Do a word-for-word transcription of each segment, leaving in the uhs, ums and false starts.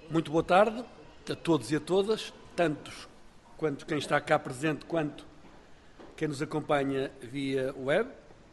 Muito boa tarde a todos e a todas, tantos quanto quem está cá presente, quanto quem nos acompanha via web.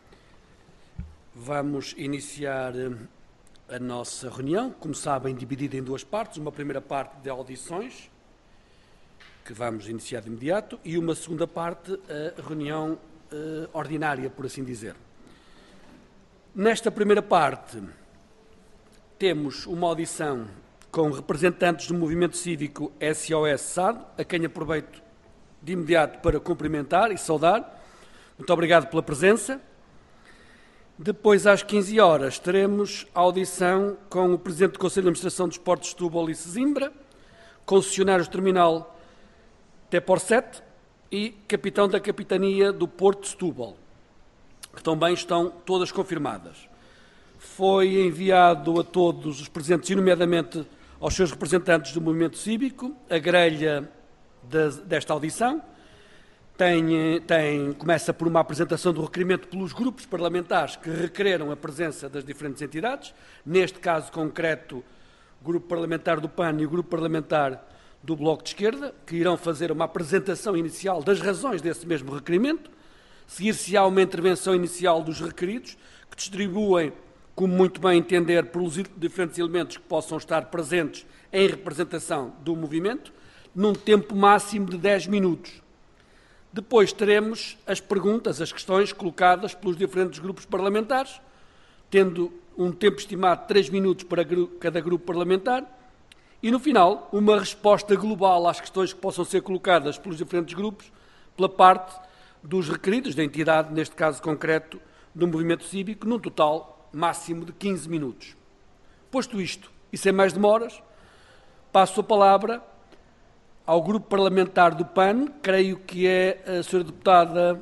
Vamos iniciar a nossa reunião, como sabem, dividida em duas partes. Uma primeira parte de audições, que vamos iniciar de imediato, e uma segunda parte, a reunião eh, ordinária, por assim dizer. Nesta primeira parte, temos uma audição com representantes do movimento cívico S O S S A D, a quem aproveito de imediato para cumprimentar e saudar. Muito obrigado pela presença. Depois, às quinze horas, teremos a audição com o Presidente do Conselho de Administração dos Portos de Setúbal e Sesimbra, concessionários do terminal T-Porset e capitão da Capitania do Porto de Setúbal, que também estão todas confirmadas. Foi enviado a todos os presentes, e nomeadamente aos seus representantes do movimento cívico, a grelha de, desta audição. Tem, tem, começa por uma apresentação do requerimento pelos grupos parlamentares que requereram a presença das diferentes entidades, neste caso concreto, o Grupo Parlamentar do P A N e o Grupo Parlamentar do Bloco de Esquerda, que irão fazer uma apresentação inicial das razões desse mesmo requerimento. Seguir-se-á uma intervenção inicial dos requeridos, que distribuem, como muito bem entender, pelos diferentes elementos que possam estar presentes em representação do movimento, num tempo máximo de dez minutos. Depois teremos as perguntas, as questões colocadas pelos diferentes grupos parlamentares, tendo um tempo estimado de três minutos para cada grupo parlamentar, e no final uma resposta global às questões que possam ser colocadas pelos diferentes grupos, pela parte dos requeridos, da entidade, neste caso concreto, do movimento cívico, num total máximo de quinze minutos. Posto isto, e sem mais demoras, passo a palavra ao grupo parlamentar do P A N, creio que é a senhora deputada,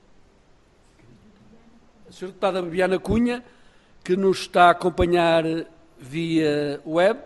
a senhora deputada Bibiana Cunha, que nos está a acompanhar via web.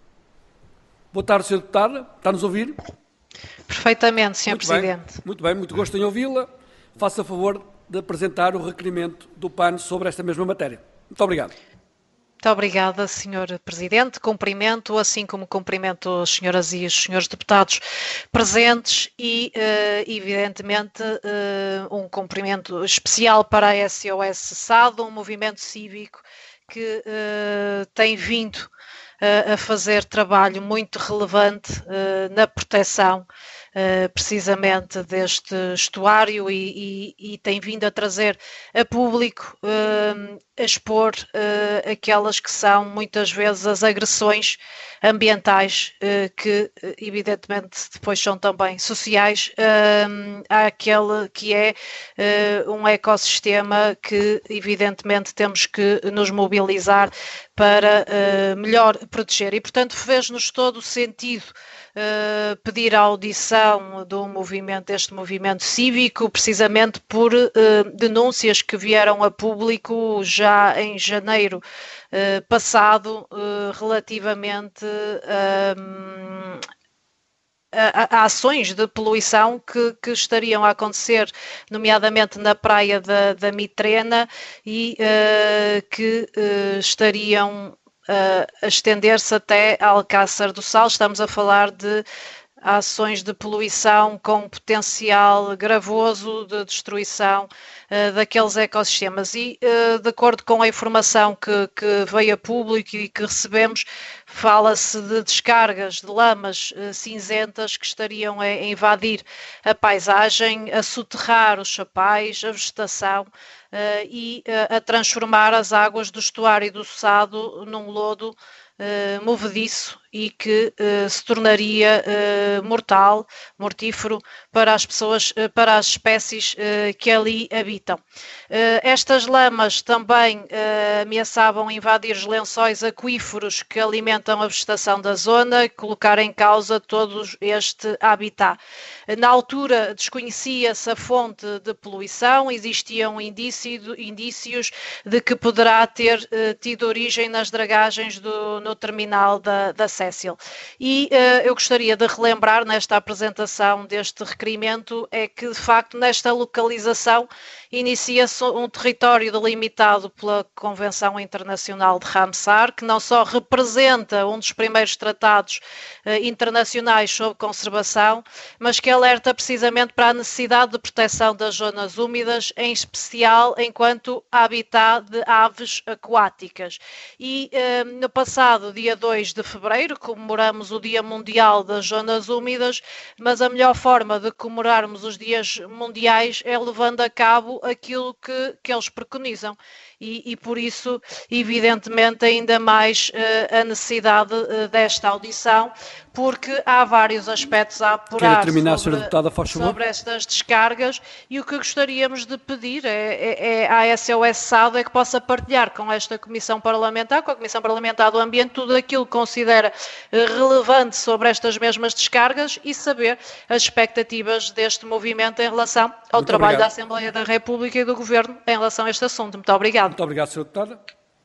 Boa tarde, senhora deputada. Está-nos a ouvir? Perfeitamente, senhor Muito Presidente. Bem, muito bem, muito gosto em ouvi-la. Faça favor de apresentar o requerimento do P A N sobre esta mesma matéria. Muito obrigado. Muito obrigada, senhor Presidente. Cumprimento, assim como cumprimento as senhoras e os senhores deputados presentes e, uh, evidentemente, uh, um cumprimento especial para a S O S S A D, um movimento cívico que uh, tem vindo uh, a fazer trabalho muito relevante uh, na proteção Uh, precisamente deste estuário e, e, e tem vindo a trazer a público, uh, a expor uh, aquelas que são muitas vezes as agressões ambientais uh, que evidentemente depois são também sociais, uh, àquele que é uh, um ecossistema que evidentemente temos que nos mobilizar para uh, melhor proteger e portanto fez-nos todo o sentido Uh, pedir a audição do movimento, deste movimento cívico, precisamente por uh, denúncias que vieram a público já em janeiro uh, passado, uh, relativamente uh, a, a ações de poluição que, que estariam a acontecer, nomeadamente na praia da, da Mitrena, e uh, que uh, estariam a estender-se até Alcácer do Sal. Estamos a falar de ações de poluição com potencial gravoso de destruição uh, daqueles ecossistemas e, uh, de acordo com a informação que, que veio a público e que recebemos, fala-se de descargas de lamas uh, cinzentas que estariam a, a invadir a paisagem, a soterrar os chapais, a vegetação, Uh, e uh, a transformar as águas do estuário do Sado num lodo uh, movediço e que uh, se tornaria uh, mortal, mortífero para as pessoas, uh, para as espécies uh, que ali habitam. Uh, estas lamas também uh, ameaçavam invadir os lençóis aquíferos que alimentam a vegetação da zona e colocar em causa todo este habitat. Na altura desconhecia-se a fonte de poluição, existiam indício, indícios de que poderá ter uh, tido origem nas dragagens do, no terminal da, da Cécil. E uh, eu gostaria de relembrar nesta apresentação deste requerimento é que, de facto, nesta localização inicia-se um território delimitado pela Convenção Internacional de Ramsar, que não só representa um dos primeiros tratados uh, internacionais sobre conservação, mas que alerta precisamente para a necessidade de proteção das zonas úmidas, em especial enquanto habitat de aves aquáticas. E uh, no passado, dia dois de fevereiro, comemoramos o Dia Mundial das Zonas Úmidas, mas a melhor forma de comemorarmos os dias mundiais é levando a cabo aquilo que, que eles preconizam. E, e por isso, evidentemente, ainda mais uh, a necessidade uh, desta audição, porque há vários aspectos a apurar terminar, sobre, deputada, faz favor? sobre estas descargas, e o que gostaríamos de pedir é, é, é à S O S SADO é que possa partilhar com esta Comissão Parlamentar, com a Comissão Parlamentar do Ambiente, tudo aquilo que considera uh, relevante sobre estas mesmas descargas e saber as expectativas deste movimento em relação ao Muito trabalho obrigado. da Assembleia da República e do Governo em relação a este assunto. Muito obrigado. Muito obrigado, senhora Deputada.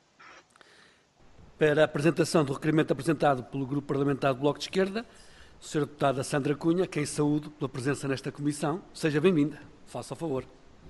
Para a apresentação do requerimento apresentado pelo Grupo Parlamentar do Bloco de Esquerda, a senhora Deputada Sandra Cunha, quem saúde pela presença nesta comissão, seja bem-vinda. Faça o favor.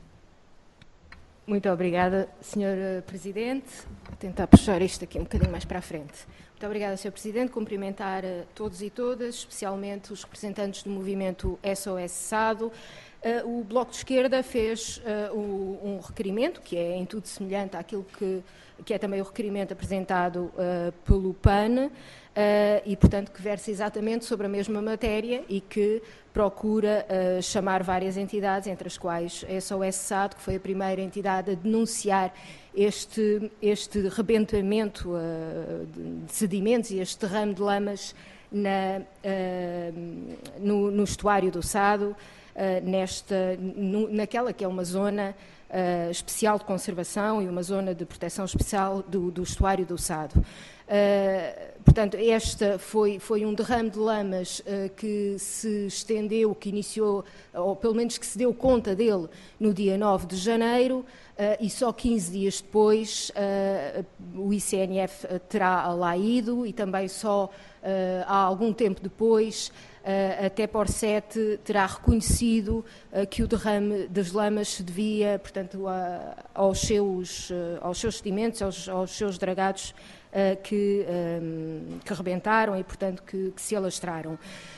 Muito obrigada, senhor Presidente. Vou tentar puxar isto aqui um bocadinho mais para a frente. Muito obrigada, senhor Presidente. Cumprimentar todos e todas, especialmente os representantes do movimento S O S SADO. Uh, o Bloco de Esquerda fez uh, o, um requerimento, que é em tudo semelhante àquilo que, que é também o requerimento apresentado uh, pelo P A N, uh, e, portanto, que versa exatamente sobre a mesma matéria e que procura uh, chamar várias entidades, entre as quais a S O S SADO, que foi a primeira entidade a denunciar este, este rebentamento uh, de sedimentos e este derrame de lamas na, uh, no, no estuário do Sado, Uh, nesta, no, naquela que é uma zona uh, especial de conservação e uma zona de proteção especial do, do estuário do Sado. Uh, portanto, esta foi, foi um derrame de lamas uh, que se estendeu, que iniciou, ou pelo menos que se deu conta dele no dia nove de janeiro, uh, e só quinze dias depois uh, o I C N F terá lá ido, e também só uh, há algum tempo depois Uh, até por sete terá reconhecido uh, que o derrame das lamas se devia, portanto, a, aos, seus, uh, aos seus sedimentos, aos, aos seus dragados uh, que, um, que rebentaram e, portanto, que, que se alastraram.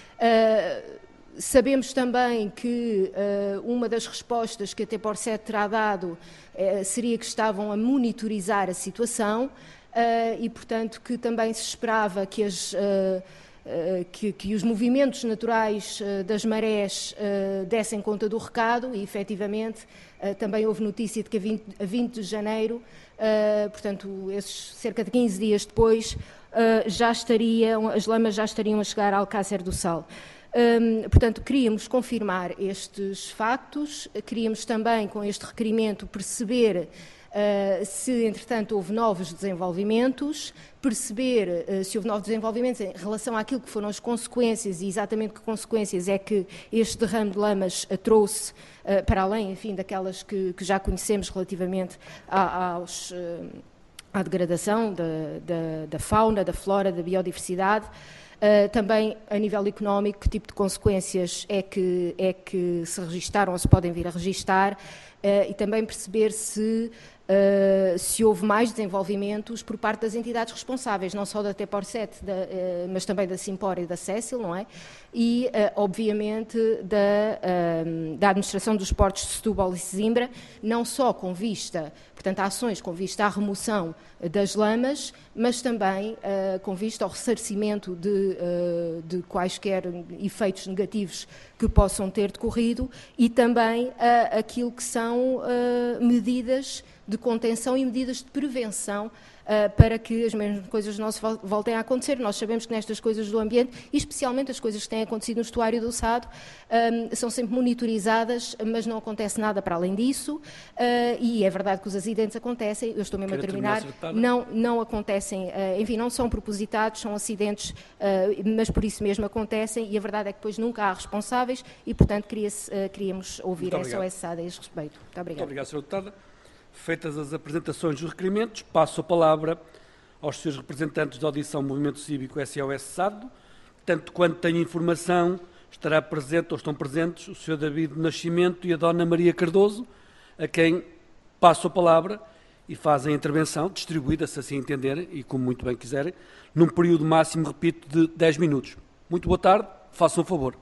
Uh, sabemos também que uh, uma das respostas que a T por sete terá dado uh, seria que estavam a monitorizar a situação uh, e, portanto, que também se esperava que as... Uh, Que, que os movimentos naturais uh, das marés uh, dessem conta do recado, e efetivamente uh, também houve notícia de que a vinte, a vinte de janeiro, uh, portanto, esses cerca de quinze dias depois, uh, já estariam, as lamas já estariam a chegar ao Alcácer do Sal. Um, portanto, queríamos confirmar estes factos, queríamos também, com este requerimento, perceber Uh, se, entretanto, houve novos desenvolvimentos, perceber uh, se houve novos desenvolvimentos em relação àquilo que foram as consequências e exatamente que consequências é que este derrame de lamas uh, trouxe, uh, para além, enfim, daquelas que, que já conhecemos relativamente a, aos, uh, à degradação da, da, da fauna, da flora, da biodiversidade. Uh, também, a nível económico, que tipo de consequências é que, é que se registaram ou se podem vir a registar, uh, e também perceber se Uh, se houve mais desenvolvimentos por parte das entidades responsáveis, não só da T por sete, da, uh, mas também da Simpor e da Cécil, não é? E, uh, obviamente, da, uh, da Administração dos Portos de Setúbal e Sesimbra, não só com vista, portanto, a ações com vista à remoção das lamas, mas também uh, com vista ao ressarcimento de, uh, de quaisquer efeitos negativos que possam ter decorrido, e também uh, aquilo que são uh, medidas de contenção e medidas de prevenção uh, para que as mesmas coisas não se voltem a acontecer. Nós sabemos que nestas coisas do ambiente, e especialmente as coisas que têm acontecido no estuário do Sado, um, são sempre monitorizadas, mas não acontece nada para além disso, uh, e é verdade que os acidentes acontecem, eu estou mesmo Quero a terminar, terminar, não, não acontecem, uh, enfim, não são propositados, são acidentes, uh, mas por isso mesmo acontecem, e a verdade é que depois nunca há responsáveis, e portanto queria, uh, queríamos ouvir a S O S SADO a este respeito. Muito obrigada. Muito obrigado, senhora Deputada. Feitas as apresentações dos requerimentos, passo a palavra aos seus representantes de audição do Movimento Cívico S O S SAD. Tanto quanto tenho informação, estará presente ou estão presentes o senhor David Nascimento e a dona Maria Cardoso, a quem passo a palavra e fazem a intervenção, distribuída, se assim entenderem, e como muito bem quiserem, num período máximo, repito, de dez minutos. Muito boa tarde, façam um favor.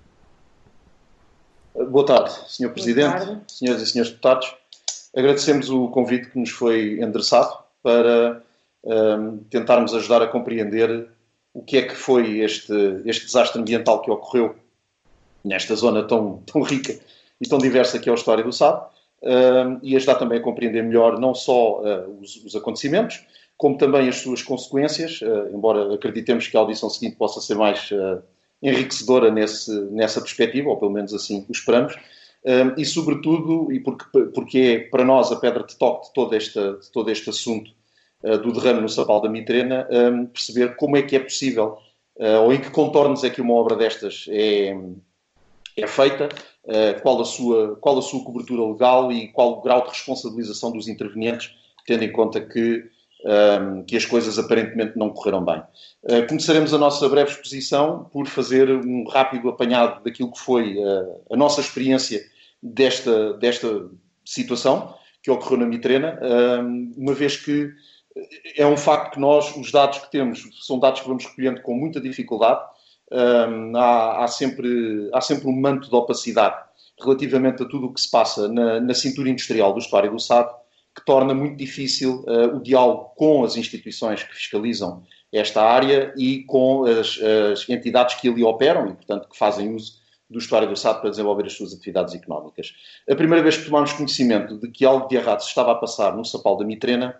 Boa tarde, senhor Presidente, tarde. Senhoras e senhores deputados. Agradecemos o convite que nos foi endereçado para um, tentarmos ajudar a compreender o que é que foi este, este desastre ambiental que ocorreu nesta zona tão, tão rica e tão diversa que é a história do S A D, uh, e ajudar também a compreender melhor não só uh, os, os acontecimentos, como também as suas consequências, uh, embora acreditemos que a audição seguinte possa ser mais uh, enriquecedora nesse, nessa perspectiva, ou pelo menos assim o esperamos, uh, e sobretudo, e porque, porque é para nós a pedra de toque de todo este, de todo este assunto, Uh, do derrame no Sapal da Mitrena, um, perceber como é que é possível, uh, ou em que contornos é que uma obra destas é, é feita, uh, qual, a sua, qual a sua cobertura legal e qual o grau de responsabilização dos intervenientes, tendo em conta que, um, que as coisas aparentemente não correram bem. Uh, começaremos a nossa breve exposição por fazer um rápido apanhado daquilo que foi uh, a nossa experiência desta, desta situação que ocorreu na Mitrena, um, uma vez que é um facto que nós, os dados que temos, são dados que vamos recolhendo com muita dificuldade. Um, há, há, sempre, há sempre um manto de opacidade relativamente a tudo o que se passa na, na cintura industrial do estuário do S A D, que torna muito difícil uh, o diálogo com as instituições que fiscalizam esta área e com as, as entidades que ali operam e, portanto, que fazem uso do estuário do S A D para desenvolver as suas atividades económicas. A primeira vez que tomámos conhecimento de que algo de errado se estava a passar no Sapal da Mitrena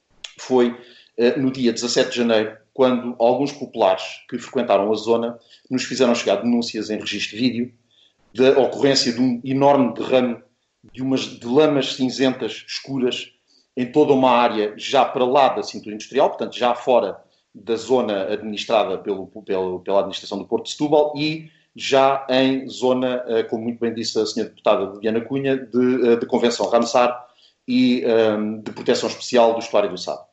foi uh, no dia dezassete de janeiro, quando alguns populares que frequentaram a zona nos fizeram chegar denúncias em registro vídeo da ocorrência de um enorme derrame de, umas, de lamas cinzentas escuras em toda uma área já para lá da cintura industrial, portanto já fora da zona administrada pelo, pelo, pela administração do Porto de Setúbal e já em zona, uh, como muito bem disse a senhora deputada Diana Cunha, de, uh, de Convenção Ramsar e um, de proteção especial do estuário do S A D.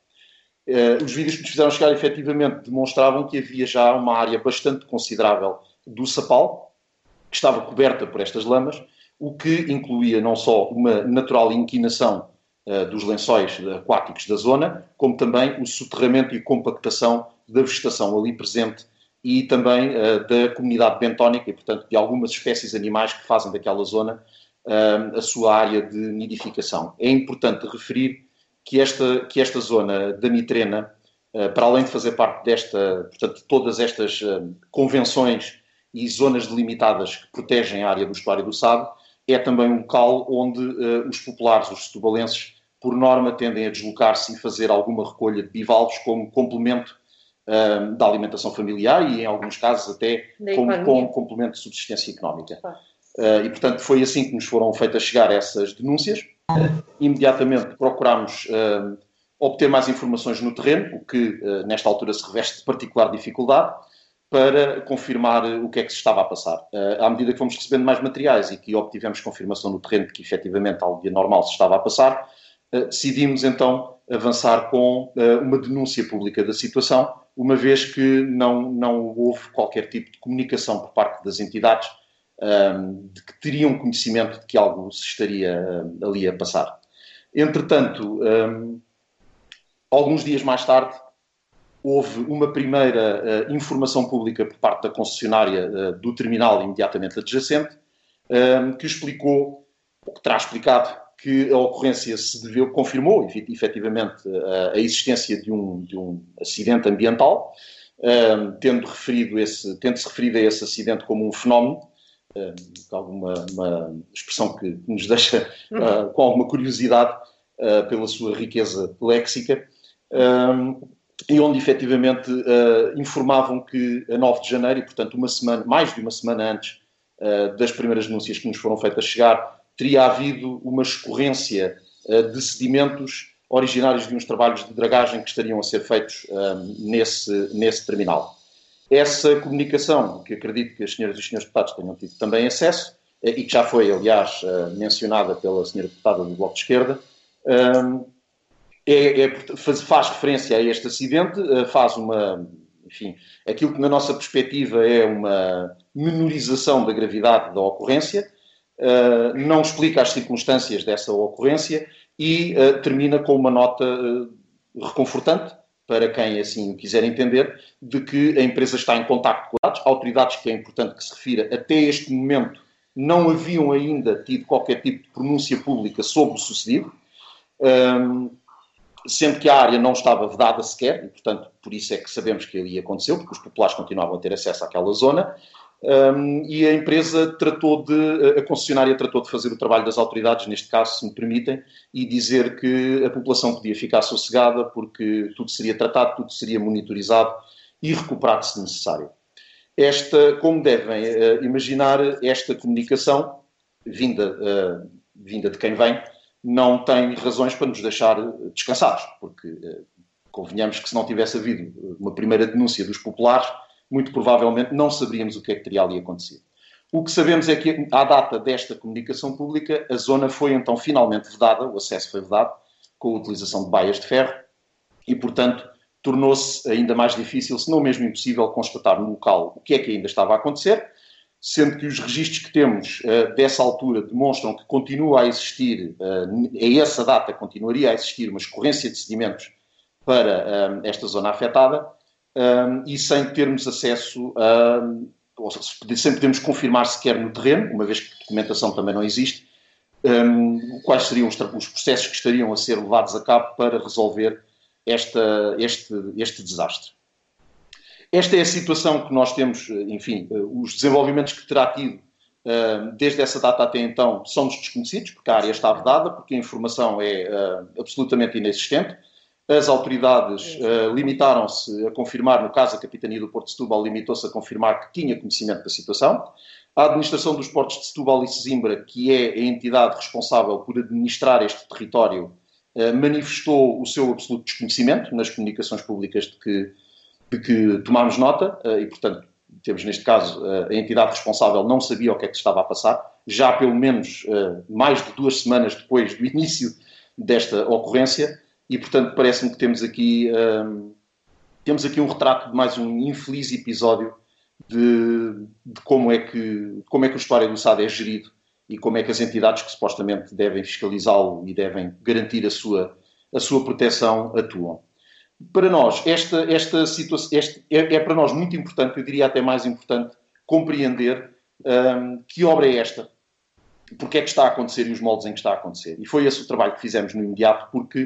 Uh, os vídeos que nos fizeram chegar efetivamente demonstravam que havia já uma área bastante considerável do Sapal, que estava coberta por estas lamas, o que incluía não só uma natural inquinação uh, dos lençóis aquáticos da zona, como também o soterramento e compactação da vegetação ali presente e também uh, da comunidade bentónica e, portanto, de algumas espécies animais que fazem daquela zona a sua área de nidificação. É importante referir que esta, que esta zona da Mitrena, para além de fazer parte desta, portanto, todas estas convenções e zonas delimitadas que protegem a área do estuário do S A D, é também um local onde os populares, os setubalenses, por norma, tendem a deslocar-se e fazer alguma recolha de bivalves como complemento da alimentação familiar e, em alguns casos, até como, como complemento de subsistência económica. Ah. Uh, e, portanto, foi assim que nos foram feitas chegar essas denúncias. Uh, imediatamente procurámos uh, obter mais informações no terreno, o que, uh, nesta altura, se reveste de particular dificuldade, para confirmar uh, o que é que se estava a passar. Uh, à medida que fomos recebendo mais materiais e que obtivemos confirmação no terreno de que, efetivamente, algo de anormal se estava a passar, uh, decidimos, então, avançar com uh, uma denúncia pública da situação, uma vez que não, não houve qualquer tipo de comunicação por parte das entidades Um, de que teriam conhecimento de que algo se estaria um, ali a passar. Entretanto, um, alguns dias mais tarde, houve uma primeira uh, informação pública por parte da concessionária uh, do terminal imediatamente adjacente, um, que explicou, ou que terá explicado, que a ocorrência se deveu, confirmou efetivamente uh, a existência de um, de um acidente ambiental, um, tendo referido esse, tendo-se referido a esse acidente como um fenómeno, Uh, alguma uma expressão que nos deixa uh, com alguma curiosidade uh, pela sua riqueza léxica, um, e onde efetivamente uh, informavam que a nove de janeiro, e portanto uma semana, mais de uma semana antes uh, das primeiras denúncias que nos foram feitas chegar, teria havido uma escorrência uh, de sedimentos originários de uns trabalhos de dragagem que estariam a ser feitos uh, nesse, nesse terminal. Essa comunicação, que acredito que as senhoras e os senhores deputados tenham tido também acesso, e que já foi, aliás, mencionada pela senhora deputada do Bloco de Esquerda, é, é, faz, faz referência a este acidente, faz uma, enfim, aquilo que na nossa perspectiva é uma menorização da gravidade da ocorrência, uh, não explica as circunstâncias dessa ocorrência e uh, termina com uma nota uh, reconfortante, para quem assim quiser entender, de que a empresa está em contacto com autoridades, autoridades que é importante que se refira, até este momento não haviam ainda tido qualquer tipo de pronúncia pública sobre o sucedido, um, sendo que a área não estava vedada sequer, e portanto por isso é que sabemos que ali aconteceu, porque os populares continuavam a ter acesso àquela zona, um, e a empresa tratou de, a concessionária tratou de fazer o trabalho das autoridades, neste caso, se me permitem, e dizer que a população podia ficar sossegada porque tudo seria tratado, tudo seria monitorizado e recuperado se necessário. Esta, como devem uh, imaginar, esta comunicação, vinda, uh, vinda de quem vem, não tem razões para nos deixar descansados, porque uh, convenhamos que se não tivesse havido uma primeira denúncia dos populares, muito provavelmente não saberíamos o que é que teria ali acontecido. O que sabemos é que, à data desta comunicação pública, a zona foi então finalmente vedada, o acesso foi vedado, com a utilização de baias de ferro, e, portanto, tornou-se ainda mais difícil, se não mesmo impossível, constatar no local o que é que ainda estava a acontecer, sendo que os registros que temos uh, dessa altura demonstram que continua a existir, uh, a essa data continuaria a existir uma escorrência de sedimentos para uh, esta zona afetada, um, e sem termos acesso a, ou seja, sem podermos confirmar sequer no terreno, uma vez que a documentação também não existe, um, quais seriam os, os processos que estariam a ser levados a cabo para resolver esta, este, este desastre. Esta é a situação que nós temos, enfim, os desenvolvimentos que terá tido uh, desde essa data até então são-nos desconhecidos, porque a área está vedada, porque a informação é uh, absolutamente inexistente. As autoridades uh, limitaram-se a confirmar, no caso a Capitania do Porto de Setúbal limitou-se a confirmar que tinha conhecimento da situação. A Administração dos Portos de Setúbal e Sesimbra, que é a entidade responsável por administrar este território, uh, manifestou o seu absoluto desconhecimento nas comunicações públicas de que, de que tomámos nota, uh, e portanto temos neste caso uh, a entidade responsável não sabia o que é que se estava a passar, já pelo menos uh, mais de duas semanas depois do início desta ocorrência. E, portanto, parece-me que temos aqui, um, temos aqui um retrato de mais um infeliz episódio de, de como, é que, como é que o Estuário do Sado é gerido e como é que as entidades que supostamente devem fiscalizá-lo e devem garantir a sua, a sua proteção atuam. Para nós, esta, esta situação este, é, é para nós muito importante, eu diria até mais importante, compreender um, que obra é esta, porque é que está a acontecer e os moldes em que está a acontecer. E foi esse o trabalho que fizemos no imediato, porque...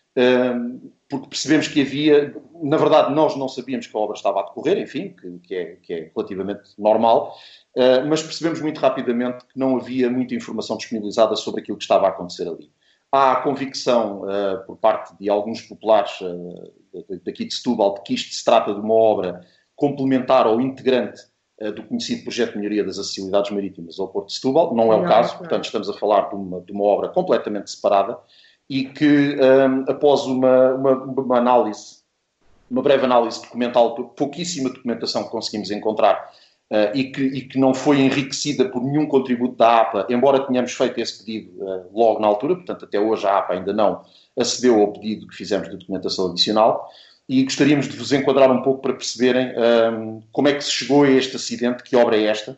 Um, porque percebemos que havia, na verdade nós não sabíamos que a obra estava a decorrer, enfim, que, que, é, que é relativamente normal, uh, mas percebemos muito rapidamente que não havia muita informação disponibilizada sobre aquilo que estava a acontecer ali. Há a convicção uh, por parte de alguns populares uh, daqui de Setúbal de que isto se trata de uma obra complementar ou integrante uh, do conhecido projeto de melhoria das acessibilidades marítimas ao Porto de Setúbal. Não é o não, caso, não. Portanto estamos a falar de uma, de uma obra completamente separada, e que, um, após uma, uma, uma análise, uma breve análise documental, pouquíssima documentação que conseguimos encontrar, uh, e, que, e que não foi enriquecida por nenhum contributo da A P A, embora tenhamos feito esse pedido uh, logo na altura, portanto até hoje a A P A ainda não acedeu ao pedido que fizemos de documentação adicional, e gostaríamos de vos enquadrar um pouco para perceberem um, como é que se chegou a este acidente, que obra é esta,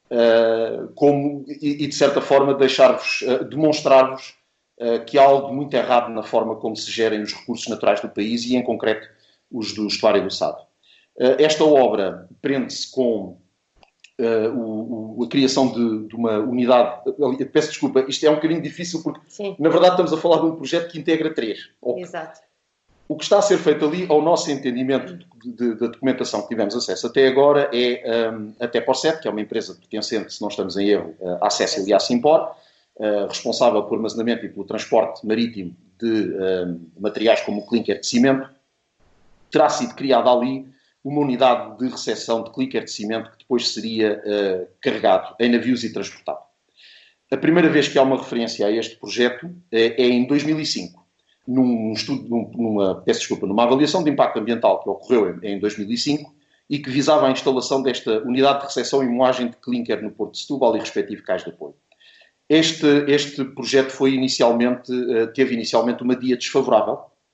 uh, como, e, e de certa forma deixar-vos, uh, demonstrar-vos que há algo muito errado na forma como se gerem os recursos naturais do país e, em concreto, os do Estuário do Sado. Esta obra prende-se com uh, o, o, a criação de, de uma unidade... Peço desculpa, isto é um bocadinho difícil porque, Sim. na verdade, estamos a falar de um projeto que integra três. Exato. O que está a ser feito ali, ao nosso entendimento da documentação que tivemos acesso até agora, é um, a Teporcet, que é uma empresa pertencente, se não estamos em erro, à Cécil e à Simpor, Uh, responsável pelo armazenamento e pelo transporte marítimo de uh, materiais como o clinker de cimento, terá sido criada ali uma unidade de recepção de clinker de cimento que depois seria uh, carregado em navios e transportado. A primeira vez que há uma referência a este projeto uh, é em dois mil e cinco, num estudo, num, numa, peço desculpa, numa avaliação de impacto ambiental que ocorreu em, em dois mil e cinco e que visava a instalação desta unidade de recepção e moagem de clinker no Porto de Setúbal e respectivo cais de apoio. Este, este projeto foi inicialmente, teve inicialmente uma dia desfavorável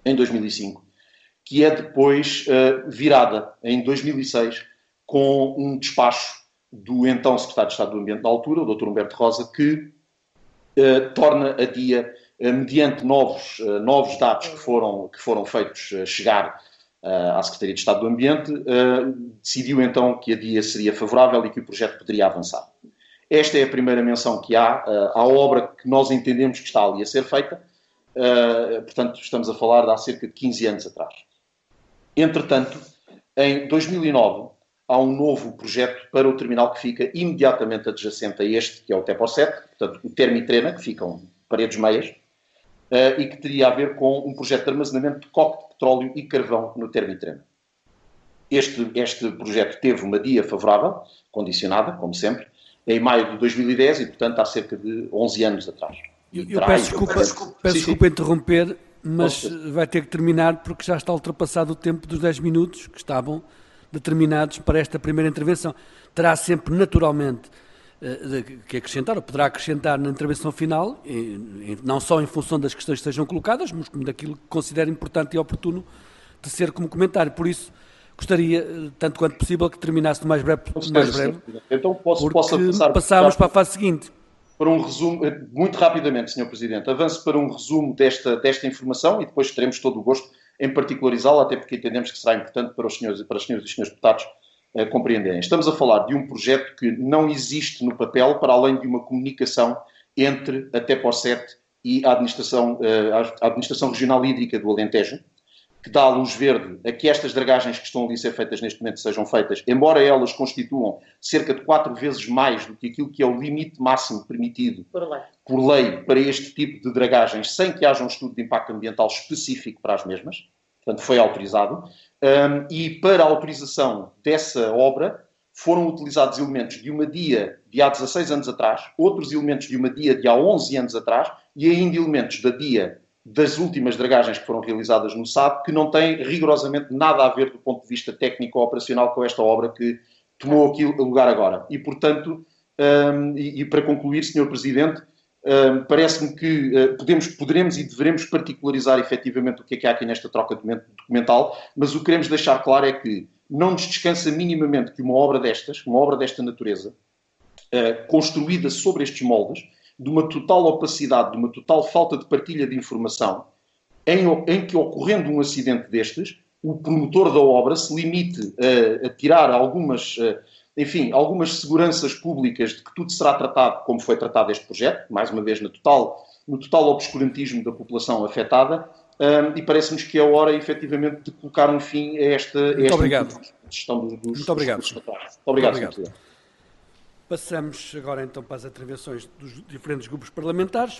em dois mil e cinco, que é depois uh, virada em dois mil e seis com um despacho do então Secretário de Estado do Ambiente da altura, o doutor Humberto Rosa, que uh, torna a DIA, uh, mediante novos, uh, novos dados que foram, que foram feitos uh, chegar uh, à Secretaria de Estado do Ambiente, uh, decidiu então que a DIA seria favorável e que o projeto poderia avançar. Esta é a primeira menção que há uh, à obra que nós entendemos que está ali a ser feita. Uh, portanto, estamos a falar de há cerca de quinze anos atrás. Entretanto, em dois mil e nove, há um novo projeto para o terminal que fica imediatamente adjacente a este, que é o Tepor sete, portanto, o Termitrena, que ficam paredes meias, uh, e que teria a ver com um projeto de armazenamento de coque de petróleo e carvão no Termitrena. Este, este projeto teve uma DIA favorável, condicionada, como sempre, em maio de dois mil e dez e, portanto, há cerca de onze anos atrás. Eu, eu peço desculpa, peço sim, desculpa sim. interromper, mas vai ter que terminar porque já está ultrapassado o tempo dos dez minutos que estavam determinados para esta primeira intervenção. Terá sempre, naturalmente, que acrescentar, ou poderá acrescentar na intervenção final, não só em função das questões que sejam colocadas, mas como daquilo que considera importante e oportuno de ser como comentário. Por isso, gostaria, tanto quanto possível, que terminasse o mais breve, mais breve então posso, porque posso passar, passarmos para a fase seguinte. Para um resumo, muito rapidamente, senhor Presidente, avanço para um resumo desta, desta informação e depois teremos todo o gosto em particularizá-la, até porque entendemos que será importante para os senhores, para as senhoras e os senhores deputados uh, compreenderem. Estamos a falar de um projeto que não existe no papel, para além de uma comunicação entre a Tepor sete e a Administração, uh, a Administração Regional Hídrica do Alentejo, que dá a luz verde a que estas dragagens que estão ali a ser feitas neste momento sejam feitas, embora elas constituam cerca de quatro vezes mais do que aquilo que é o limite máximo permitido por lei, por lei para este tipo de dragagens, sem que haja um estudo de impacto ambiental específico para as mesmas. Portanto, foi autorizado. Um, e para a autorização dessa obra foram utilizados elementos de uma DIA de há dezasseis anos atrás, outros elementos de uma DIA de há onze anos atrás e ainda elementos da DIA das últimas dragagens que foram realizadas no S A D, que não têm rigorosamente nada a ver do ponto de vista técnico ou operacional com esta obra que tomou aqui lugar agora. E, portanto, um, e, e para concluir, senhor Presidente, um, parece-me que uh, podemos, poderemos e devemos particularizar efetivamente o que é que há aqui nesta troca documental, mas o que queremos deixar claro é que não nos descansa minimamente que uma obra destas, uma obra desta natureza, uh, construída sobre estes moldes, de uma total opacidade, de uma total falta de partilha de informação, em, em que, ocorrendo um acidente destes, o promotor da obra se limite a, a tirar algumas, enfim, algumas seguranças públicas de que tudo será tratado como foi tratado este projeto, mais uma vez no total, no total obscurantismo da população afetada, um, e parece-nos que é a hora, efetivamente, de colocar um fim a esta, a esta obrigado. gestão dos, dos, Muito obrigado. Dos, dos, dos, Muito obrigado, Muito obrigado. Passamos agora então para as intervenções dos diferentes grupos parlamentares,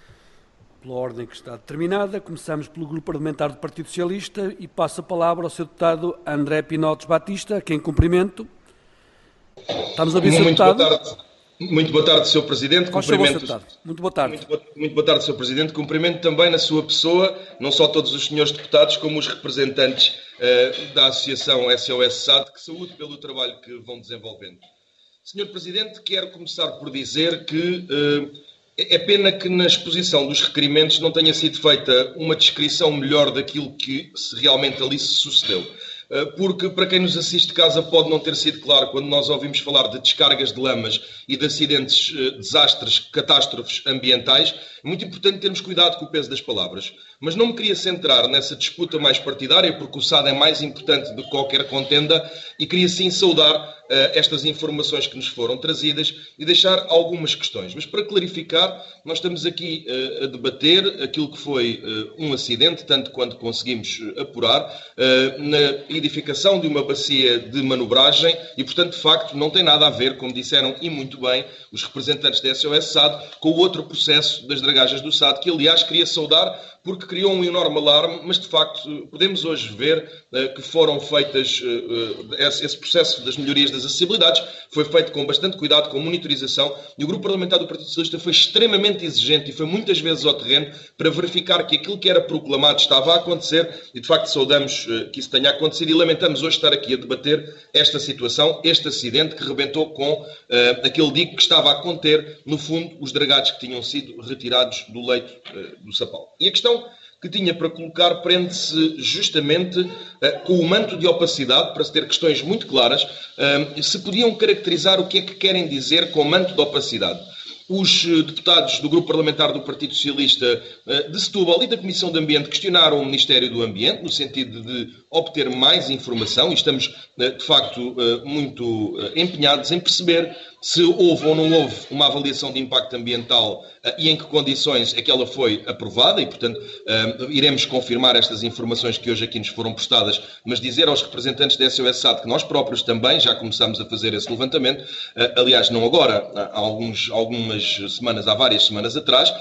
pela ordem que está determinada. Começamos pelo Grupo Parlamentar do Partido Socialista e passo a palavra ao seu deputado André Pinotes Batista, a quem cumprimento. Estamos a ouvir, senhor Deputado? Boa tarde. Muito boa tarde, senhor Presidente. Cumprimento... Deputado. Muito boa tarde. Muito boa, muito boa tarde, senhor Presidente. Cumprimento também na sua pessoa, não só todos os senhores deputados, como os representantes uh, da Associação S O S S A D, que saúde pelo trabalho que vão desenvolvendo. senhor Presidente, quero começar por dizer que uh, é pena que na exposição dos requerimentos não tenha sido feita uma descrição melhor daquilo que realmente ali se sucedeu. Porque, para quem nos assiste de casa, pode não ter sido claro quando nós ouvimos falar de descargas de lamas e de acidentes, desastres, catástrofes ambientais. É muito importante termos cuidado com o peso das palavras. Mas não me queria centrar nessa disputa mais partidária, porque o S A D é mais importante do que qualquer contenda, e queria sim saudar uh, estas informações que nos foram trazidas e deixar algumas questões. Mas para clarificar, nós estamos aqui uh, a debater aquilo que foi uh, um acidente, tanto quanto conseguimos uh, apurar, uh, na edificação de uma bacia de manobragem e, portanto, de facto, não tem nada a ver, como disseram e muito bem os representantes da S O S S A D, com o outro processo das dragagens do S A D, que, aliás, queria saudar porque criou um enorme alarme, mas, de facto, podemos hoje ver uh, que foram feitas, uh, esse, esse processo das melhorias das acessibilidades foi feito com bastante cuidado, com monitorização, e o Grupo Parlamentar do Partido Socialista foi extremamente exigente e foi muitas vezes ao terreno para verificar que aquilo que era proclamado estava a acontecer, e, de facto, saudamos uh, que isso tenha acontecido e lamentamos hoje estar aqui a debater esta situação, este acidente que rebentou com uh, aquele dique que estava a conter, no fundo, os dragados que tinham sido retirados do leito uh, do Sapau. E a questão que tinha para colocar prende-se justamente uh, com o manto de opacidade, para se ter questões muito claras, uh, se podiam caracterizar o que é que querem dizer com manto de opacidade. Os deputados do Grupo Parlamentar do Partido Socialista de Setúbal e da Comissão de Ambiente questionaram o Ministério do Ambiente no sentido de obter mais informação e estamos, de facto, muito empenhados em perceber se houve ou não houve uma avaliação de impacto ambiental e em que condições é que ela foi aprovada e, portanto, iremos confirmar estas informações que hoje aqui nos foram prestadas, mas dizer aos representantes da S O S S A D que nós próprios também já começamos a fazer esse levantamento, aliás, não agora, há alguns, algumas semanas, há várias semanas atrás,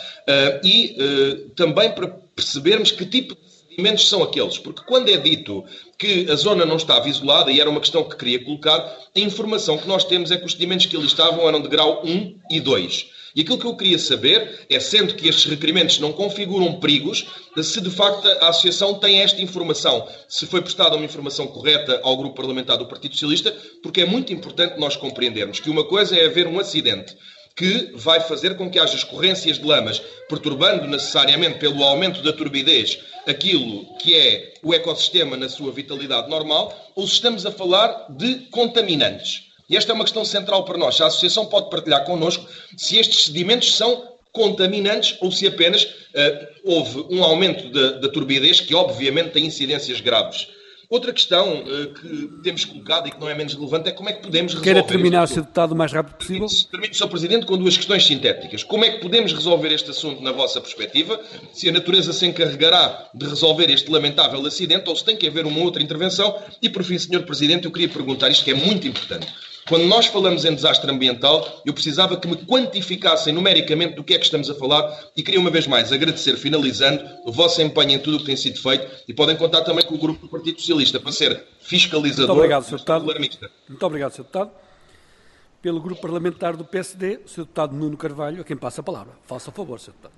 e também para percebermos que tipo de sedimentos são aqueles, porque quando é dito que a zona não estava isolada, e era uma questão que queria colocar, a informação que nós temos é que os sedimentos que ali estavam eram de grau um e dois. E aquilo que eu queria saber é, sendo que estes requerimentos não configuram perigos, se de facto a Associação tem esta informação, se foi prestada uma informação correta ao Grupo Parlamentar do Partido Socialista, porque é muito importante nós compreendermos que uma coisa é haver um acidente que vai fazer com que haja escorrências de lamas, perturbando necessariamente pelo aumento da turbidez aquilo que é o ecossistema na sua vitalidade normal, ou se estamos a falar de contaminantes. E esta é uma questão central para nós. A Associação pode partilhar connosco se estes sedimentos são contaminantes ou se apenas uh, houve um aumento da, da turbidez que obviamente tem incidências graves. Outra questão uh, que temos colocado e que não é menos relevante é como é que podemos resolver... Queira terminar, senhor Deputado, o mais rápido possível? Permite, senhor Presidente, com duas questões sintéticas. Como é que podemos resolver este assunto na vossa perspectiva? Se a natureza se encarregará de resolver este lamentável acidente ou se tem que haver uma outra intervenção? E, por fim, senhor Presidente, eu queria perguntar isto que é muito importante. Quando nós falamos em desastre ambiental, eu precisava que me quantificassem numericamente do que é que estamos a falar e queria uma vez mais agradecer, finalizando, o vosso empenho em tudo o que tem sido feito e podem contar também com o Grupo do Partido Socialista para ser fiscalizador. Muito obrigado, senhor Deputado. Muito obrigado, senhor Deputado. Pelo Grupo Parlamentar do P S D, o senhor Deputado Nuno Carvalho, a quem passa a palavra. Faça a favor, senhor Deputado.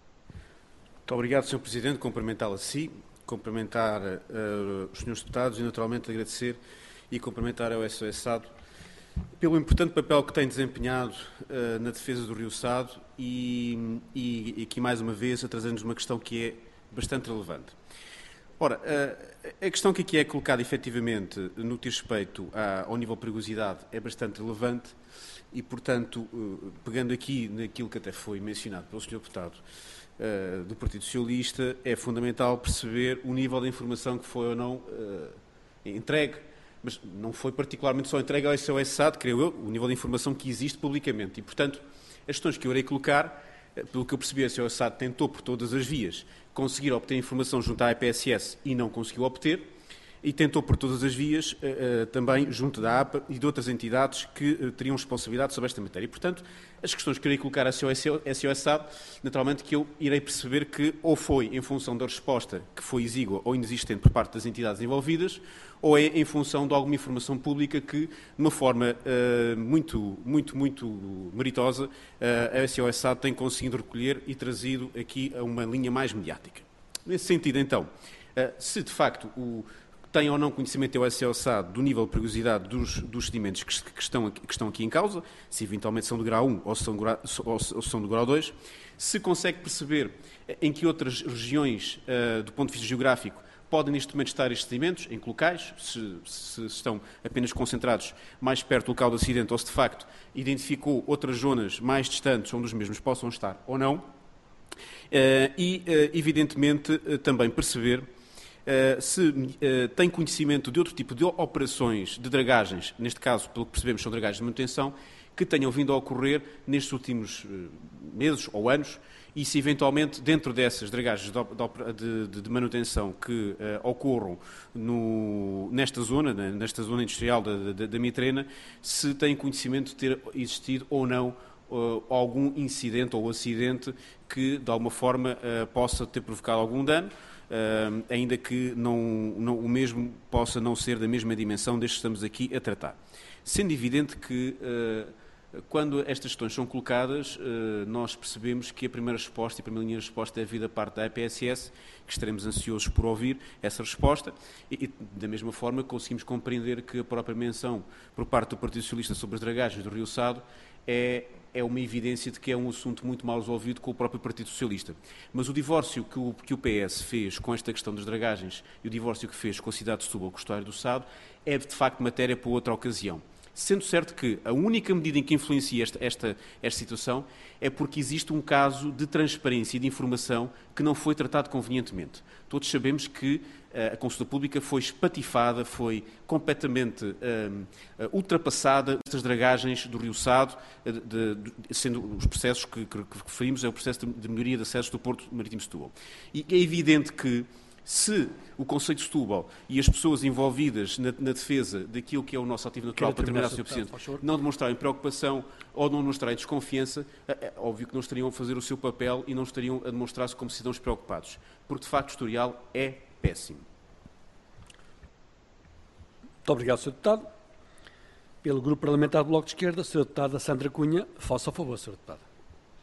Muito obrigado, senhor Presidente. Cumprimentá-lo a si, cumprimentar uh, os senhores deputados e, naturalmente, agradecer e cumprimentar ao S O S S A D pelo importante papel que tem desempenhado uh, na defesa do Rio Sado e, e, e aqui, mais uma vez, a trazer-nos uma questão que é bastante relevante. Ora, uh, a questão que aqui é colocada, efetivamente, no que diz respeito à, ao nível de perigosidade, é bastante relevante e, portanto, uh, pegando aqui naquilo que até foi mencionado pelo senhor Deputado uh, do Partido Socialista, é fundamental perceber o nível de informação que foi ou não uh, entregue, mas não foi particularmente só entregue ao S O S S A D, creio eu, o nível de informação que existe publicamente. E, portanto, as questões que eu irei colocar, pelo que eu percebi, o S O S S A D tentou por todas as vias conseguir obter informação junto à A P S S e não conseguiu obter, e tentou por todas as vias uh, uh, também junto da A P A e de outras entidades que uh, teriam responsabilidade sobre esta matéria. E, portanto, as questões que eu irei colocar a S O S S A D, naturalmente que eu irei perceber que ou foi em função da resposta que foi exígua ou inexistente por parte das entidades envolvidas, ou é em função de alguma informação pública que, de uma forma uh, muito, muito, muito meritosa, uh, a S O S S A D tem conseguido recolher e trazido aqui a uma linha mais mediática. Nesse sentido, então, uh, se de facto o tem ou não conhecimento ao S O S S A D do nível de perigosidade dos, dos sedimentos que, que, estão aqui, que estão aqui em causa, se eventualmente são do grau um ou se são do grau, ou, ou são do grau dois, se consegue perceber em que outras regiões, uh, do ponto de vista geográfico, podem neste momento estar estes sedimentos, em que locais, se, se estão apenas concentrados mais perto do local do acidente ou se de facto identificou outras zonas mais distantes onde os mesmos possam estar ou não, uh, e uh, evidentemente uh, também perceber Uh, se uh, tem conhecimento de outro tipo de operações de dragagens, neste caso, pelo que percebemos, são dragagens de manutenção, que tenham vindo a ocorrer nestes últimos uh, meses ou anos, e se eventualmente dentro dessas dragagens de, de, de manutenção que uh, ocorram no, nesta zona, nesta zona industrial da, da, da Mitrena, se tem conhecimento de ter existido ou não uh, algum incidente ou acidente que, de alguma forma, uh, possa ter provocado algum dano, Uh, ainda que não, não, o mesmo possa não ser da mesma dimensão desde que estamos aqui a tratar. Sendo evidente que uh, Quando estas questões são colocadas, nós percebemos que a primeira resposta e a primeira linha de resposta é vir da parte da A P S S, que estaremos ansiosos por ouvir essa resposta e, e da mesma forma, conseguimos compreender que a própria menção por parte do Partido Socialista sobre as dragagens do Rio Sado é, é uma evidência de que é um assunto muito mal resolvido com o próprio Partido Socialista. Mas o divórcio que o, que o P S fez com esta questão das dragagens e o divórcio que fez com a cidade de Setúbal, com o estuário do Sado, é de facto matéria para outra ocasião. Sendo certo que a única medida em que influencia esta, esta, esta situação é porque existe um caso de transparência e de informação que não foi tratado convenientemente. Todos sabemos que uh, a consulta pública foi espatifada, foi completamente uh, uh, ultrapassada estas dragagens do Rio Sado, uh, de, de, sendo os processos que, que, que referimos é o processo de, de melhoria de acessos do Porto Marítimo de Setúbal. E é evidente que se o Conselho de Setúbal e as pessoas envolvidas na, na defesa daquilo que é o nosso ativo natural, patrimonial, senhor Presidente, não demonstrarem preocupação ou não demonstrarem desconfiança, é óbvio que não estariam a fazer o seu papel e não estariam a demonstrar-se como cidadãos preocupados, porque de facto o historial é péssimo. Muito obrigado, senhor Deputado. Pelo Grupo Parlamentar do Bloco de Esquerda, senhora Deputada Sandra Cunha, faça a favor, senhora Deputada.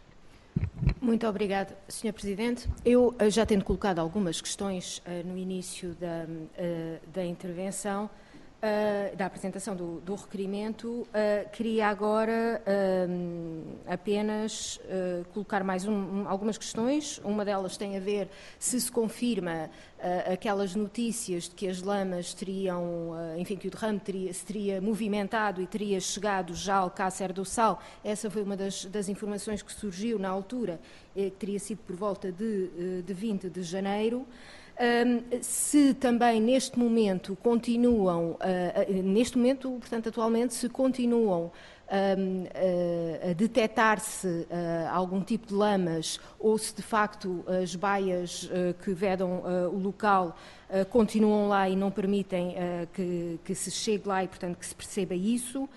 Muito obrigada, senhor Presidente. Eu, já tendo colocado algumas questões uh, no início da, uh, da intervenção, uh, da apresentação do, do requerimento, uh, queria agora uh, apenas uh, colocar mais um, um, algumas questões. Uma delas tem a ver se se confirma uh, aquelas notícias de que as lamas teriam, uh, enfim, que o derrame teria, se teria movimentado e teria chegado já ao Cácer do Sal. Essa foi uma das, das informações que surgiu na altura, que teria sido por volta de, de vinte de janeiro. Um, se também neste momento continuam, uh, uh, neste momento, portanto, atualmente, se continuam um, uh, a detectar-se uh, algum tipo de lamas ou se de facto as baias uh, que vedam uh, o local uh, continuam lá e não permitem uh, que, que se chegue lá e, portanto, que se perceba isso.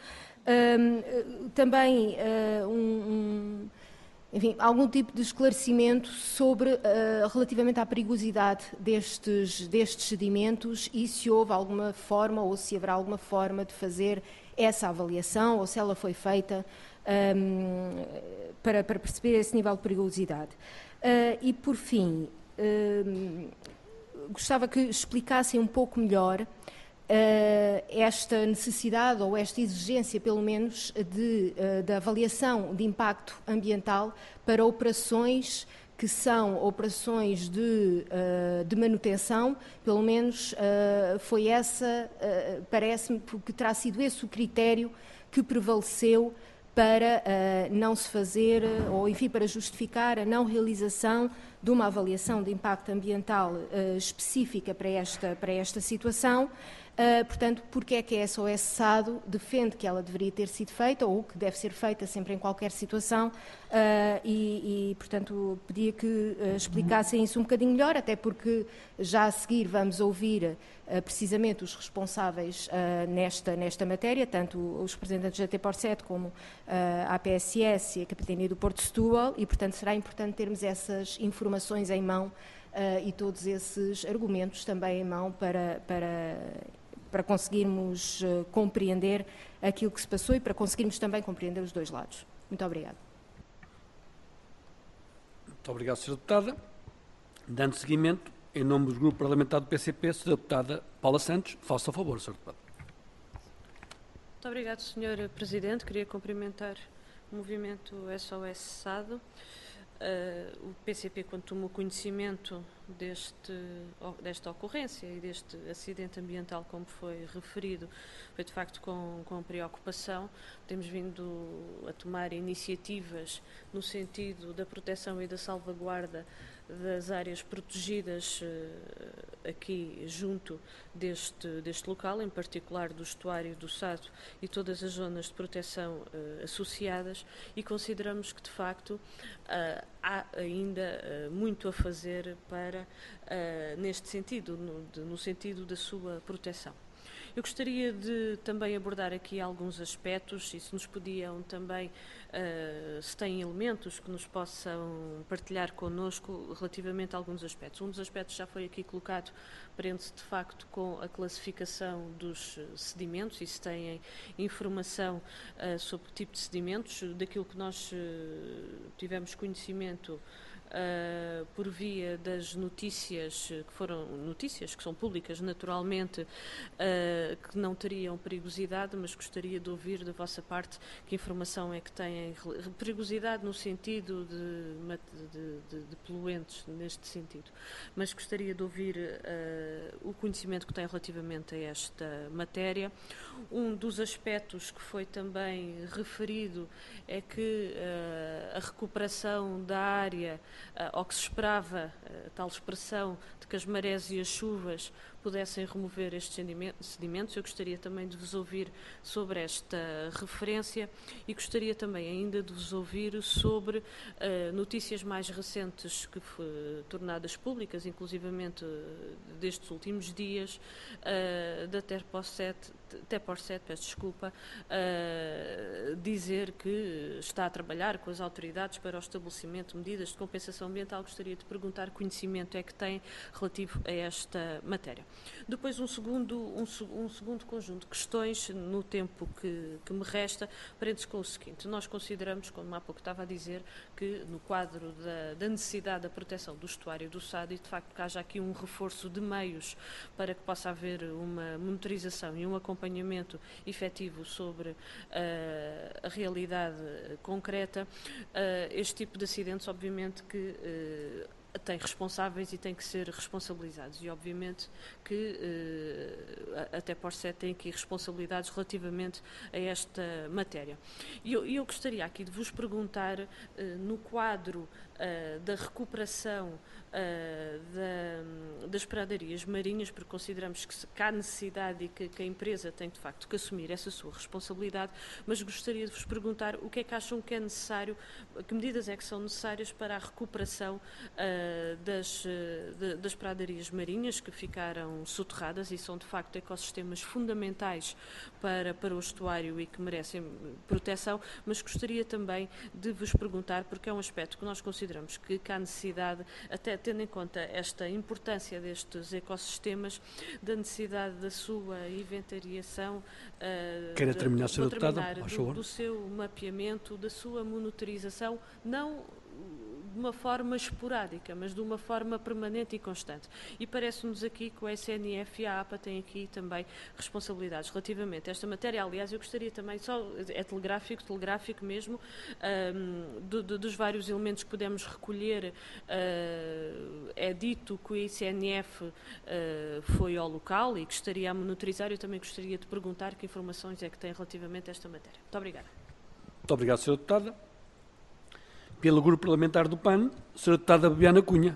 Um, também uh, um, um Enfim, algum tipo de esclarecimento sobre, uh, relativamente à perigosidade destes, destes sedimentos e se houve alguma forma ou se haverá alguma forma de fazer essa avaliação ou se ela foi feita um, para, para perceber esse nível de perigosidade. Uh, e, por fim, uh, gostava que explicassem um pouco melhor Uh, esta necessidade ou esta exigência, pelo menos, de, uh, da avaliação de impacto ambiental para operações que são operações de, uh, de manutenção, pelo menos uh, foi essa, uh, parece-me que terá sido esse o critério que prevaleceu para uh, não se fazer, ou enfim, para justificar a não realização de uma avaliação de impacto ambiental uh, específica para esta, para esta situação. Uh, portanto, porque é que a S O S SADO defende que ela deveria ter sido feita ou que deve ser feita sempre em qualquer situação uh, e, e, portanto, pedia que uh, explicassem isso um bocadinho melhor, até porque já a seguir vamos ouvir uh, precisamente os responsáveis uh, nesta, nesta matéria, tanto os representantes da T P O R sete como uh, a A P S S e a Capitania do Porto de Setúbal e, portanto, será importante termos essas informações em mão uh, e todos esses argumentos também em mão para... para para conseguirmos uh, compreender aquilo que se passou e para conseguirmos também compreender os dois lados. Muito obrigada. Muito obrigado, senhora Deputada. Dando seguimento, em nome do Grupo Parlamentar do P C P, senhora Deputada Paula Santos, faça a favor, senhora Deputada. Muito obrigado, senhor Presidente. Queria cumprimentar o movimento S O S SADO. Uh, o P C P, quando tomou conhecimento deste, desta ocorrência e deste acidente ambiental, como foi referido, foi de facto com, com preocupação. Temos vindo a tomar iniciativas no sentido da proteção e da salvaguarda das áreas protegidas uh, aqui junto deste, deste local, em particular do estuário do Sado e todas as zonas de proteção uh, associadas, e consideramos que de facto uh, há ainda uh, muito a fazer para, uh, neste sentido, no, de, no sentido da sua proteção. Eu gostaria de também abordar aqui alguns aspectos e se nos podiam também, uh, se têm elementos que nos possam partilhar connosco relativamente a alguns aspectos. Um dos aspectos já foi aqui colocado, prende-se de facto com a classificação dos sedimentos e se têm informação uh, sobre que tipo de sedimentos. Daquilo que nós uh, tivemos conhecimento Uh, por via das notícias que foram notícias que são públicas naturalmente, uh, que não teriam perigosidade, mas gostaria de ouvir da vossa parte que informação é que têm perigosidade no sentido de, de, de, de poluentes neste sentido, mas gostaria de ouvir uh, o conhecimento que têm relativamente a esta matéria. Um dos aspectos que foi também referido é que uh, a recuperação da área, uh, ao que se esperava, uh, tal expressão de que as marés e as chuvas pudessem remover estes sedimentos. Eu gostaria também de vos ouvir sobre esta referência e gostaria também ainda de vos ouvir sobre uh, notícias mais recentes que foram tornadas públicas, inclusivamente uh, destes últimos dias, uh, da Terporset, Terporset, peço desculpa, uh, dizer que está a trabalhar com as autoridades para o estabelecimento de medidas de compensação ambiental. Gostaria de perguntar que conhecimento é que tem relativo a esta matéria. Depois um segundo, um, um segundo conjunto de questões, no tempo que, que me resta, prende-se com o seguinte. Nós consideramos, como há pouco estava a dizer, que no quadro da, da necessidade da proteção do estuário do Sado, e de facto que haja aqui um reforço de meios para que possa haver uma monitorização e um acompanhamento efetivo sobre uh, a realidade concreta, uh, este tipo de acidentes, obviamente que uh, tem responsáveis e têm que ser responsabilizados e obviamente que uh, até por ser tem aqui responsabilidades relativamente a esta matéria. E eu, eu gostaria aqui de vos perguntar uh, no quadro uh, da recuperação uh, da, das pradarias marinhas, porque consideramos que, se, que há necessidade e que, que a empresa tem de facto que assumir essa sua responsabilidade, mas gostaria de vos perguntar o que é que acham que é necessário, que medidas é que são necessárias para a recuperação uh, Das, de, das pradarias marinhas que ficaram soterradas e são de facto ecossistemas fundamentais para, para o estuário e que merecem proteção, mas gostaria também de vos perguntar, porque é um aspecto que nós consideramos que, que há necessidade, até tendo em conta esta importância destes ecossistemas, da necessidade da sua inventariação, uh, Queira terminar, senhora Deputada, do, do seu mapeamento, da sua monitorização, não de uma forma esporádica, mas de uma forma permanente e constante. E parece-nos aqui que o S N F e a APA têm aqui também responsabilidades relativamente a esta matéria. Aliás, eu gostaria também, só é telegráfico, telegráfico mesmo, um, do, do, dos vários elementos que podemos recolher, uh, é dito que o I C N F uh, foi ao local e que estaria a monitorizar. Eu também gostaria de perguntar que informações é que tem relativamente a esta matéria. Muito obrigada. Muito obrigado, senhora Deputada. Pelo Grupo Parlamentar do P A N, senhora Deputada Bibiana Cunha.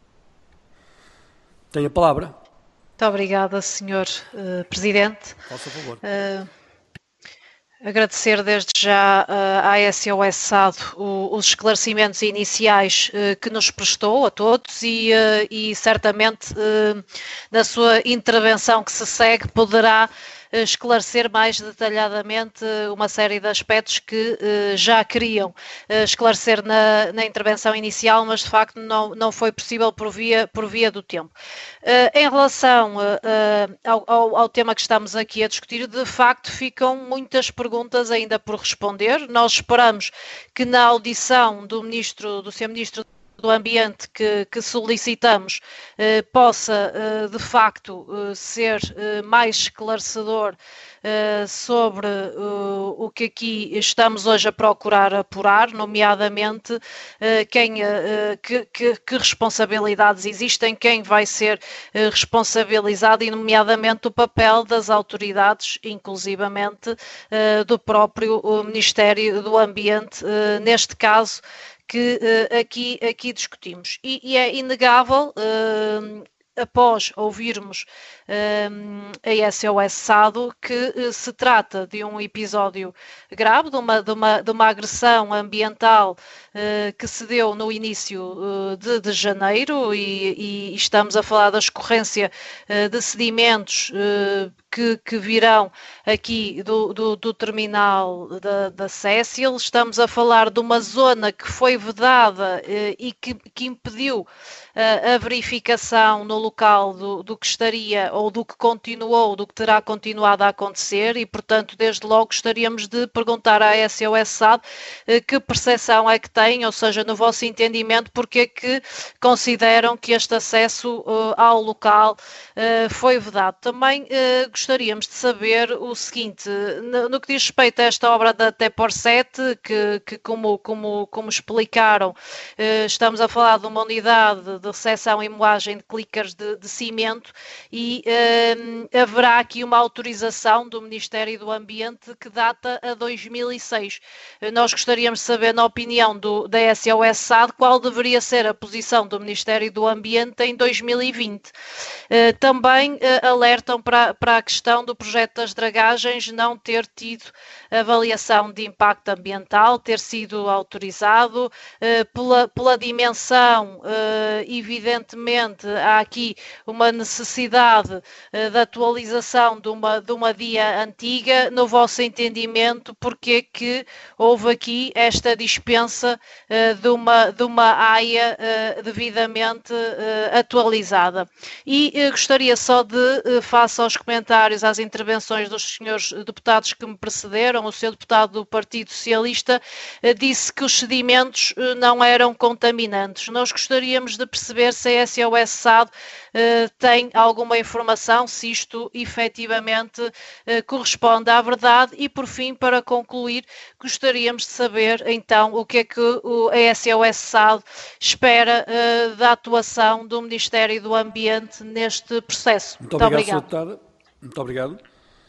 Tem a palavra. Muito obrigada, senhor uh, Presidente. Faça favor. Uh, agradecer desde já uh, à S O S Sado o, os esclarecimentos iniciais uh, que nos prestou a todos e, uh, e certamente uh, na sua intervenção que se segue poderá esclarecer mais detalhadamente uma série de aspectos que uh, já queriam uh, esclarecer na, na intervenção inicial, mas de facto não, não foi possível por via, por via do tempo. Uh, em relação uh, ao, ao, ao tema que estamos aqui a discutir, de facto ficam muitas perguntas ainda por responder. Nós esperamos que na audição do ministro, do senhor Ministro do Ambiente que, que solicitamos eh, possa eh, de facto eh, ser eh, mais esclarecedor eh, sobre eh, o que aqui estamos hoje a procurar apurar, nomeadamente eh, quem, eh, que, que, que responsabilidades existem, quem vai ser eh, responsabilizado e nomeadamente o papel das autoridades, inclusivamente eh, do próprio Ministério do Ambiente, eh, neste caso que uh, aqui, aqui discutimos. E, e é inegável, uh, após ouvirmos uh, a S O S Sado, que uh, se trata de um episódio grave, de uma, de uma, de uma agressão ambiental uh, que se deu no início uh, de, de janeiro e, e estamos a falar da escorrência uh, de sedimentos uh, que, que virão aqui do, do, do terminal da, da Cécil. Estamos a falar de uma zona que foi vedada eh, e que, que impediu eh, a verificação no local do, do que estaria ou do que continuou, do que terá continuado a acontecer e, portanto, desde logo gostaríamos de perguntar à S O S S A D eh, que percepção é que tem, ou seja, no vosso entendimento, porque é que consideram que este acesso uh, ao local uh, foi vedado. Também uh, gostaríamos de saber o seguinte, no, no que diz respeito a esta obra da T E P O R sete, que, que como, como, como explicaram, uh, estamos a falar de uma unidade de recepção e moagem de clickers de, de cimento e uh, haverá aqui uma autorização do Ministério do Ambiente que data a dois mil e seis. Uh, nós gostaríamos de saber, na opinião do, da S O S S A D, qual deveria ser a posição do Ministério do Ambiente em dois mil e vinte. Uh, também uh, alertam para, para a questão do projeto das dragagens não ter tido avaliação de impacto ambiental, ter sido autorizado uh, pela, pela dimensão, uh, evidentemente há aqui uma necessidade uh, de atualização de uma, de uma dia antiga. No vosso entendimento, porque é que houve aqui esta dispensa uh, de uma, de uma área uh, devidamente uh, atualizada? E uh, gostaria só de, uh, face aos comentários, às intervenções dos senhores deputados que me precederam, o senhor deputado do Partido Socialista uh, disse que os sedimentos uh, não eram contaminantes. Nós gostaríamos de perceber se a S O S S A D uh, tem alguma informação, se isto efetivamente uh, corresponde à verdade. E, por fim, para concluir, gostaríamos de saber, então, o que é que o, a S O S S A D espera uh, da atuação do Ministério do Ambiente neste processo. Muito, Muito obrigado, obrigado. Senhora Deputada. Muito obrigado.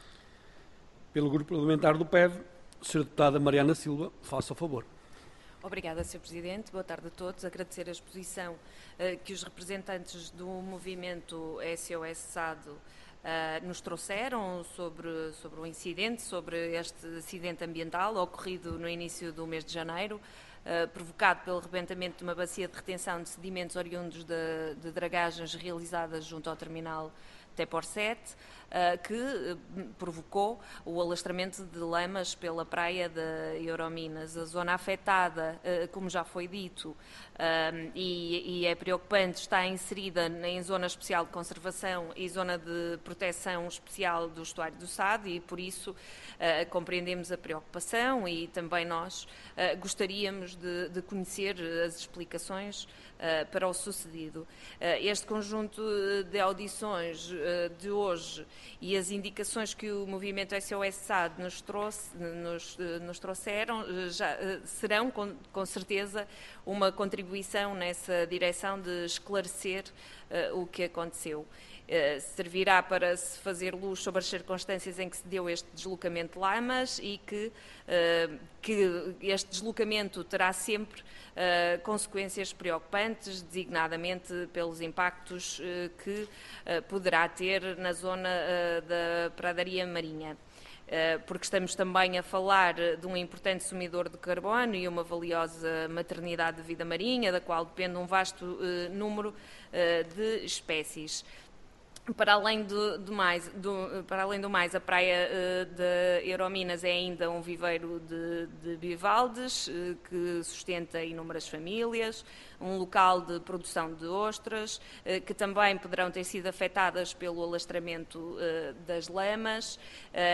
Pelo Grupo Parlamentar do P E V, senhora Deputada Mariana Silva, faça o favor. Obrigada, senhor Presidente. Boa tarde a todos. Agradecer a exposição uh, que os representantes do movimento S O S S A D uh, nos trouxeram sobre, sobre o incidente, sobre este acidente ambiental ocorrido no início do mês de janeiro, uh, provocado pelo rebentamento de uma bacia de retenção de sedimentos oriundos de, de dragagens realizadas junto ao terminal T E P O R sete, uh, que uh, provocou o alastramento de lamas pela praia de Eurominas. A zona afetada, uh, como já foi dito, uh, e, e é preocupante, está inserida em zona especial de conservação e zona de proteção especial do estuário do Sado e, por isso, uh, compreendemos a preocupação e também nós uh, gostaríamos de, de conhecer as explicações uh, para o sucedido. Uh, este conjunto de audições de hoje e as indicações que o movimento S O S S A D nos, trouxe, nos, nos trouxeram já serão com, com certeza uma contribuição nessa direção de esclarecer uh, o que aconteceu. Uh, servirá para se fazer luz sobre as circunstâncias em que se deu este deslocamento de lamas e que, uh, que este deslocamento terá sempre uh, consequências preocupantes, designadamente pelos impactos uh, que uh, poderá ter na zona uh, da pradaria marinha. Uh, porque estamos também a falar de um importante sumidor de carbono e uma valiosa maternidade de vida marinha, da qual depende um vasto uh, número uh, de espécies. Para além do, do mais, do, para além do mais, a praia uh, de Eurominas é ainda um viveiro de, de bivaldes uh, que sustenta inúmeras famílias, um local de produção de ostras, uh, que também poderão ter sido afetadas pelo alastramento uh, das lamas uh,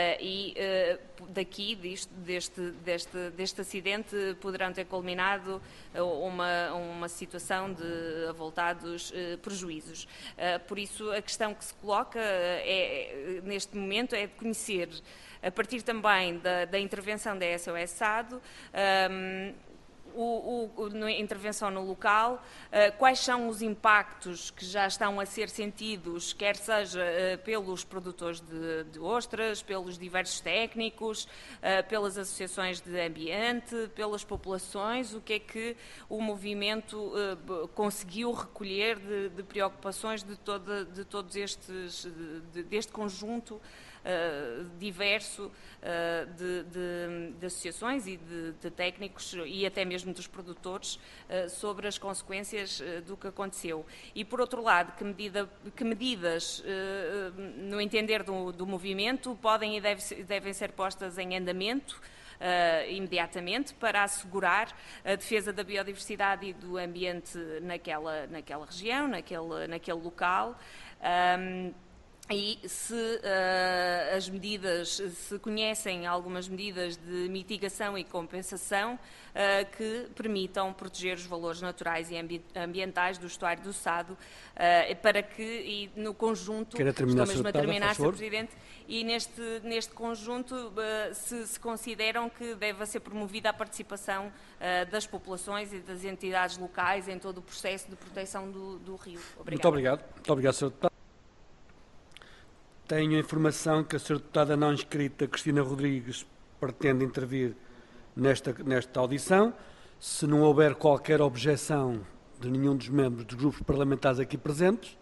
e uh, daqui, deste, deste, deste, deste acidente, poderão ter culminado uma, uma situação de avultados uh, prejuízos. Uh, por isso, a questão que se coloca é, neste momento é de conhecer, a partir também da, da intervenção da S O S S A D, um, o, o, a intervenção no local, uh, quais são os impactos que já estão a ser sentidos, quer seja uh, pelos produtores de, de ostras, pelos diversos técnicos, uh, pelas associações de ambiente, pelas populações, o que é que o movimento uh, conseguiu recolher de, de preocupações de, toda, de todos estes, de, deste conjunto Uh, diverso uh, de, de, de associações e de, de técnicos e até mesmo dos produtores uh, sobre as consequências uh, do que aconteceu. E, por outro lado, que, medida, que medidas, uh, no entender do, do movimento, podem e deve, devem ser postas em andamento Uh, imediatamente para assegurar a defesa da biodiversidade e do ambiente naquela, naquela região, naquele, naquele local. Um, E se uh, as medidas, se conhecem algumas medidas de mitigação e compensação uh, que permitam proteger os valores naturais e ambi ambientais do estuário do Sado, uh, para que, e no conjunto, estou mesmo a terminar, senhor Presidente, e neste, neste conjunto uh, se, se consideram que deve ser promovida a participação uh, das populações e das entidades locais em todo o processo de proteção do, do rio. Obrigada. Muito obrigado. Muito obrigado, senhor Deputado. Tenho a informação que a senhora Deputada não inscrita, Cristina Rodrigues, pretende intervir nesta, nesta audição. Se não houver qualquer objeção de nenhum dos membros dos grupos parlamentares aqui presentes.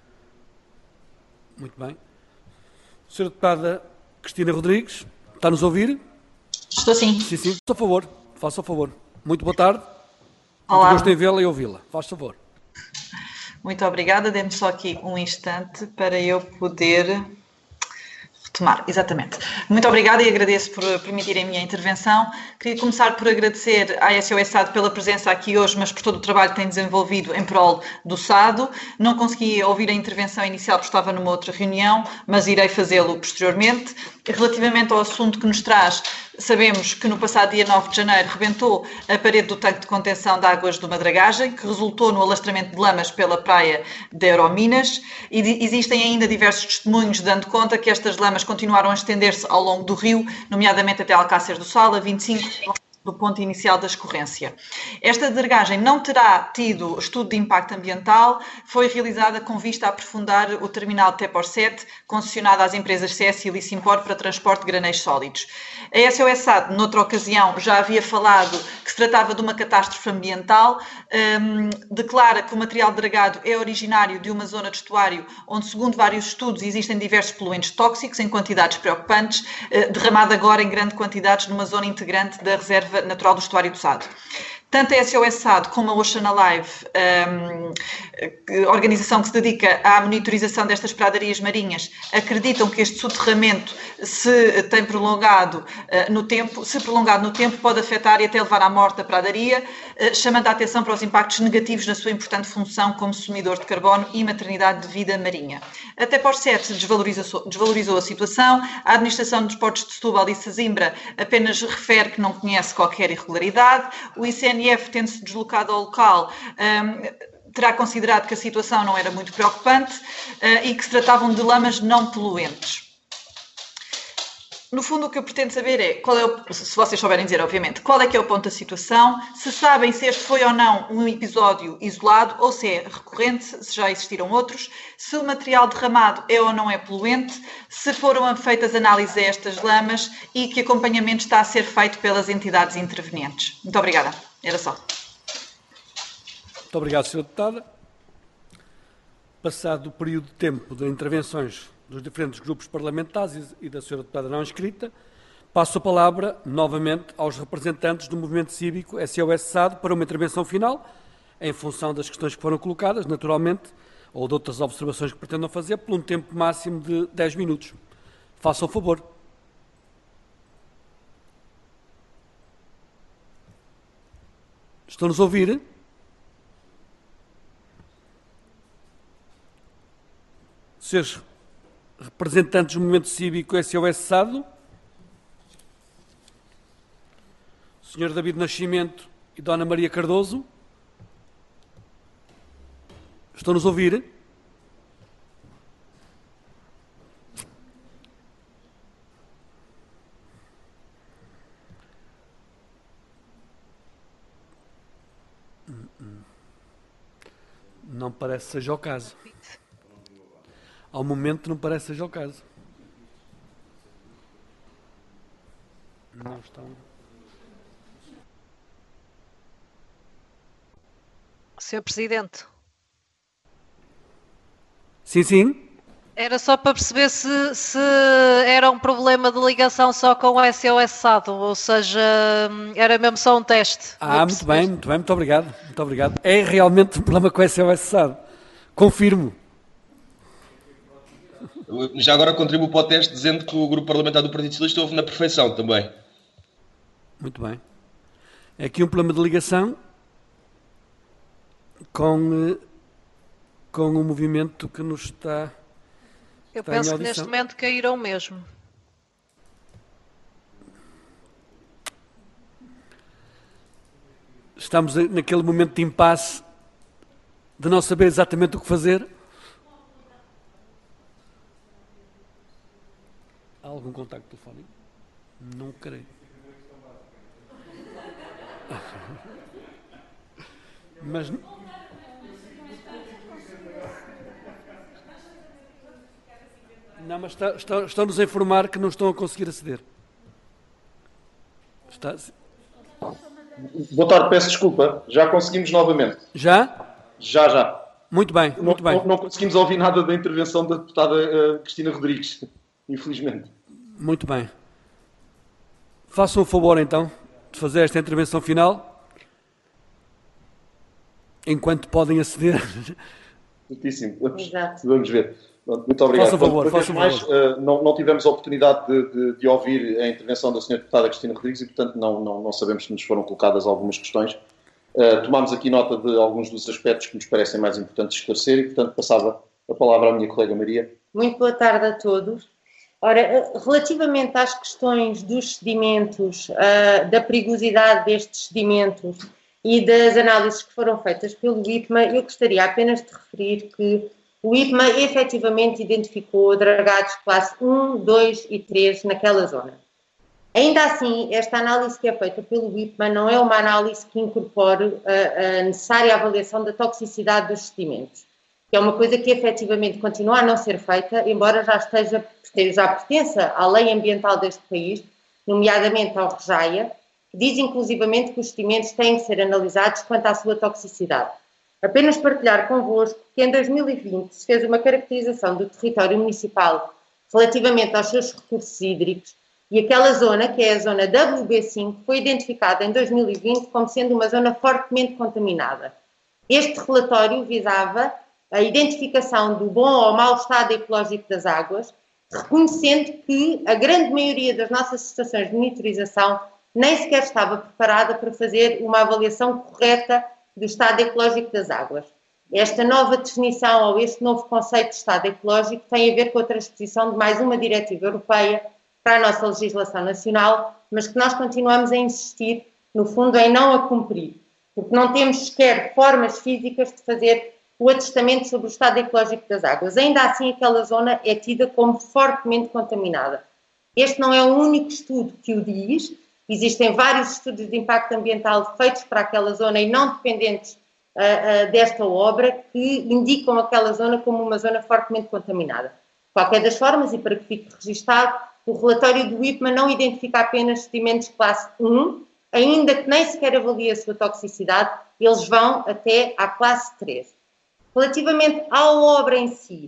Muito bem. senhora Deputada Cristina Rodrigues, está-nos a ouvir? Estou sim. Sim, sim. Faça o favor. Faça o favor. Muito boa tarde. Olá. Muito gosto em vê-la e ouvi-la. Faz favor. Muito obrigada. Dê-me só aqui um instante para eu poder retomar. Exatamente. Muito obrigada e agradeço por permitirem a minha intervenção. Queria começar por agradecer à S O S Sado pela presença aqui hoje, mas por todo o trabalho que tem desenvolvido em prol do Sado. Não consegui ouvir a intervenção inicial porque estava numa outra reunião, mas irei fazê-lo posteriormente. Relativamente ao assunto que nos traz, sabemos que no passado dia nove de janeiro rebentou a parede do tanque de contenção de águas do Madragagem, que resultou no alastramento de lamas pela praia de Eurominas, e existem ainda diversos testemunhos dando conta que estas lamas continuaram a estender-se ao longo do rio, nomeadamente até Alcácer do Sal, a vinte e cinco quilómetros do ponto inicial da escorrência. Esta dragagem não terá tido estudo de impacto ambiental, foi realizada com vista a aprofundar o terminal Tepor sete, concessionado às empresas C S e Licimpor para transporte de graneiros sólidos. A S O S Sado, noutra ocasião, já havia falado que se tratava de uma catástrofe ambiental, um, declara que o material dragado é originário de uma zona de estuário onde, segundo vários estudos, existem diversos poluentes tóxicos em quantidades preocupantes, uh, derramado agora em grande quantidades numa zona integrante da reserva natural do estuário do Sado. Tanto a S O S Sado como a Ocean Alive, um, organização que se dedica à monitorização destas pradarias marinhas, acreditam que este soterramento se tem prolongado uh, no tempo, se prolongado no tempo, pode afetar e até levar à morte da pradaria, uh, chamando a atenção para os impactos negativos na sua importante função como sumidor de carbono e maternidade de vida marinha. Até por sete desvalorizou, desvalorizou a situação. A administração dos portos de Setúbal e Sesimbra apenas refere que não conhece qualquer irregularidade. O I C N F, tendo-se deslocado ao local, um, terá considerado que a situação não era muito preocupante uh, e que se tratavam de lamas não poluentes. No fundo, o que eu pretendo saber é, qual é o, se vocês souberem dizer, obviamente, qual é que é o ponto da situação, se sabem se este foi ou não um episódio isolado ou se é recorrente, se já existiram outros, se o material derramado é ou não é poluente, se foram feitas análises a estas lamas e que acompanhamento está a ser feito pelas entidades intervenientes. Muito obrigada. Era só. Muito obrigado, senhora Deputada. Passado o período de tempo de intervenções dos diferentes grupos parlamentares e da senhora Deputada não inscrita, passo a palavra novamente aos representantes do Movimento Cívico S O S Sado para uma intervenção final, em função das questões que foram colocadas, naturalmente, ou de outras observações que pretendam fazer, por um tempo máximo de dez minutos. Façam o favor. Estão-nos a ouvir? Senhores representantes do Movimento Cívico S O S Sado, senhor David Nascimento e dona Maria Cardoso, estão-nos a ouvir? Não parece que seja o caso. Ao momento não parece que seja o caso. Não estão. senhor Presidente. Sim, sim. Era só para perceber se, se era um problema de ligação só com o S O S SAD, ou seja, era mesmo só um teste. Ah, muito bem, muito bem, muito obrigado, muito obrigado. É realmente um problema com o S O S SAD, confirmo. Já agora contribuo para o teste dizendo que o Grupo Parlamentar do Partido Socialista houve na perfeição também. Muito bem. É aqui um problema de ligação com, com o movimento que nos está... Eu está penso que neste momento caíram mesmo. Estamos naquele momento de impasse de não saber exatamente o que fazer. Há algum contacto telefónico? Não creio. Mas... Não, mas está, está, estão-nos a informar que não estão a conseguir aceder. Está... Boa tarde, peço desculpa. Já conseguimos novamente. Já? Já, já. Muito bem, não, muito bem. Não, não conseguimos ouvir nada da intervenção da deputada uh, Cristina Rodrigues, infelizmente. Muito bem. Façam o favor, então, de fazer esta intervenção final, enquanto podem aceder. Certíssimo. Vamos, vamos ver. Muito obrigado. Faça favor, faça mais, favor. Uh, não, não tivemos a oportunidade de, de, de ouvir a intervenção da senhora deputada Cristina Rodrigues e, portanto, não, não, não sabemos se nos foram colocadas algumas questões. Uh, tomámos aqui nota de alguns dos aspectos que nos parecem mais importantes esclarecer e, portanto, passava a palavra à minha colega Maria. Muito boa tarde a todos. Ora, relativamente às questões dos sedimentos, uh, da perigosidade destes sedimentos e das análises que foram feitas pelo I P M A, eu gostaria apenas de referir que o I P M A efetivamente identificou dragados classe um, dois e três naquela zona. Ainda assim, esta análise que é feita pelo I P M A não é uma análise que incorpore a, a necessária avaliação da toxicidade dos sedimentos, que é uma coisa que efetivamente continua a não ser feita, embora já esteja, já pertença à lei ambiental deste país, nomeadamente ao REJAIA, que diz inclusivamente que os sedimentos têm que ser analisados quanto à sua toxicidade. Apenas partilhar convosco que em dois mil e vinte se fez uma caracterização do território municipal relativamente aos seus recursos hídricos e aquela zona, que é a zona W B cinco, foi identificada em dois mil e vinte como sendo uma zona fortemente contaminada. Este relatório visava a identificação do bom ou mau estado ecológico das águas, reconhecendo que a grande maioria das nossas estações de monitorização nem sequer estava preparada para fazer uma avaliação correta do estado ecológico das águas. Esta nova definição ou este novo conceito de estado ecológico tem a ver com a transposição de mais uma diretiva europeia para a nossa legislação nacional, mas que nós continuamos a insistir, no fundo, em não a cumprir, porque não temos sequer formas físicas de fazer o atestamento sobre o estado ecológico das águas. Ainda assim, aquela zona é tida como fortemente contaminada. Este não é o único estudo que o diz. Existem vários estudos de impacto ambiental feitos para aquela zona e não dependentes uh, uh, desta obra que indicam aquela zona como uma zona fortemente contaminada. De qualquer das formas, e para que fique registado, o relatório do I P M A não identifica apenas sedimentos classe um, ainda que nem sequer avalie a sua toxicidade, eles vão até à classe três. Relativamente à obra em si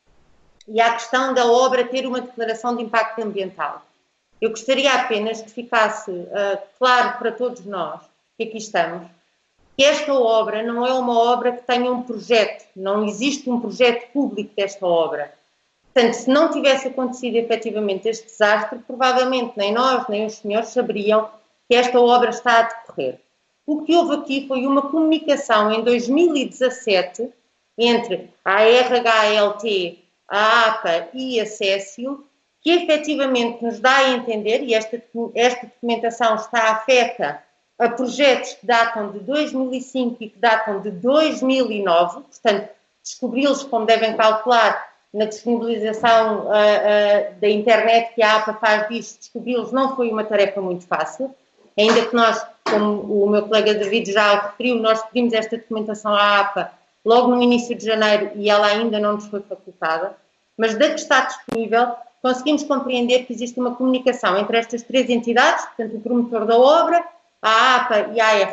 e à questão da obra ter uma declaração de impacto ambiental, eu gostaria apenas que ficasse uh, claro para todos nós que aqui estamos, que esta obra não é uma obra que tenha um projeto, não existe um projeto público desta obra. Portanto, se não tivesse acontecido efetivamente este desastre, provavelmente nem nós, nem os senhores saberiam que esta obra está a decorrer. O que houve aqui foi uma comunicação em dois mil e dezassete entre a R H L T, a APA e a Cécio, que efetivamente nos dá a entender, e esta, esta documentação está afeta a projetos que datam de dois mil e cinco e que datam de dois mil e nove, portanto, descobri-los, como devem calcular, na disponibilização uh, uh, da internet que a APA faz disto, descobri-los não foi uma tarefa muito fácil, ainda que nós, como o meu colega David já o referiu, nós pedimos esta documentação à APA logo no início de janeiro e ela ainda não nos foi facultada, mas da que está disponível, conseguimos compreender que existe uma comunicação entre estas três entidades, portanto, o promotor da obra, a APA e a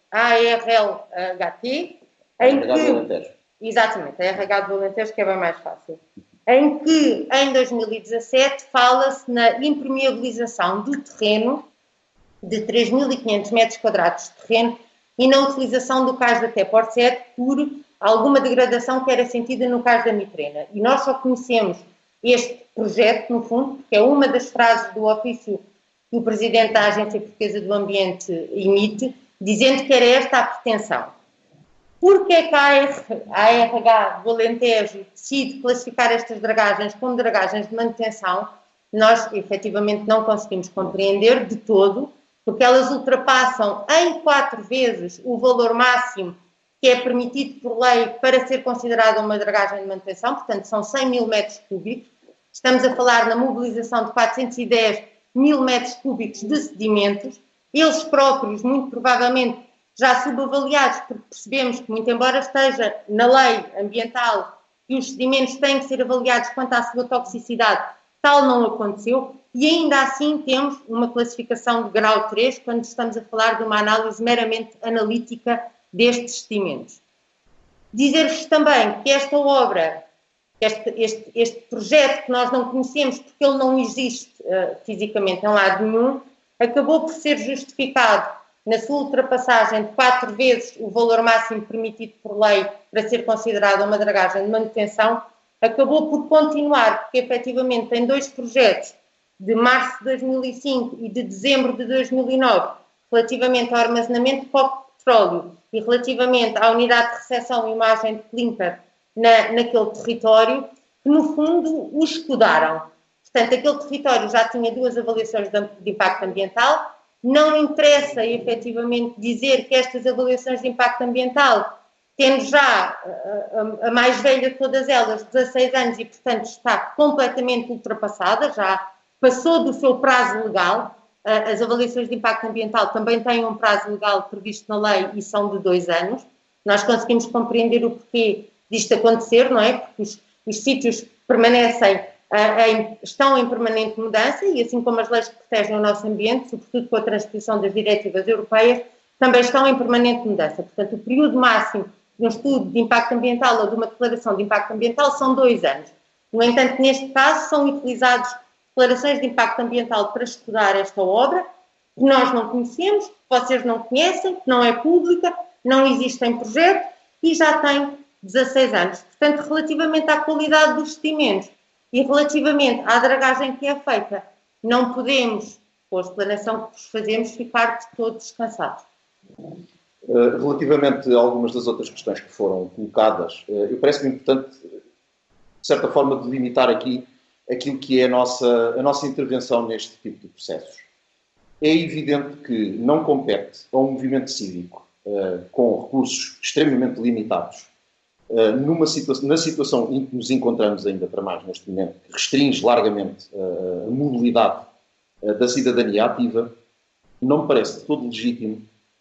R L H T, em que... Exatamente, a R H do Alentejo, que é bem mais fácil. em que, em dois mil e dezassete, fala-se na impermeabilização do terreno de três mil e quinhentos metros quadrados de terreno e na utilização do cais da T E P O R sete por alguma degradação que era sentida no cais da Mitrena. E nós só conhecemos este projeto, no fundo, porque é uma das frases do ofício que o Presidente da Agência Portuguesa do Ambiente emite, dizendo que era esta a pretensão. Porque é que a A R H do Alentejo decide classificar estas dragagens como dragagens de manutenção, nós efetivamente não conseguimos compreender de todo, porque elas ultrapassam em quatro vezes o valor máximo que é permitido por lei para ser considerada uma dragagem de manutenção, portanto são cem mil metros cúbicos. Estamos a falar na mobilização de quatrocentos e dez mil metros cúbicos de sedimentos, eles próprios, muito provavelmente, já subavaliados, porque percebemos que, muito embora esteja na lei ambiental que os sedimentos têm que ser avaliados quanto à sua toxicidade, tal não aconteceu, e ainda assim temos uma classificação de grau três, quando estamos a falar de uma análise meramente analítica destes sedimentos. Dizer-vos também que esta obra, este, este, este projeto que nós não conhecemos, porque ele não existe uh, fisicamente em lado nenhum, acabou por ser justificado na sua ultrapassagem de quatro vezes o valor máximo permitido por lei para ser considerada uma dragagem de manutenção, acabou por continuar, porque efetivamente tem dois projetos de março de dois mil e cinco e de dezembro de dois mil e nove, relativamente ao armazenamento de petróleo e relativamente à unidade de recepção e imagem de clinker na, naquele território, que no fundo o escudaram. Portanto, aquele território já tinha duas avaliações de, de impacto ambiental. Não interessa, efetivamente, dizer que estas avaliações de impacto ambiental, tendo já a, a, a mais velha de todas elas, dezasseis anos, e, portanto, está completamente ultrapassada, já passou do seu prazo legal. As avaliações de impacto ambiental também têm um prazo legal previsto na lei e são de dois anos. Nós conseguimos compreender o porquê disto acontecer, não é? Porque os, os sítios permanecem Em, estão em permanente mudança e, assim como as leis que protegem o nosso ambiente, sobretudo com a transposição das diretivas europeias, também estão em permanente mudança. Portanto, o período máximo de um estudo de impacto ambiental ou de uma declaração de impacto ambiental são dois anos. No entanto, neste caso, são utilizados declarações de impacto ambiental para estudar esta obra, que nós não conhecemos, que vocês não conhecem, que não é pública, não existe em projeto e já tem dezasseis anos. Portanto, relativamente à qualidade dos sedimentos, e relativamente à dragagem que é feita, não podemos, com a explanação que vos fazemos, ficar de todo descansados. Relativamente a algumas das outras questões que foram colocadas, eu parece-me importante, de certa forma, delimitar aqui aquilo que é a nossa, a nossa intervenção neste tipo de processos. É evidente que não compete a um movimento cívico com recursos extremamente limitados, Uh, numa situação, na situação em que nos encontramos ainda para mais neste momento, que restringe largamente uh, a mobilidade uh, da cidadania ativa, não me parece de todo legítimo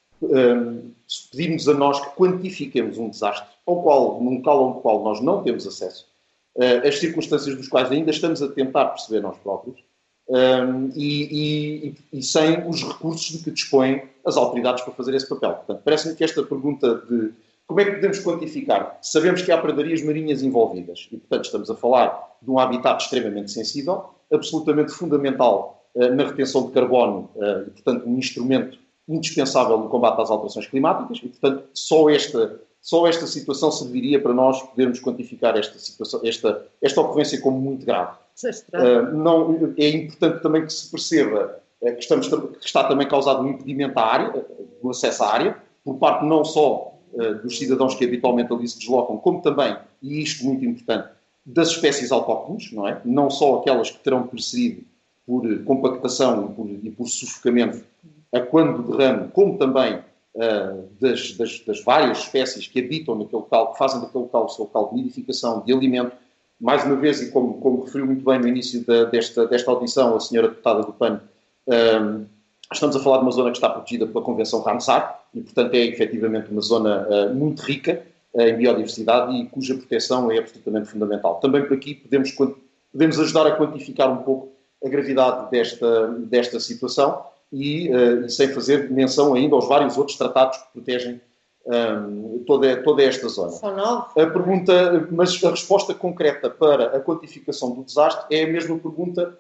uh, pedirmos a nós que quantifiquemos um desastre ao qual, num local ao qual nós não temos acesso, uh, as circunstâncias dos quais ainda estamos a tentar perceber nós próprios, uh, e, e, e sem os recursos de que dispõem as autoridades para fazer esse papel. Portanto, parece-me que esta pergunta de como é que podemos quantificar? Sabemos que há pradarias marinhas envolvidas e, portanto, estamos a falar de um habitat extremamente sensível, absolutamente fundamental uh, na retenção de carbono uh, e, portanto, um instrumento indispensável no combate às alterações climáticas e, portanto, só esta, só esta situação serviria para nós podermos quantificar esta, situação, esta, esta ocorrência como muito grave. Uh, não, é importante também que se perceba uh, que, estamos, que está também causado um impedimento à área, do acesso à área, por parte não só dos cidadãos que habitualmente ali se deslocam, como também, e isto muito importante, das espécies autóctones, não é? Não só aquelas que terão perecido por compactação e por, e por sufocamento a quando derrame, como também uh, das, das, das várias espécies que habitam naquele local, que fazem daquele local o seu local de nidificação, de alimento. Mais uma vez, e como, como referiu muito bem no início da, desta, desta audição a senhora deputada do P A N, um, estamos a falar de uma zona que está protegida pela Convenção Ramsar e, portanto, é efetivamente uma zona uh, muito rica uh, em biodiversidade e cuja proteção é absolutamente fundamental. Também por aqui podemos, podemos ajudar a quantificar um pouco a gravidade desta, desta situação e, uh, e sem fazer menção ainda aos vários outros tratados que protegem um, toda, toda esta zona. São nove. A pergunta, mas a resposta concreta para a quantificação do desastre é a mesma pergunta,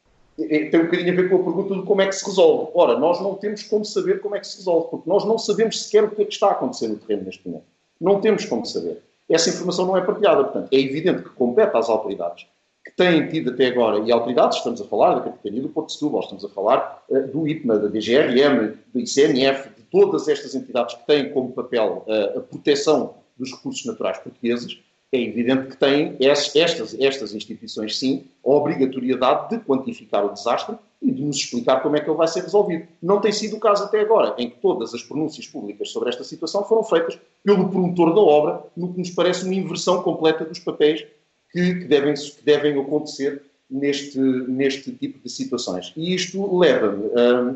é, tem um bocadinho a ver com a pergunta de como é que se resolve. Ora, nós não temos como saber como é que se resolve, porque nós não sabemos sequer o que é que está a acontecer no terreno neste momento. Não temos como saber. Essa informação não é partilhada, portanto, é evidente que compete às autoridades que têm tido até agora, e autoridades, estamos a falar da Capitania do Porto de Setúbal, estamos a falar uh, do I P M A, da D G R M, do I C N F, de todas estas entidades que têm como papel uh, a proteção dos recursos naturais portugueses, é evidente que têm estas, estas instituições, sim, a obrigatoriedade de quantificar o desastre e de nos explicar como é que ele vai ser resolvido. Não tem sido o caso até agora, em que todas as pronúncias públicas sobre esta situação foram feitas pelo promotor da obra, no que nos parece uma inversão completa dos papéis que, que, devem, que devem acontecer neste, neste tipo de situações. E isto leva-me hum,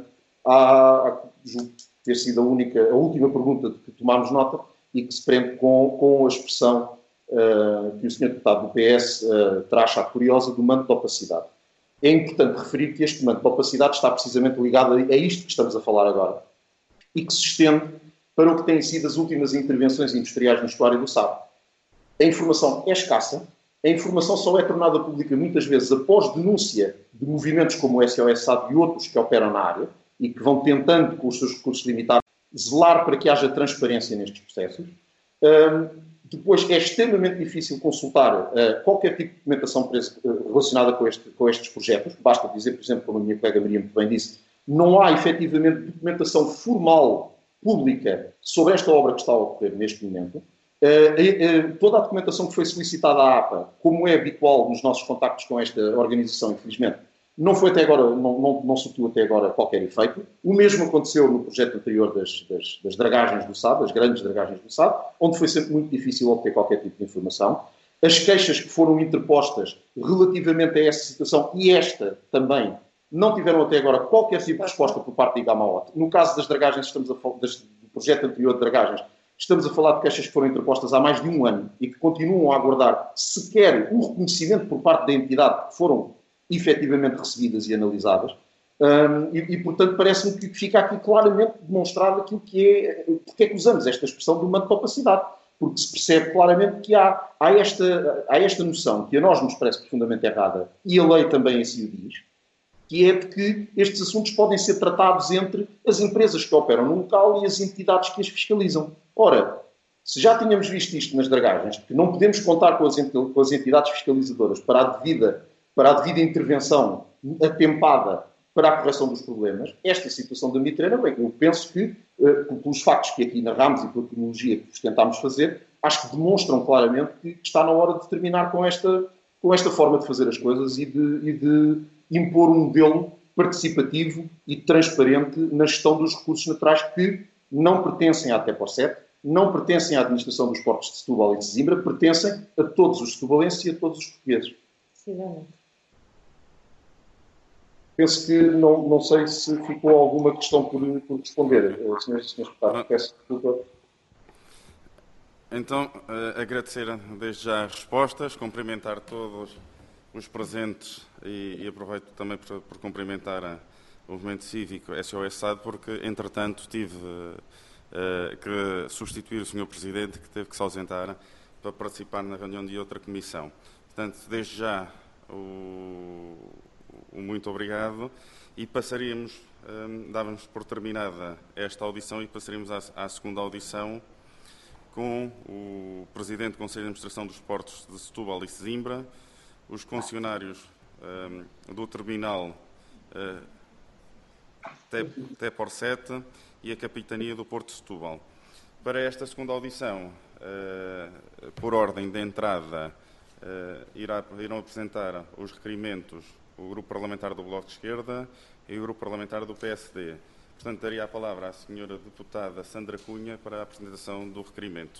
a, a julgo ter sido a, única, a última pergunta de que tomámos nota e que se prende com, com a expressão uh, que o senhor deputado do P S uh, terá achado curiosa do manto de opacidade. É importante referir que este manto de opacidade está precisamente ligado a, a isto que estamos a falar agora e que se estende para o que têm sido as últimas intervenções industriais no estuário do Sado. A informação é escassa. A informação só é tornada pública muitas vezes após denúncia de movimentos como o S O S SAD e outros que operam na área e que vão tentando, com os seus recursos limitados, zelar para que haja transparência nestes processos. Um, depois, é extremamente difícil consultar uh, qualquer tipo de documentação relacionada com, este, com estes projetos. Basta dizer, por exemplo, como a minha colega Maria muito bem disse, não há efetivamente documentação formal pública sobre esta obra que está a ocorrer neste momento. Uh, uh, toda a documentação que foi solicitada à A P A, como é habitual nos nossos contactos com esta organização, infelizmente, não foi até agora, não, não, não surtiu até agora qualquer efeito. O mesmo aconteceu no projeto anterior das, das, das dragagens do Sado, das grandes dragagens do Sado, onde foi sempre muito difícil obter qualquer tipo de informação. As queixas que foram interpostas relativamente a essa situação e esta também não tiveram até agora qualquer tipo de resposta por parte da Igamaot. No caso das dragagens, estamos a falar, das, do projeto anterior de dragagens, estamos a falar de queixas que foram interpostas há mais de um ano e que continuam a aguardar sequer um reconhecimento por parte da entidade que foram efetivamente recebidas e analisadas. Um, e, e, portanto, parece-me que fica aqui claramente demonstrado aquilo que é, porque é que usamos esta expressão do manto de opacidade, porque se percebe claramente que há, há, esta, há esta noção que a nós nos parece profundamente errada, e a lei também assim o diz, que é de que estes assuntos podem ser tratados entre as empresas que operam no local e as entidades que as fiscalizam. Ora, se já tínhamos visto isto nas dragagens, que não podemos contar com as, com as entidades fiscalizadoras para a devida, para a devida intervenção atempada para a correção dos problemas, esta situação da Mitrena, bem, eu penso que, uh, pelos factos que aqui narramos e pela cronologia que tentámos fazer, acho que demonstram claramente que está na hora de terminar com esta, com esta forma de fazer as coisas e de, e de impor um modelo participativo e transparente na gestão dos recursos naturais que não pertencem à T E P O R sete, não pertencem à administração dos portos de Setúbal e de Sesimbra, pertencem a todos os setubalenses e a todos os portugueses. Sim. Penso que não, não sei se ficou alguma questão por, por responder. Senhores e senhores deputados, peço desculpa. Então, uh, agradecer desde já as respostas, cumprimentar todos os presentes e, e aproveito também por, por cumprimentar a, o movimento cívico S O S SAD, porque, entretanto, tive uh, que substituir o senhor Presidente, que teve que se ausentar para participar na reunião de outra comissão. Portanto, desde já, o... muito obrigado e passaríamos, um, dávamos por terminada esta audição e passaríamos à, à segunda audição com o Presidente do Conselho de Administração dos Portos de Setúbal e Sesimbra, os concessionários um, do terminal uh, T E P O R sete e a Capitania do Porto de Setúbal. Para esta segunda audição, uh, por ordem de entrada, uh, irá, irão apresentar os requerimentos o Grupo Parlamentar do Bloco de Esquerda e o Grupo Parlamentar do P S D. Portanto, daria a palavra à senhora deputada Sandra Cunha para a apresentação do requerimento.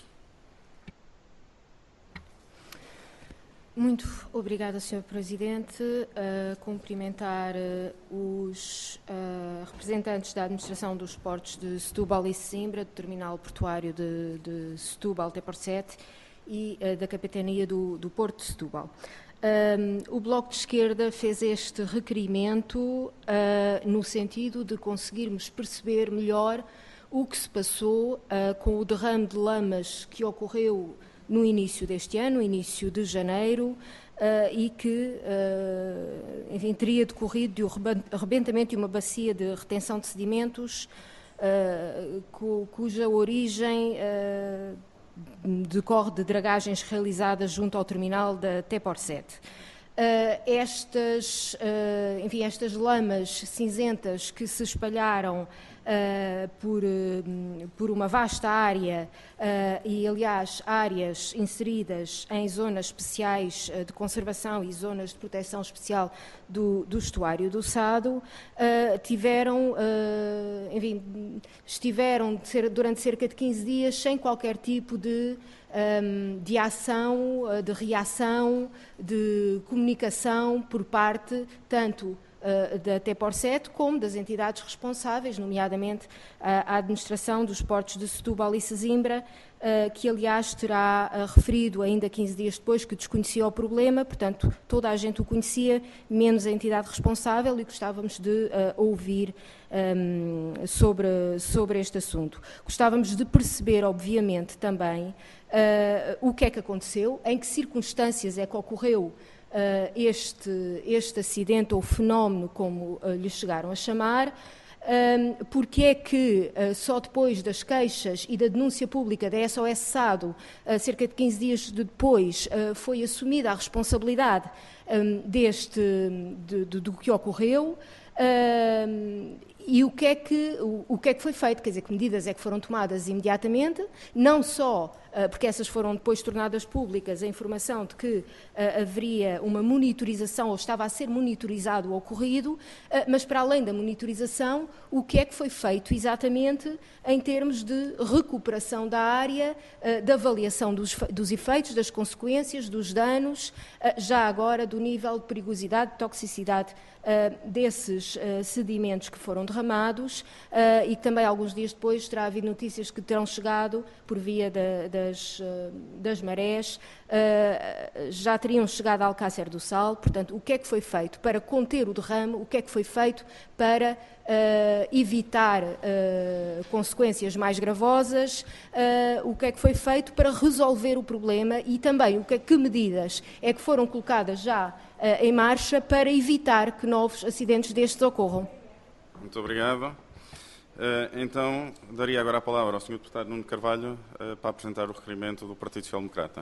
Muito obrigada, senhor Presidente. Uh, cumprimentar uh, os uh, representantes da Administração dos Portos de Setúbal e Sesimbra, do Terminal Portuário de, de Setúbal, T E P O R sete, e uh, da Capitania do, do Porto de Setúbal. Um, o Bloco de Esquerda fez este requerimento uh, no sentido de conseguirmos perceber melhor o que se passou uh, com o derrame de lamas que ocorreu no início deste ano, no início de janeiro, uh, e que uh, enfim, teria decorrido de um arrebentamento de uma bacia de retenção de sedimentos, uh, cu, cuja origem uh, decorre de dragagens realizadas junto ao terminal da T E P O R sete. Uh, estas, uh, enfim, estas lamas cinzentas que se espalharam uh, por, uh, por uma vasta área uh, e, aliás, áreas inseridas em zonas especiais uh, de conservação e zonas de proteção especial do, do estuário do Sado, uh, tiveram, uh, enfim, estiveram de ser, durante cerca de quinze dias sem qualquer tipo de Um, de ação, de reação, de comunicação por parte tanto uh, da T E P O R sete como das entidades responsáveis, nomeadamente uh, a administração dos portos de Setúbal e Sesimbra, uh, que aliás terá uh, referido ainda quinze dias depois que desconhecia o problema, portanto toda a gente o conhecia, menos a entidade responsável, e gostávamos de uh, ouvir um, sobre, sobre este assunto. Gostávamos de perceber, obviamente, também Uh, o que é que aconteceu, em que circunstâncias é que ocorreu uh, este, este acidente ou fenómeno, como uh, lhe chegaram a chamar, um, porque é que uh, só depois das queixas e da denúncia pública da S O S Sado, uh, cerca de quinze dias depois, uh, foi assumida a responsabilidade um, deste, de, de, do que ocorreu. Um, E o que, é que, o, o que é que foi feito? Quer dizer, que medidas é que foram tomadas imediatamente, não só uh, porque essas foram depois tornadas públicas, a informação de que uh, haveria uma monitorização, ou estava a ser monitorizado o ocorrido, uh, mas para além da monitorização, o que é que foi feito exatamente em termos de recuperação da área, uh, da avaliação dos, dos efeitos, das consequências, dos danos, uh, já agora do nível de perigosidade, de toxicidade Uh, desses uh, sedimentos que foram derramados, uh, e que também alguns dias depois terá havido notícias que terão chegado por via da, das, uh, das marés, uh, já teriam chegado a Alcácer do Sal. Portanto, o que é que foi feito para conter o derrame, o que é que foi feito para Uh, evitar uh, consequências mais gravosas, uh, o que é que foi feito para resolver o problema, e também o que, é, que medidas é que foram colocadas já uh, em marcha para evitar que novos acidentes destes ocorram. Muito obrigado. Uh, então, daria agora a palavra ao senhor Deputado Nuno Carvalho uh, para apresentar o requerimento do Partido Social Democrata.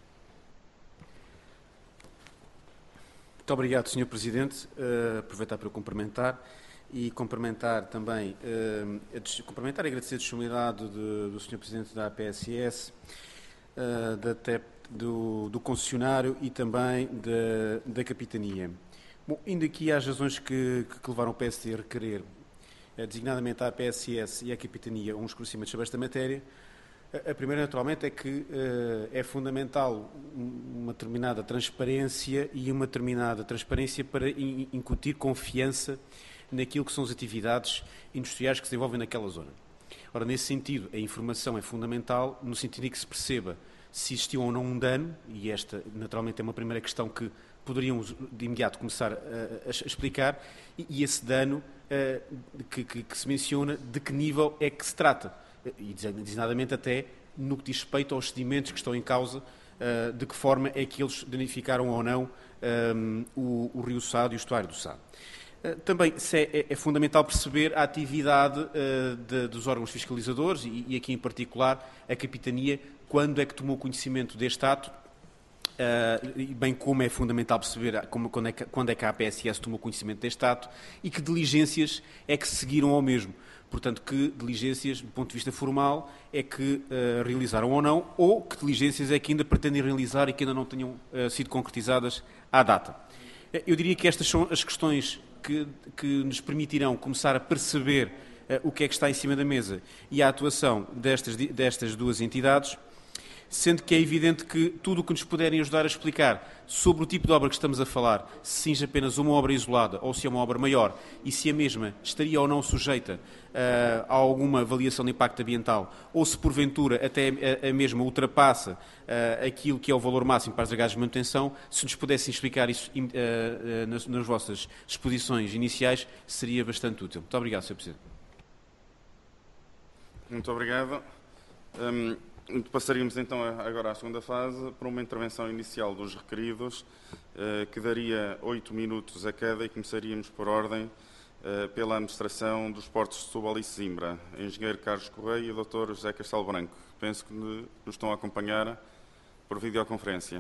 Muito obrigado, senhor Presidente. Uh, aproveitar para o cumprimentar. E cumprimentar também, uh, cumprimentar e agradecer a disponibilidade de, do senhor Presidente da A P S S, uh, da T E P, do, do concessionário e também da, da Capitania. Bom, ainda aqui há as razões que, que levaram o P S D a requerer, uh, designadamente a A P S S e a Capitania, um esclarecimento sobre esta matéria. A primeira, naturalmente, é que uh, é fundamental uma determinada transparência e uma determinada transparência para in, incutir confiança naquilo que são as atividades industriais que se desenvolvem naquela zona. Ora, nesse sentido, a informação é fundamental, no sentido em que se perceba se existiu ou não um dano, e esta, naturalmente, é uma primeira questão que poderíamos, de imediato, começar a, a explicar, e, e esse dano uh, que, que, que se menciona, de que nível é que se trata, e designadamente até no que diz respeito aos sedimentos que estão em causa, uh, de que forma é que eles danificaram ou não um, o, o Rio Sado e o estuário do Sado. Também é, é fundamental perceber a atividade uh, de, dos órgãos fiscalizadores e, e aqui em particular a Capitania, quando é que tomou conhecimento deste ato, uh, bem como é fundamental perceber como, quando, é que, quando é que a A P S S tomou conhecimento deste ato e que diligências é que se seguiram ao mesmo. Portanto, que diligências, do ponto de vista formal, é que uh, realizaram ou não, ou que diligências é que ainda pretendem realizar e que ainda não tenham uh, sido concretizadas à data. Eu diria que estas são as questões Que, que nos permitirão começar a perceber uh, o que é que está em cima da mesa e a atuação destas, destas duas entidades, sendo que é evidente que tudo o que nos puderem ajudar a explicar sobre o tipo de obra que estamos a falar, se seja apenas uma obra isolada ou se é uma obra maior e se a mesma estaria ou não sujeita uh, a alguma avaliação de impacto ambiental ou se porventura até a, a mesma ultrapassa uh, aquilo que é o valor máximo para as dragagens de manutenção, se nos pudessem explicar isso uh, uh, nas, nas vossas exposições iniciais, seria bastante útil. Muito obrigado, senhor Presidente. Muito obrigado. Um, passaríamos então agora à segunda fase para uma intervenção inicial dos requeridos, uh, que daria oito minutos a cada e começaríamos por ordem uh, pela administração dos portos de Setúbal e Sesimbra. Engenheiro Carlos Correia e doutor José Castelo Branco. Penso que nos estão a acompanhar por videoconferência.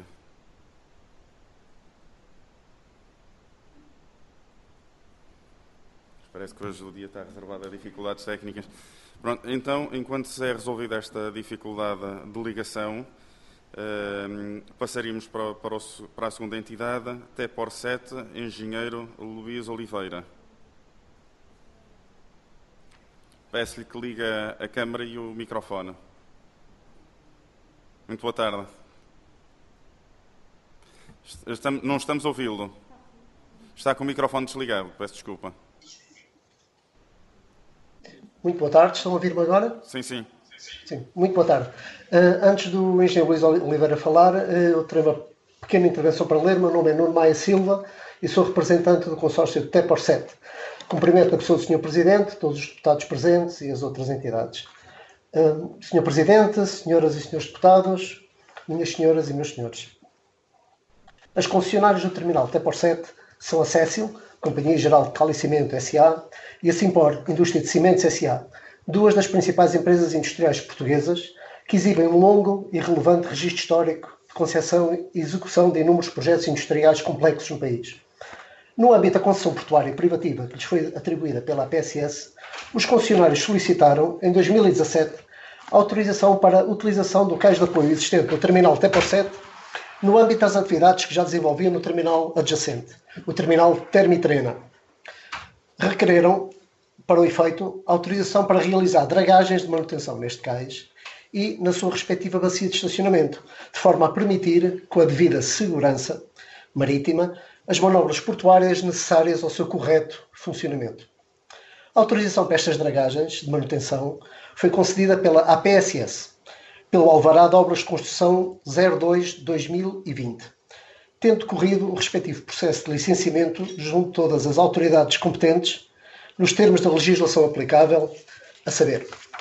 Parece que hoje o dia está reservado a dificuldades técnicas. Pronto, então, enquanto se é resolvida esta dificuldade de ligação, eh, passaríamos para, para, o, para a segunda entidade, T P O R sete, Engenheiro Luís Oliveira. Peço-lhe que ligue a câmara e o microfone. Muito boa tarde. Estamos, não estamos a ouvi-lo. Está com o microfone desligado, peço desculpa. Muito boa tarde, estão a ouvir-me agora? Sim, sim. Sim, muito boa tarde. Uh, antes do engenheiro Luís Oliveira falar, uh, eu terei uma pequena intervenção para ler. Meu nome é Nuno Maia Silva e sou representante do consórcio de T P O R sete. Cumprimento a pessoa do senhor Presidente, todos os deputados presentes e as outras entidades. Uh, senhor Presidente, senhoras e senhores deputados, minhas senhoras e meus senhores. As concessionárias do terminal T P O R sete são a Cécil, Companhia Geral de Cal e Cimento S A, e a Simpor, Indústria de Cimentos S A, duas das principais empresas industriais portuguesas que exibem um longo e relevante registro histórico de concepção e execução de inúmeros projetos industriais complexos no país. No âmbito da concessão portuária privativa que lhes foi atribuída pela A P S S, os concessionários solicitaram, em dois mil e dezassete, a autorização para a utilização do cais de apoio existente no terminal T P O R sete no âmbito das atividades que já desenvolviam no terminal adjacente, o terminal Termitrena. Requereram, para o efeito, autorização para realizar dragagens de manutenção neste cais e na sua respectiva bacia de estacionamento, de forma a permitir, com a devida segurança marítima, as manobras portuárias necessárias ao seu correto funcionamento. A autorização para estas dragagens de manutenção foi concedida pela A P S S, pelo Alvará de Obras de Construção zero dois barra dois mil e vinte, tendo decorrido o respectivo processo de licenciamento junto de todas as autoridades competentes, nos termos da legislação aplicável, a saber,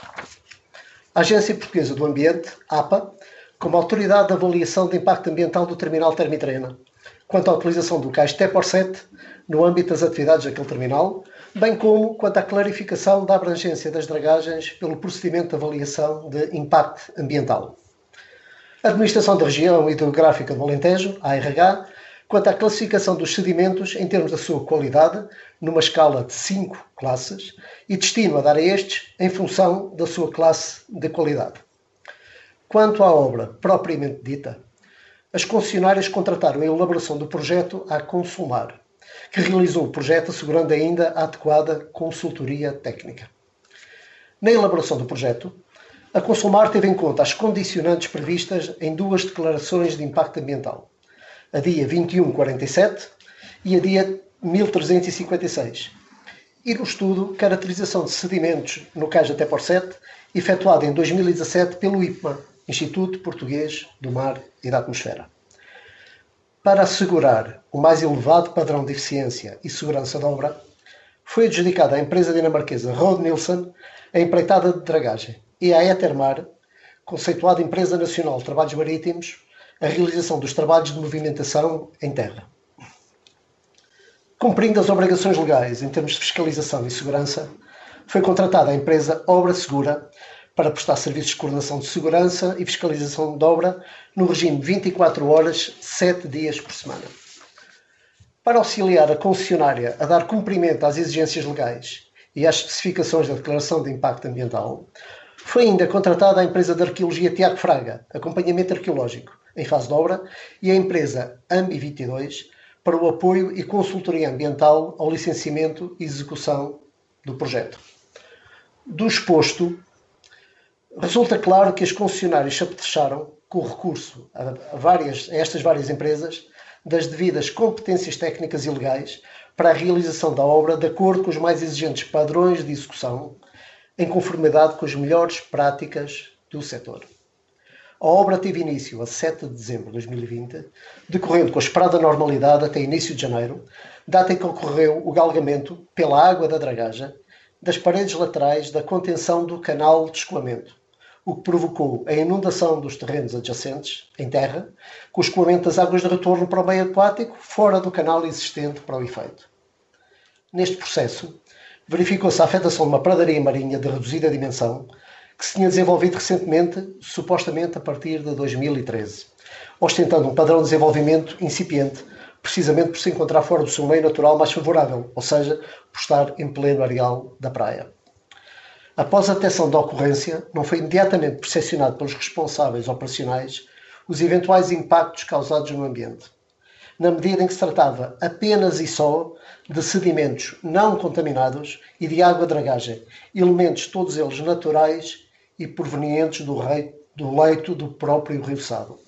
a Agência Portuguesa do Ambiente, A P A, como autoridade de avaliação de impacto ambiental do terminal Termitrena, quanto à utilização do cais T P O R sete no âmbito das atividades daquele terminal, bem como quanto à clarificação da abrangência das dragagens pelo procedimento de avaliação de impacto ambiental. A Administração da Região Hidrográfica do Alentejo, A R H, quanto à classificação dos sedimentos em termos da sua qualidade, numa escala de cinco classes, e destino a dar a estes em função da sua classe de qualidade. Quanto à obra propriamente dita, as concessionárias contrataram a elaboração do projeto à Consumar, que realizou o projeto assegurando ainda a adequada consultoria técnica. Na elaboração do projeto, a Consumar teve em conta as condicionantes previstas em duas declarações de impacto ambiental, a dia vinte e um quarenta e sete e a dia mil trezentos e cinquenta e seis, e no estudo Caracterização de Sedimentos no cais da T P O R sete, efetuado em dois mil e dezassete pelo I P M A, Instituto Português do Mar e da Atmosfera. Para assegurar o mais elevado padrão de eficiência e segurança da obra, foi adjudicada à empresa dinamarquesa Road Nielsen a empreitada de dragagem e à Etermar, conceituada Empresa Nacional de Trabalhos Marítimos, a realização dos trabalhos de movimentação em terra. Cumprindo as obrigações legais em termos de fiscalização e segurança, foi contratada a empresa Obra Segura para prestar serviços de coordenação de segurança e fiscalização de obra no regime de vinte e quatro horas, sete dias por semana. Para auxiliar a concessionária a dar cumprimento às exigências legais e às especificações da Declaração de Impacto Ambiental, foi ainda contratada a empresa de arqueologia Tiago Fraga, acompanhamento arqueológico, em fase de obra, e a empresa AMBI vinte e dois para o apoio e consultoria ambiental ao licenciamento e execução do projeto. Do exposto, resulta claro que as concessionárias se apetrecharam com o recurso a, a, várias, a estas várias empresas das devidas competências técnicas e legais para a realização da obra de acordo com os mais exigentes padrões de execução, em conformidade com as melhores práticas do setor. A obra teve início a sete de dezembro de dois mil e vinte, decorrendo com a esperada normalidade até início de janeiro, data em que ocorreu o galgamento pela água da dragagem das paredes laterais da contenção do canal de escoamento, o que provocou a inundação dos terrenos adjacentes, em terra, com o escoamento das águas de retorno para o meio aquático, fora do canal existente para o efeito. Neste processo, verificou-se a afetação de uma pradaria marinha de reduzida dimensão, que se tinha desenvolvido recentemente, supostamente a partir de dois mil e treze, ostentando um padrão de desenvolvimento incipiente, precisamente por se encontrar fora do seu meio natural mais favorável, ou seja, por estar em pleno areal da praia. Após a detecção da ocorrência, não foi imediatamente percepcionado pelos responsáveis operacionais os eventuais impactos causados no ambiente, na medida em que se tratava apenas e só de sedimentos não contaminados e de água de dragagem, elementos todos eles naturais e provenientes do, rei, do leito do próprio Rio Sado.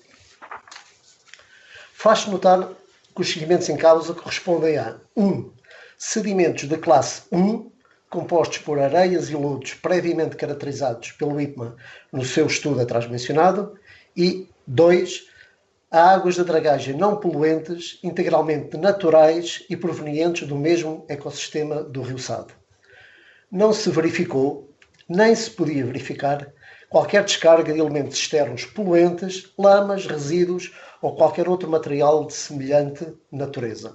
Faz-se notar que os segmentos em causa correspondem a um Sedimentos de classe um, compostos por areias e lodos previamente caracterizados pelo I P M A no seu estudo atrás mencionado, e dois Águas de dragagem não poluentes, integralmente naturais e provenientes do mesmo ecossistema do Rio Sado. Não se verificou, nem se podia verificar, qualquer descarga de elementos externos poluentes, lamas, resíduos ou qualquer outro material de semelhante natureza.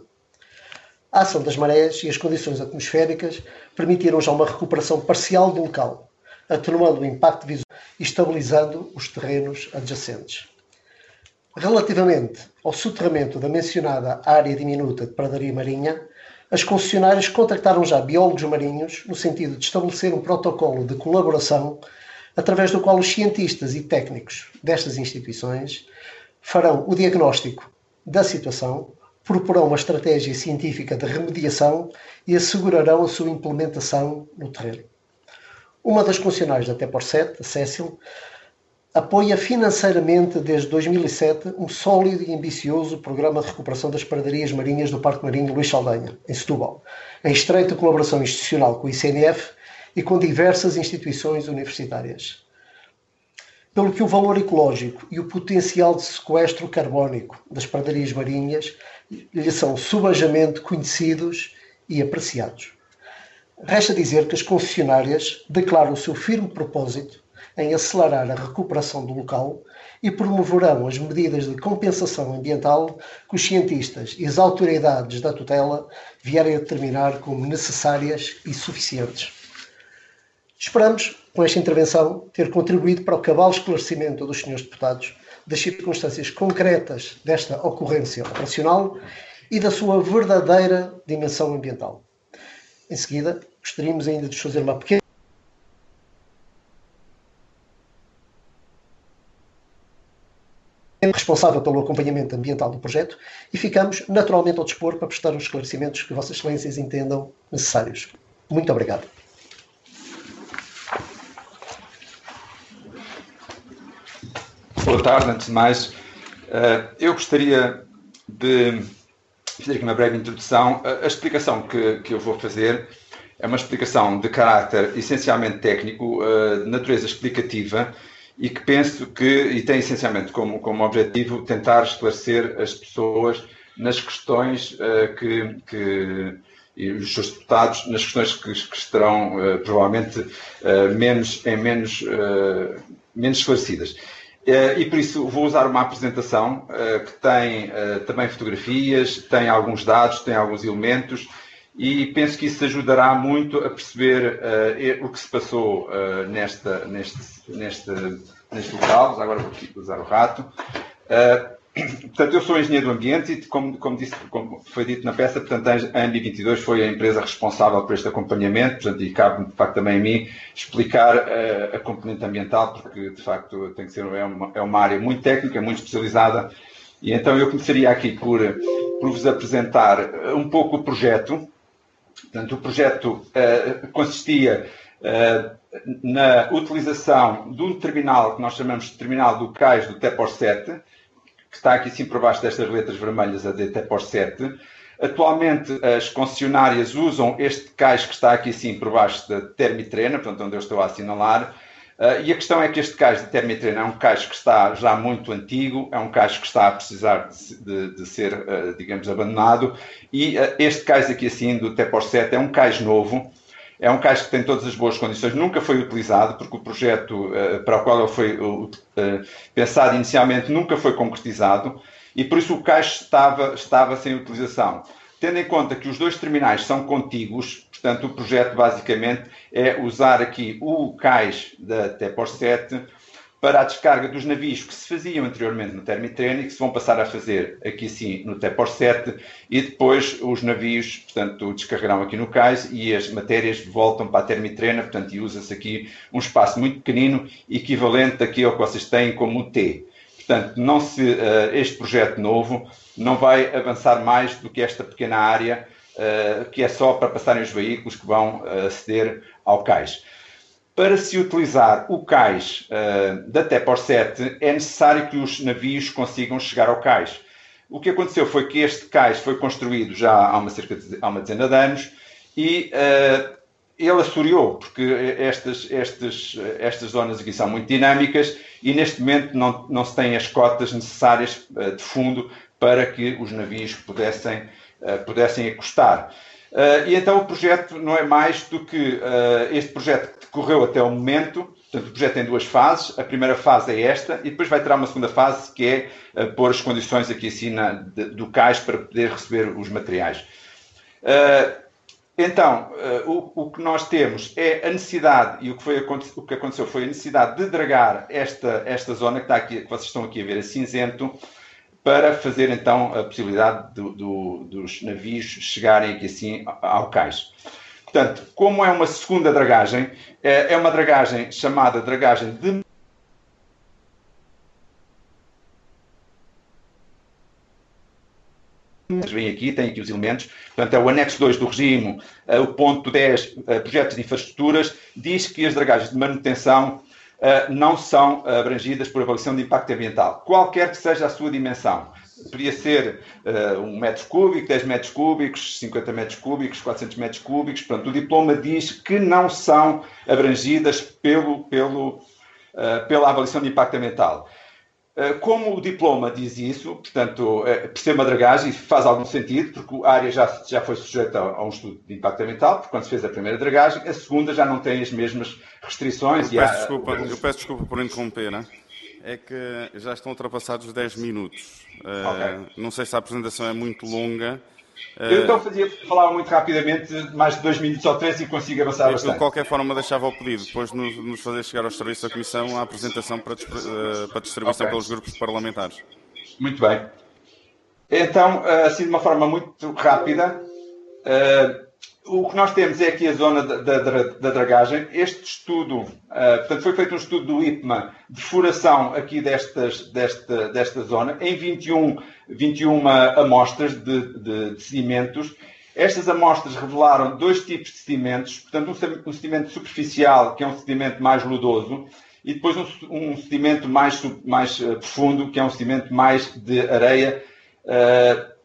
A ação das marés e as condições atmosféricas permitiram já uma recuperação parcial do local, atenuando o impacto visual e estabilizando os terrenos adjacentes. Relativamente ao soterramento da mencionada área diminuta de pradaria marinha, as concessionárias contactaram já biólogos marinhos no sentido de estabelecer um protocolo de colaboração através do qual os cientistas e técnicos destas instituições farão o diagnóstico da situação, proporão uma estratégia científica de remediação e assegurarão a sua implementação no terreno. Uma das concessionárias da T E P O R sete, a Cécil, apoia financeiramente desde dois mil e sete um sólido e ambicioso programa de recuperação das pradarias marinhas do Parque Marinho Luís Saldanha, em Setúbal, em estreita colaboração institucional com o I C N F e com diversas instituições universitárias. Pelo que o valor ecológico e o potencial de sequestro carbónico das pradarias marinhas lhe são subajamente conhecidos e apreciados. Resta dizer que as concessionárias declaram o seu firme propósito em acelerar a recuperação do local e promoverão as medidas de compensação ambiental que os cientistas e as autoridades da tutela vierem a determinar como necessárias e suficientes. Esperamos, com esta intervenção, ter contribuído para o cabal esclarecimento dos senhores deputados das circunstâncias concretas desta ocorrência operacional e da sua verdadeira dimensão ambiental. Em seguida, gostaríamos ainda de fazer uma pequena responsável pelo acompanhamento ambiental do projeto e ficamos naturalmente ao dispor para prestar os esclarecimentos que Vossas Excelências entendam necessários. Muito obrigado. Boa tarde, antes de mais. Eu gostaria de fazer aqui uma breve introdução. A explicação que, que eu vou fazer é uma explicação de caráter essencialmente técnico, de natureza explicativa, e que penso que, e tem essencialmente como, como objetivo, tentar esclarecer as pessoas nas questões uh, que, que, e os seus deputados, nas questões que, que estarão uh, provavelmente uh, menos, em menos, uh, menos esclarecidas. Uh, e por isso vou usar uma apresentação uh, que tem uh, também fotografias, tem alguns dados, tem alguns elementos, e penso que isso ajudará muito a perceber uh, o que se passou uh, nesta, neste, neste, neste local. Agora vou aqui usar o rato. Uh, portanto, eu sou engenheiro do ambiente e, como, como, disse, como foi dito na peça, portanto, a Ambi vinte e dois foi a empresa responsável por este acompanhamento, portanto, e cabe, de facto, também a mim explicar uh, a componente ambiental, porque, de facto, tem que ser, é, uma, é uma área muito técnica, muito especializada, e então eu começaria aqui por, por vos apresentar um pouco o projeto. Portanto, o projeto uh, consistia uh, na utilização de um terminal que nós chamamos de terminal do cais do T E P O R sete, que está aqui sim por baixo destas letras vermelhas, a de T E P O R sete. Atualmente, as concessionárias usam este cais que está aqui sim por baixo da Termitrena, portanto, onde eu estou a assinalar. Uh, e a questão é que este cais de Termitrena é um cais que está já muito antigo, é um cais que está a precisar de, de, de ser, uh, digamos, abandonado, e uh, este cais aqui assim do T E P O R sete é um cais novo, É um cais que tem todas as boas condições, nunca foi utilizado, porque o projeto uh, para o qual ele foi uh, pensado inicialmente nunca foi concretizado, e por isso o cais estava, estava sem utilização. Tendo em conta que os dois terminais são contíguos, portanto, o projeto basicamente é usar aqui o cais da T E P O R sete para a descarga dos navios que se faziam anteriormente no Termitrene e que se vão passar a fazer aqui sim no T E P O R sete, e depois os navios, portanto, descarregarão aqui no cais e as matérias voltam para a Termitrene, portanto, e usa-se aqui um espaço muito pequenino, equivalente aqui ao que vocês têm como o T. Portanto, não se, uh, este projeto novo não vai avançar mais do que esta pequena área, uh, que é só para passarem os veículos que vão uh, aceder ao cais. Para se utilizar o cais uh, da T E P O R sete, é necessário que os navios consigam chegar ao cais. O que aconteceu foi que este cais foi construído já há uma, cerca de, há uma dezena de anos e uh, ele assoreou, porque estas, estas, estas zonas aqui são muito dinâmicas e neste momento não, não se têm as cotas necessárias uh, de fundo para que os navios pudessem, uh, pudessem acostar. Uh, e então o projeto não é mais do que uh, este projeto que decorreu até o momento. Portanto, o projeto tem duas fases. A primeira fase é esta e depois vai ter uma segunda fase que é uh, pôr as condições aqui assim na, de, do cais para poder receber os materiais. Uh, então, uh, o, o que nós temos é a necessidade, e o que, foi, o que aconteceu foi a necessidade de dragar esta, esta zona que, está aqui, que vocês estão aqui a ver a cinzento, para fazer então a possibilidade do, do, dos navios chegarem aqui assim ao cais. Portanto, como é uma segunda dragagem, é uma dragagem chamada dragagem de vem aqui, tem aqui os elementos, portanto é o anexo dois do regime, o ponto dez, projetos de infraestruturas, diz que as dragagens de manutenção Uh, não são abrangidas por avaliação de impacto ambiental, qualquer que seja a sua dimensão. Podia ser uh, um metro cúbico, dez metros cúbicos, cinquenta metros cúbicos, quatrocentos metros cúbicos. Portanto, o diploma diz que não são abrangidas pelo, pelo, uh, pela avaliação de impacto ambiental. Uh, como o diploma diz isso, portanto, uh, por ser uma dragagem, faz algum sentido, porque a área já, já foi sujeita a, a um estudo de impacto ambiental, porque quando se fez a primeira dragagem, a segunda já não tem as mesmas restrições. Eu, e peço, há, desculpa, eu peço desculpa por interromper, né? É que já estão ultrapassados os dez minutos. Uh, okay. Não sei se a apresentação é muito longa. Uh, eu então fazia, falava muito rapidamente, mais de dois minutos ou três, e consigo avançar bastante. De qualquer forma, deixava o pedido, depois nos, nos fazer chegar aos serviços da Comissão a apresentação para, uh, para distribuição okay. pelos grupos parlamentares. Muito bem. Então, assim de uma forma muito rápida, uh, o que nós temos é aqui a zona da, da, da dragagem. Este estudo, uh, portanto, foi feito um estudo do I P M A de furação aqui destas, desta, desta zona, em vinte e um, vinte e uma amostras de, de, de sedimentos. Estas amostras revelaram dois tipos de sedimentos, portanto, um, um sedimento superficial, que é um sedimento mais lodoso, e depois um, um sedimento mais, mais uh, profundo, que é um sedimento mais de areia. Uh,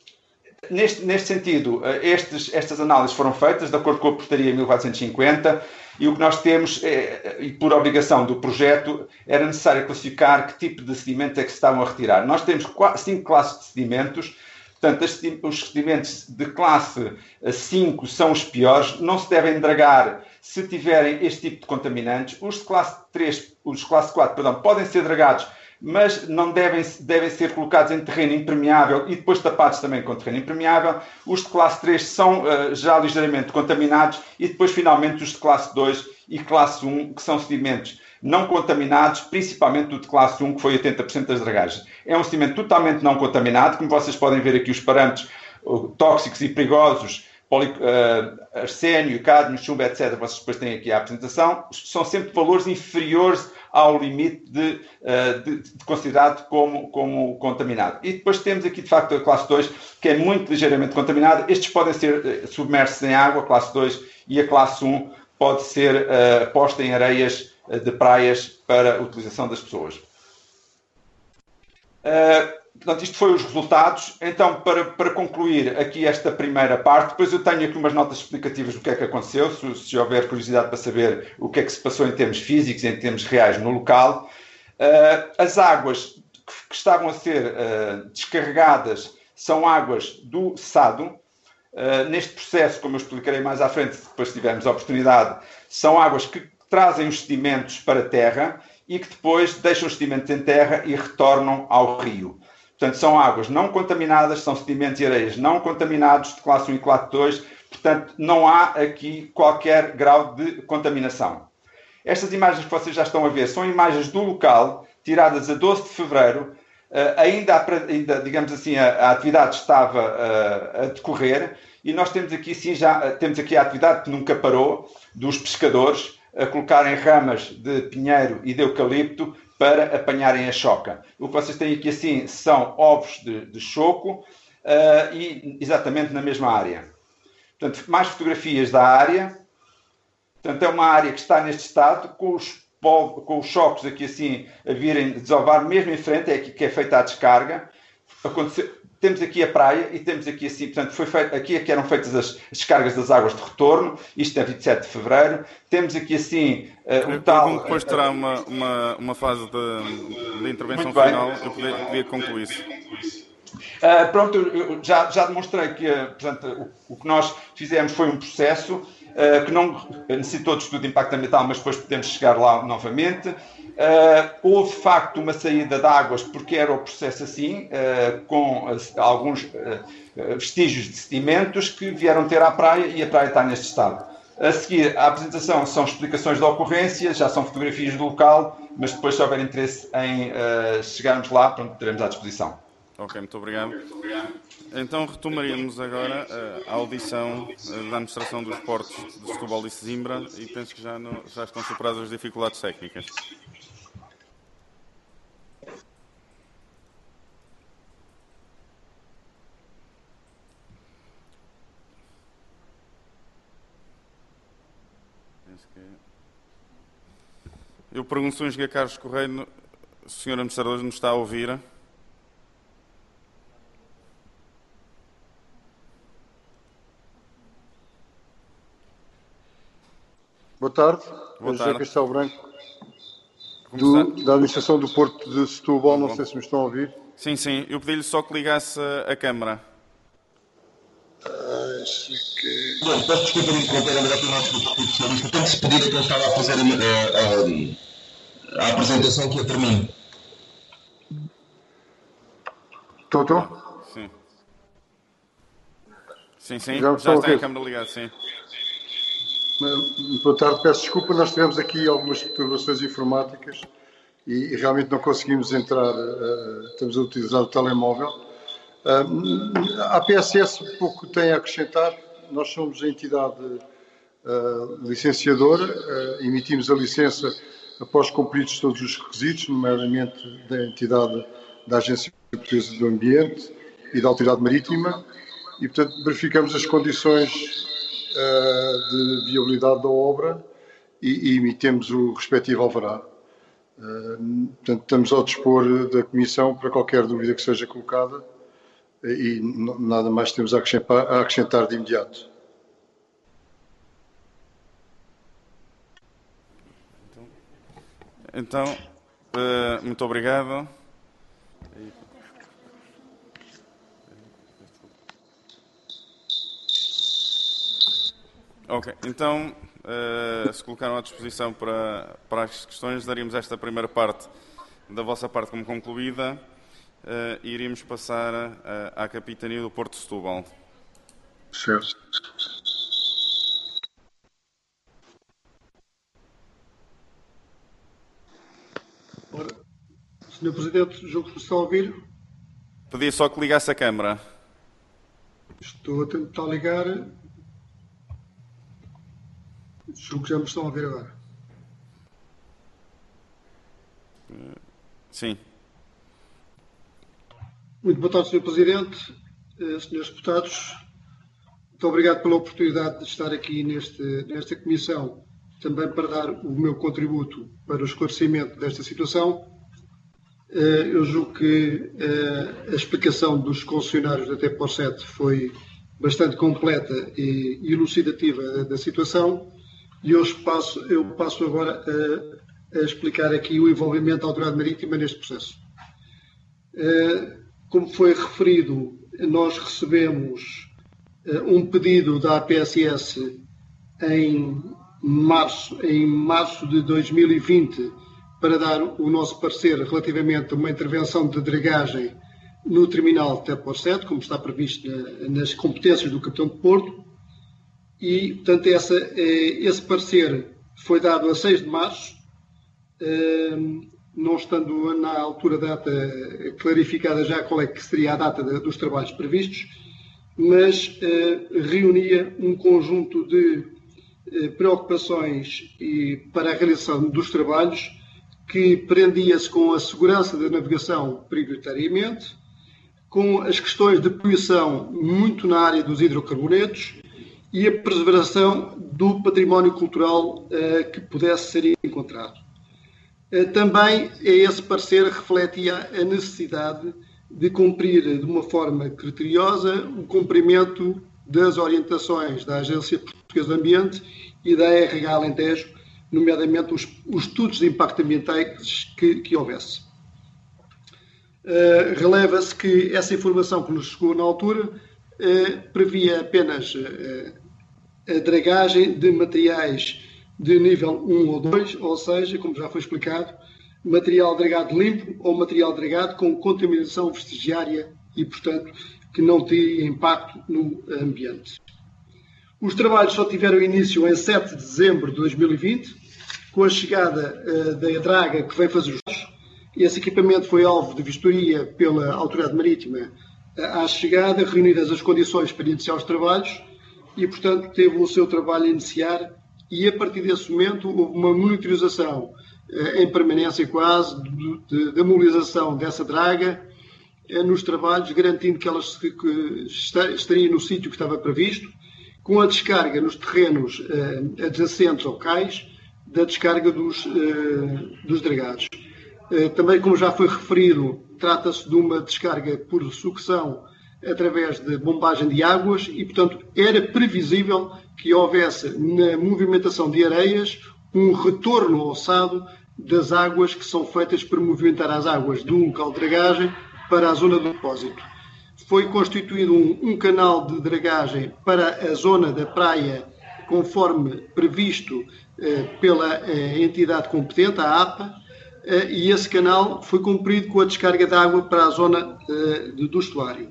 Neste, neste sentido, estes, estas análises foram feitas de acordo com a Portaria mil quatrocentos e cinquenta e o que nós temos, é, e por obrigação do projeto, era necessário classificar que tipo de sedimento é que se estavam a retirar. Nós temos cinco classes de sedimentos, portanto, os sedimentos de classe cinco são os piores, não se devem dragar se tiverem este tipo de contaminantes. Os de classe três, os de classe quatro, perdão, podem ser dragados, mas não devem, devem ser colocados em terreno impermeável e depois tapados também com terreno impermeável. Os de classe três são uh, já ligeiramente contaminados e depois, finalmente, os de classe dois e classe um, que são sedimentos não contaminados, principalmente o de classe um, que foi oitenta por cento das dragagens. É um sedimento totalmente não contaminado, como vocês podem ver aqui os parâmetros uh, tóxicos e perigosos, poli, uh, arsénio, cádmio, chumbo, etcétera. Vocês depois têm aqui a apresentação. São sempre valores inferiores ao limite de, de, de considerado como, como contaminado. E depois temos aqui, de facto, a classe dois, que é muito ligeiramente contaminada. Estes podem ser submersos em água, a classe dois, e a classe um pode ser uh, posta em areias de praias para a utilização das pessoas. Uh, portanto, isto foi os resultados. Então, para, para concluir aqui esta primeira parte, depois eu tenho aqui umas notas explicativas do que é que aconteceu, se, se houver curiosidade para saber o que é que se passou em termos físicos, em termos reais no local. Uh, as águas que, que estavam a ser uh, descarregadas são águas do Sado. Uh, neste processo, como eu explicarei mais à frente, depois se tivermos a oportunidade, são águas que trazem os sedimentos para a terra e que depois deixam os sedimentos em terra e retornam ao rio. Portanto, são águas não contaminadas, são sedimentos e areias não contaminados de classe um e classe dois, portanto, não há aqui qualquer grau de contaminação. Estas imagens que vocês já estão a ver são imagens do local, tiradas a doze de fevereiro, Uh, ainda, ainda, digamos assim, a, a atividade estava uh, a decorrer e nós temos aqui, sim, já uh, temos aqui a atividade que nunca parou dos pescadores a colocarem ramas de pinheiro e de eucalipto para apanharem a choca. O que vocês têm aqui, assim, são ovos de, de choco uh, e exatamente na mesma área. Portanto, mais fotografias da área. Portanto, é uma área que está neste estado, com os com os choques aqui assim a virem desovar mesmo em frente, é aqui que é feita a descarga. Aconteceu, temos aqui a praia e temos aqui assim, portanto, foi feito, aqui é que eram feitas as descargas das águas de retorno, isto é vinte e sete de fevereiro. Temos aqui assim uh, um tal... Depois terá uma, uma, uma fase de, de intervenção final, eu podia, podia concluir isso. Uh, pronto, eu já, já demonstrei que uh, portanto, o, o que nós fizemos foi um processo uh, que não necessitou de estudo de impacto ambiental, mas depois podemos chegar lá novamente. Uh, houve, de facto, uma saída de águas porque era o processo assim, uh, com uh, alguns uh, vestígios de sedimentos que vieram ter à praia e a praia está neste estado. A seguir, a apresentação são explicações da ocorrência, já são fotografias do local, mas depois, se houver interesse em uh, chegarmos lá, pronto, teremos à disposição. Ok, muito obrigado. Então retomaríamos agora a audição da Administração dos Portos de Setúbal e Sesimbra e penso que já, no, já estão superadas as dificuldades técnicas. Eu pergunto se o engenheiro Carlos Correia, o senhor Administrador, nos está a ouvir. Boa tarde, Boa José tarde. Castelo Branco, do, da Administração do Porto de Setúbal, não sei se me estão a ouvir. Sim, sim, eu pedi-lhe só que ligasse a câmara. Acho que... Bom, peço desculpa de interromper, André, pelo nosso grupo especialista. Tem-se pedido que eu estava a fazer a, a, a apresentação que eu termino. Estou, estou? Sim. Sim, sim, Já, já está a câmara ligada, sim. Boa tarde, peço desculpa, nós tivemos aqui algumas perturbações informáticas e, e realmente não conseguimos entrar, uh, estamos a utilizar o telemóvel. Uh, a P S S pouco tem a acrescentar, nós somos a entidade uh, licenciadora, uh, emitimos a licença após cumpridos todos os requisitos, nomeadamente da entidade da Agência Portuguesa do Ambiente e da Autoridade Marítima, e portanto verificamos as condições de viabilidade da obra e, e emitimos o respectivo alvará. Uh, portanto, estamos ao dispor da Comissão para qualquer dúvida que seja colocada e nada mais temos a acrescentar, a acrescentar de imediato. Então, uh, muito obrigado. Ok, então, uh, se colocaram à disposição para, para as questões, daríamos esta primeira parte da vossa parte como concluída uh, e iríamos passar uh, à Capitania do Porto de Setúbal. Certo. Ora, senhor Presidente, julgo que me está a ouvir. Pedia só que ligasse a câmara. Estou a tentar ligar. Julgo que já me estão a ouvir agora. Sim. Muito boa tarde, senhor Presidente, senhores deputados. Muito obrigado pela oportunidade de estar aqui neste, nesta comissão, também para dar o meu contributo para o esclarecimento desta situação. Eu julgo que a explicação dos concessionários da T P O sete foi bastante completa e elucidativa da situação. E hoje passo, eu passo agora a, a explicar aqui o envolvimento da Autoridade Marítima neste processo. Como foi referido, nós recebemos um pedido da A P S S em março, em março de dois mil e vinte para dar o nosso parecer relativamente a uma intervenção de dragagem no terminal T E P O R sete, como está previsto na, nas competências do Capitão de Porto, e, portanto, essa, esse parecer foi dado a seis de março, não estando na altura da data clarificada já qual é que seria a data dos trabalhos previstos, mas reunia um conjunto de preocupações e para a realização dos trabalhos que prendia-se com a segurança da navegação prioritariamente, com as questões de poluição muito na área dos hidrocarbonetos e a preservação do património cultural uh, que pudesse ser encontrado. Uh, também esse parecer refletia a necessidade de cumprir de uma forma criteriosa o cumprimento das orientações da Agência Portuguesa do Ambiente e da R H Alentejo, nomeadamente os, os estudos de impacto ambientais que, que houvesse. Uh, releva-se que essa informação que nos chegou na altura uh, previa apenas uh, a dragagem de materiais de nível um ou dois, ou seja, como já foi explicado, material dragado limpo ou material dragado com contaminação vestigiária e, portanto, que não teria impacto no ambiente. Os trabalhos só tiveram início em sete de dezembro de dois mil e vinte, com a chegada uh, da draga que veio fazer os dados. Esse equipamento foi alvo de vistoria pela Autoridade Marítima uh, à chegada, reunidas as condições para iniciar os trabalhos e, portanto, teve o seu trabalho a iniciar e, a partir desse momento, houve uma monitorização uh, em permanência quase da mobilização dessa draga uh, nos trabalhos, garantindo que ela que, que estaria no sítio que estava previsto, com a descarga nos terrenos uh, adjacentes ao cais, da descarga dos, uh, dos dragados. Uh, também, como já foi referido, trata-se de uma descarga por sucção através de bombagem de águas e, portanto, era previsível que houvesse na movimentação de areias um retorno alçado das águas que são feitas para movimentar as águas do local de dragagem para a zona do depósito. Foi constituído um, um canal de dragagem para a zona da praia, conforme previsto eh, pela eh, entidade competente, a APA, eh, e esse canal foi cumprido com a descarga de água para a zona eh, do estuário.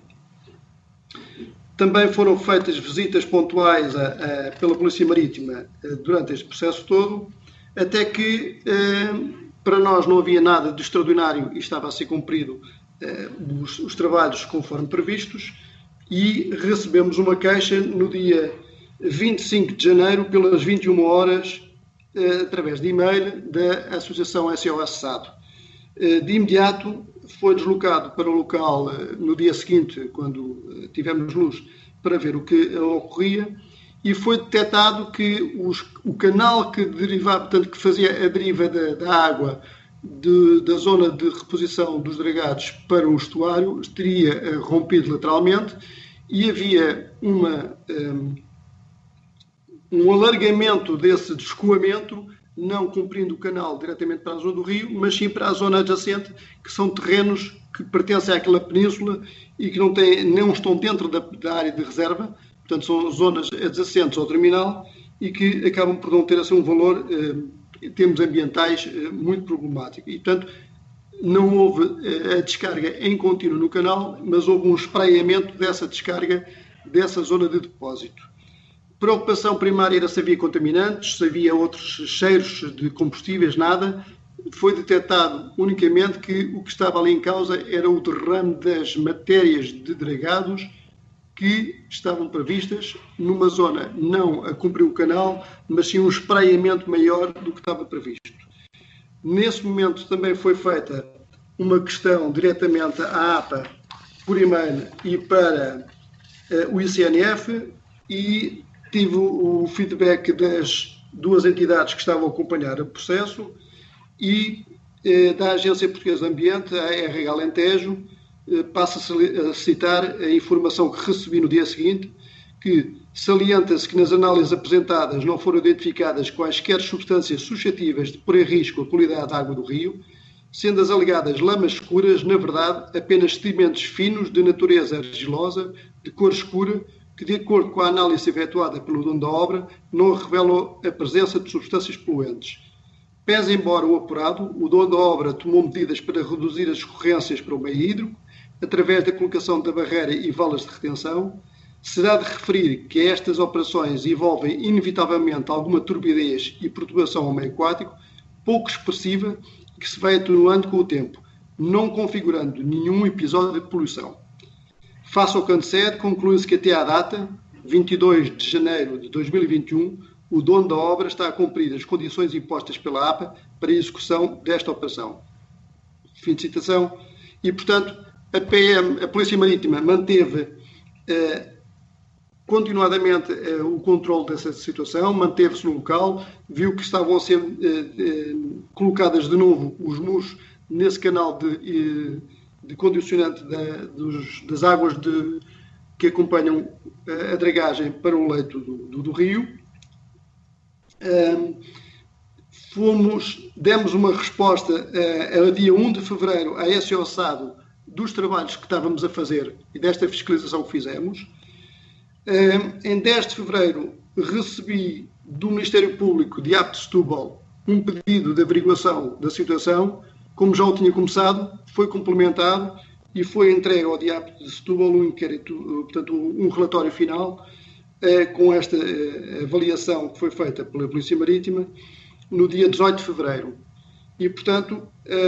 Também foram feitas visitas pontuais a, a, pela Polícia Marítima eh, durante este processo todo, até que eh, para nós não havia nada de extraordinário e estava a ser cumprido eh, os, os trabalhos conforme previstos, e recebemos uma queixa no dia vinte e cinco de janeiro, pelas vinte e uma horas, eh, através de e-mail da Associação S O S SADO. Eh, de imediato foi deslocado para o local eh, no dia seguinte, quando eh, tivemos luz, para ver o que ocorria, e foi detectado que os, o canal que derivava, portanto, que fazia a deriva da, da água de, da zona de reposição dos dragados para o estuário teria eh, rompido lateralmente e havia uma... Um, um alargamento desse descoamento, não cumprindo o canal diretamente para a zona do rio, mas sim para a zona adjacente, que são terrenos que pertencem àquela península e que não, têm, não estão dentro da, da área de reserva, portanto são zonas adjacentes ao terminal e que acabam por não ter assim um valor, eh, em termos ambientais, eh, muito problemático. E, portanto, não houve eh, a descarga em contínuo no canal, mas houve um espraiamento dessa descarga dessa zona de depósito. Preocupação primária era se havia contaminantes, se havia outros cheiros de combustíveis, nada. Foi detectado unicamente que o que estava ali em causa era o derrame das matérias de dragados que estavam previstas numa zona não a cumprir o canal, mas sim um espraiamento maior do que estava previsto. Nesse momento também foi feita uma questão diretamente à APA por e-mail e para uh, o I C N F, e tive o feedback das duas entidades que estavam a acompanhar o processo e eh, da Agência Portuguesa do Ambiente, a R H Alentejo, eh, passa a citar a informação que recebi no dia seguinte, que salienta-se que nas análises apresentadas não foram identificadas quaisquer substâncias suscetíveis de pôr em risco a qualidade da água do rio, sendo as alegadas lamas escuras, na verdade, apenas sedimentos finos de natureza argilosa, de cor escura, que, de acordo com a análise efetuada pelo dono da obra, não revelou a presença de substâncias poluentes. Pese embora o apurado, o dono da obra tomou medidas para reduzir as escorrências para o meio hídrico, através da colocação da barreira e valas de retenção. Será de referir que estas operações envolvem inevitavelmente alguma turbidez e perturbação ao meio aquático, pouco expressiva, que se vai atenuando com o tempo, não configurando nenhum episódio de poluição. Face ao que antecede, conclui-se que até à data, vinte e dois de janeiro de dois mil e vinte e um, o dono da obra está a cumprir as condições impostas pela A P A para a execução desta operação. Fim de citação. E, portanto, a P M, a Polícia Marítima, manteve eh, continuadamente eh, o controle dessa situação, manteve-se no local, viu que estavam a ser eh, eh, colocadas de novo os muros nesse canal de, eh, de condicionante da, dos, das águas de, que acompanham a, a dragagem para o leito do, do, do rio. Um, fomos, demos uma resposta uh, a dia um de fevereiro à S O SADO dos trabalhos que estávamos a fazer e desta fiscalização que fizemos. Um, em dez de fevereiro recebi do Ministério Público de A P T de Setúbal um pedido de averiguação da situação. Como já o tinha começado, foi complementado e foi entregue ao D I A P de Setúbal um inquérito, portanto, um relatório final com esta avaliação que foi feita pela Polícia Marítima no dia dezoito de fevereiro. E, portanto,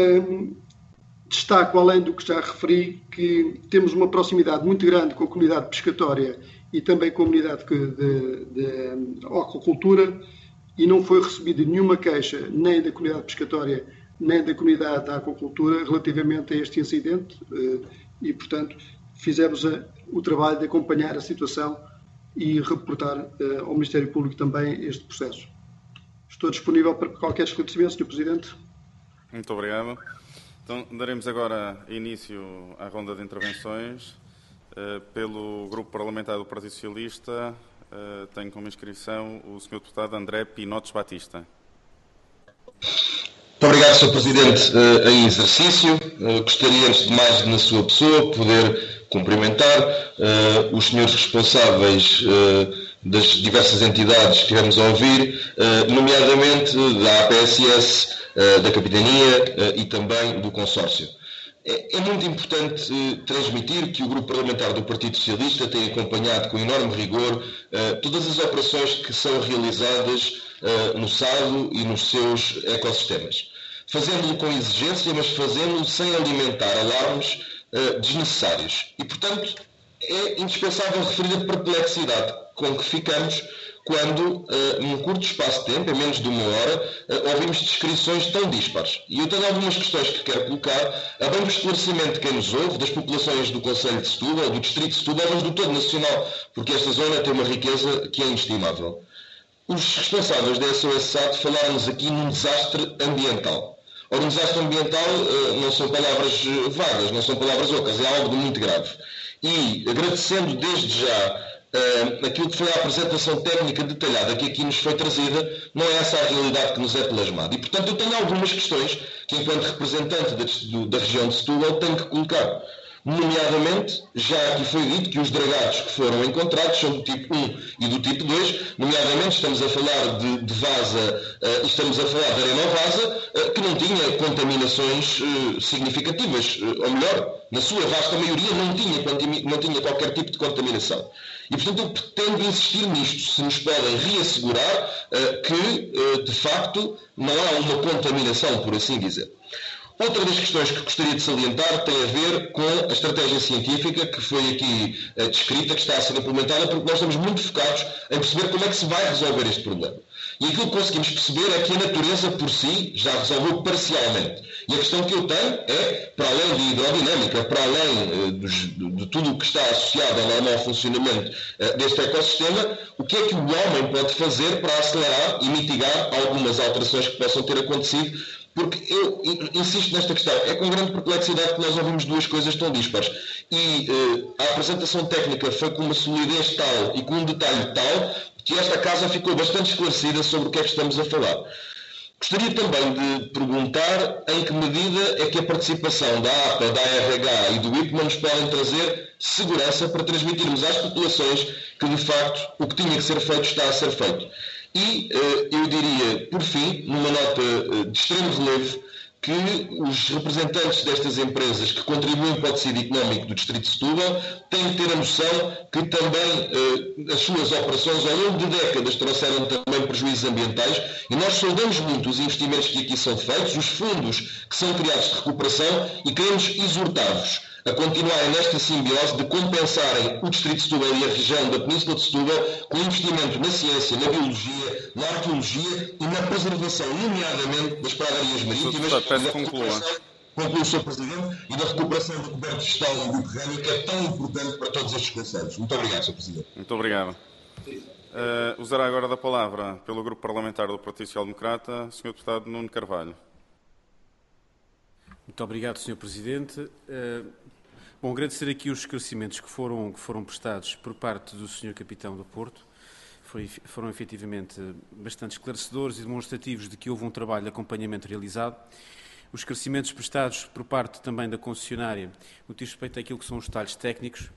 destaco, além do que já referi, que temos uma proximidade muito grande com a comunidade pescatória e também com a comunidade de, de, de aquacultura, e não foi recebida nenhuma queixa nem da comunidade pescatória nem da comunidade da aquacultura relativamente a este incidente e, portanto, fizemos o trabalho de acompanhar a situação e reportar uh, ao Ministério Público também este processo. Estou disponível para qualquer esclarecimento, senhor Presidente. Muito obrigado. Então, daremos agora início à ronda de intervenções. Uh, pelo Grupo Parlamentar do Partido Socialista, uh, tenho como inscrição o senhor Deputado André Pinotes Batista. Muito obrigado, senhor Presidente, uh, em exercício. Uh, gostaria, antes de mais, na sua pessoa, poder cumprimentar uh, os senhores responsáveis uh, das diversas entidades que tivemos a ouvir, uh, nomeadamente da A P S S, uh, da Capitania uh, e também do Consórcio. É, é muito importante uh, transmitir que o Grupo Parlamentar do Partido Socialista tem acompanhado com enorme rigor uh, todas as operações que são realizadas uh, no SADO e nos seus ecossistemas. Fazendo-lo com exigência, mas fazendo-lo sem alimentar alarmes Uh, desnecessários. E, portanto, é indispensável referir a perplexidade com que ficamos quando, uh, num curto espaço de tempo, em menos de uma hora, uh, ouvimos descrições tão dispares. E eu tenho algumas questões que quero colocar, a bem do esclarecimento de quem nos ouve, das populações do Concelho de Setúbal, do Distrito de Setúbal, mas do todo nacional, porque esta zona tem uma riqueza que é inestimável. Os responsáveis da S O S SAD falaram-nos aqui num desastre ambiental. Ora, um desastre ambiental uh, não são palavras vagas, não são palavras ocas, é algo de muito grave. E, agradecendo desde já uh, aquilo que foi a apresentação técnica detalhada que aqui nos foi trazida, não é essa a realidade que nos é plasmada. E, portanto, eu tenho algumas questões que, enquanto representante da, do, da região de Setúbal, tenho que colocar. Nomeadamente, já aqui foi dito que os dragados que foram encontrados são do tipo um e do tipo dois, nomeadamente estamos a falar de, de vaza, uh, estamos a falar de arenovasa, uh, que não tinha contaminações uh, significativas, uh, ou melhor, na sua vasta maioria não tinha, não tinha qualquer tipo de contaminação. E, portanto, eu pretendo insistir nisto, se nos podem reassegurar uh, que, uh, de facto, não há uma contaminação, por assim dizer. Outra das questões que gostaria de salientar tem a ver com a estratégia científica que foi aqui uh, descrita, que está a ser implementada, porque nós estamos muito focados em perceber como é que se vai resolver este problema. E aquilo que conseguimos perceber é que a natureza por si já resolveu parcialmente. E a questão que eu tenho é, para além de hidrodinâmica, para além uh, dos, de, de tudo o que está associado ao normal funcionamento uh, deste ecossistema, o que é que o homem pode fazer para acelerar e mitigar algumas alterações que possam ter acontecido. Porque eu insisto nesta questão, é com grande perplexidade que nós ouvimos duas coisas tão dispares. E uh, a apresentação técnica foi com uma solidez tal e com um detalhe tal que esta casa ficou bastante esclarecida sobre o que é que estamos a falar. Gostaria também de perguntar em que medida é que a participação da A P A, da A R H e do I P M A nos podem trazer segurança para transmitirmos às populações que, de facto, o que tinha que ser feito está a ser feito. E eu diria, por fim, numa nota de extremo relevo, que os representantes destas empresas que contribuem para o tecido económico do Distrito de Setúbal têm que ter a noção que também eh, as suas operações ao longo de décadas trouxeram também prejuízos ambientais e nós saudamos muito os investimentos que aqui são feitos, os fundos que são criados de recuperação e queremos exortar-vos a continuarem nesta simbiose de compensarem o Distrito de Setúbal e a região da Península de Setúbal com investimento na ciência, na biologia, na arqueologia e na preservação, nomeadamente das pradarias marítimas, Peço conclua. conclui o senhor Presidente, e da recuperação do coberto vegetal e do terreno, que é tão importante para todos estes conselhos. Muito obrigado, senhor Presidente. Muito obrigado. Uh, usará agora da palavra, pelo Grupo Parlamentar do Partido Social Democrata, senhor Deputado Nuno Carvalho. Muito obrigado, senhor Presidente. Uh, bom, agradecer aqui os esclarecimentos que foram, que foram prestados por parte do senhor Capitão do Porto. Foi, foram efetivamente bastante esclarecedores e demonstrativos de que houve um trabalho de acompanhamento realizado. Os esclarecimentos prestados por parte também da concessionária no que diz respeito àquilo que são os detalhes técnicos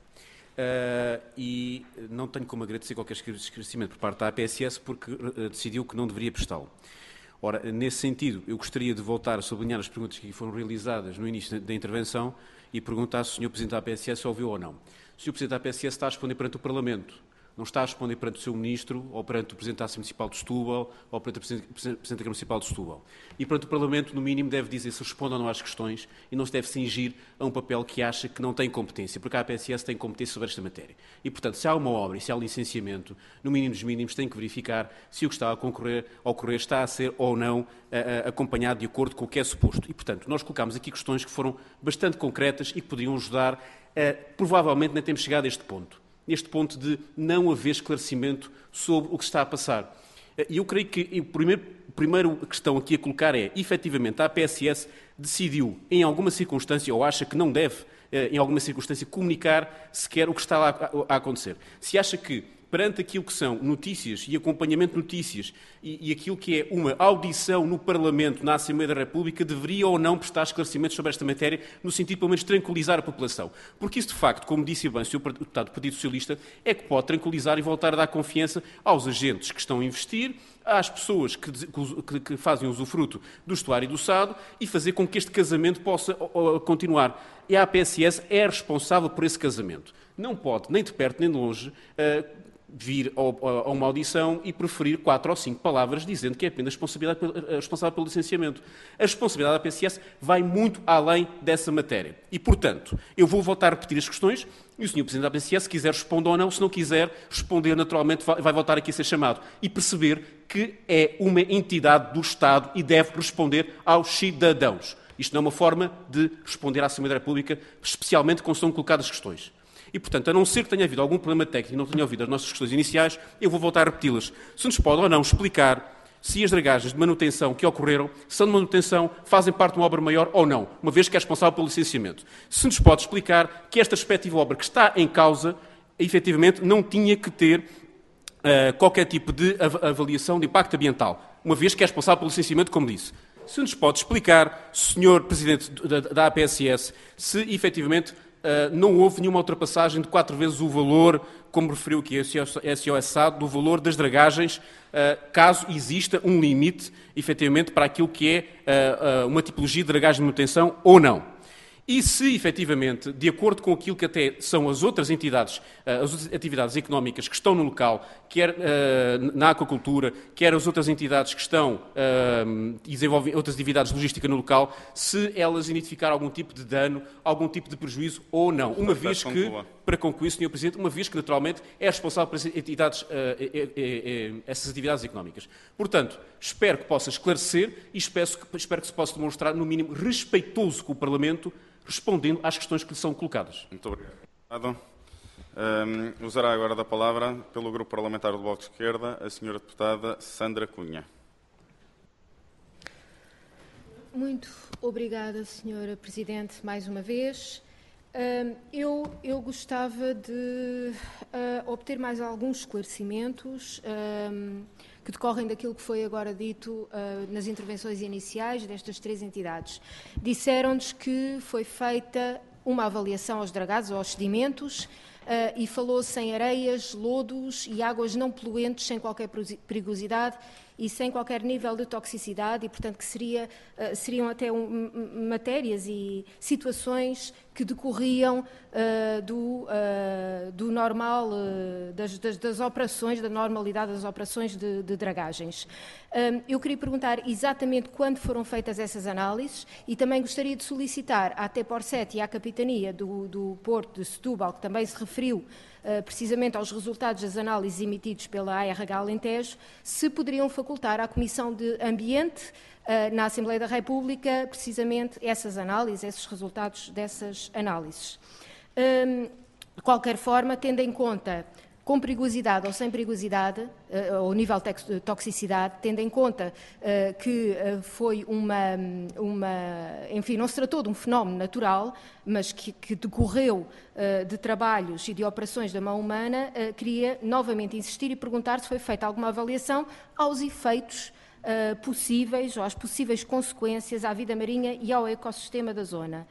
uh, e não tenho como agradecer qualquer esclarecimento por parte da A P S S porque uh, decidiu que não deveria prestá-lo. Ora, nesse sentido, eu gostaria de voltar a sublinhar as perguntas que foram realizadas no início da intervenção e perguntar se o senhor Presidente da A P S S ouviu ou não. O senhor Presidente da A P S S está a responder perante o Parlamento. Não está a responder perante o seu Ministro, ou perante o Presidente da Assembleia Municipal de Setúbal, ou perante o Presidente da Câmara Municipal de Setúbal. E perante o Parlamento, no mínimo, deve dizer se responde ou não às questões e não se deve cingir a um papel que acha que não tem competência, porque a A P S S tem competência sobre esta matéria. E, portanto, se há uma obra e se há licenciamento, no mínimo dos mínimos, tem que verificar se o que está a concorrer, a ocorrer está a ser ou não a, a, acompanhado de acordo com o que é suposto. E, portanto, nós colocámos aqui questões que foram bastante concretas e que poderiam ajudar a, provavelmente, nem temos chegado a este ponto. Neste ponto de não haver esclarecimento sobre o que está a passar. E eu creio que a primeira, primeira questão aqui a colocar é, efetivamente, a A P S S decidiu, em alguma circunstância, ou acha que não deve, em alguma circunstância, comunicar sequer o que está lá a acontecer. Se acha que, perante aquilo que são notícias e acompanhamento de notícias e, e aquilo que é uma audição no Parlamento, na Assembleia da República, deveria ou não prestar esclarecimentos sobre esta matéria, no sentido, pelo menos, de tranquilizar a população. Porque isso, de facto, como disse bem o senhor Deputado do Partido Socialista, é que pode tranquilizar e voltar a dar confiança aos agentes que estão a investir, às pessoas que, que, que fazem usufruto do estuário e do Sado e fazer com que este casamento possa uh, uh, continuar. E a A P S S é responsável por esse casamento. Não pode, nem de perto nem de longe, uh, vir a uma audição e preferir quatro ou cinco palavras dizendo que é apenas responsável pelo licenciamento. A responsabilidade da A P S S vai muito além dessa matéria. E, portanto, eu vou voltar a repetir as questões e o senhor Presidente da A P S S, se quiser responder ou não, se não quiser responder, naturalmente, vai voltar aqui a ser chamado. E perceber que é uma entidade do Estado e deve responder aos cidadãos. Isto não é uma forma de responder à Assembleia da República, especialmente quando são colocadas questões. E, portanto, a não ser que tenha havido algum problema técnico e não tenha ouvido as nossas questões iniciais, eu vou voltar a repeti-las. Se nos pode ou não explicar se as dragagens de manutenção que ocorreram são de manutenção, fazem parte de uma obra maior ou não, uma vez que é responsável pelo licenciamento. Se nos pode explicar que esta respectiva obra que está em causa, efetivamente, não tinha que ter uh, qualquer tipo de avaliação de impacto ambiental, uma vez que é responsável pelo licenciamento, como disse. Se nos pode explicar, senhor Presidente da, da A P S S, se efetivamente Uh, não houve nenhuma ultrapassagem de quatro vezes o valor, como referiu aqui a S O S SAD, do valor das dragagens, uh, caso exista um limite, efetivamente, para aquilo que é uh, uh, uma tipologia de dragagem de manutenção ou não. E se, efetivamente, de acordo com aquilo que até são as outras entidades, as outras atividades económicas que estão no local, quer uh, na aquacultura, quer as outras entidades que estão uh, e desenvolvem outras atividades de logística no local, se elas identificaram algum tipo de dano, algum tipo de prejuízo ou não. Uma vez que, para concluir, senhor Presidente, uma vez que, naturalmente, é responsável por essas atividades, uh, é, é, é, essas atividades económicas. Portanto, espero que possa esclarecer e espero, espero que se possa demonstrar, no mínimo, respeitoso com o Parlamento, respondendo às questões que lhe são colocadas. Muito obrigado. Um, usará agora da palavra, pelo Grupo Parlamentar do Bloco de Esquerda, a senhora deputada Sandra Cunha. Muito obrigada, senhora Presidente, mais uma vez. Uh, eu, eu gostava de uh, obter mais alguns esclarecimentos uh, que decorrem daquilo que foi agora dito uh, nas intervenções iniciais destas três entidades. Disseram-nos que foi feita uma avaliação aos dragados, aos sedimentos, uh, e falou-se em areias, lodos e águas não poluentes sem qualquer perigosidade e sem qualquer nível de toxicidade, e, portanto, que seria, uh, seriam até um, matérias e situações que decorriam uh, do, uh, do normal, uh, das, das, das operações, da normalidade das operações de, de dragagens. Um, eu queria perguntar exatamente quando foram feitas essas análises e também gostaria de solicitar à T P O R sete e à Capitania do, do Porto de Setúbal, que também se referiu Uh, precisamente aos resultados das análises emitidos pela A R H Alentejo, se poderiam facultar à Comissão de Ambiente, uh, na Assembleia da República, precisamente essas análises, esses resultados dessas análises. Um, de qualquer forma, tendo em conta, com perigosidade ou sem perigosidade, uh, ou nível de toxicidade, tendo em conta uh, que uh, foi uma, uma, enfim, não se tratou de um fenómeno natural, mas que, que decorreu uh, de trabalhos e de operações da mão humana, uh, queria novamente insistir e perguntar se foi feita alguma avaliação aos efeitos Uh, possíveis ou às possíveis consequências à vida marinha e ao ecossistema da zona.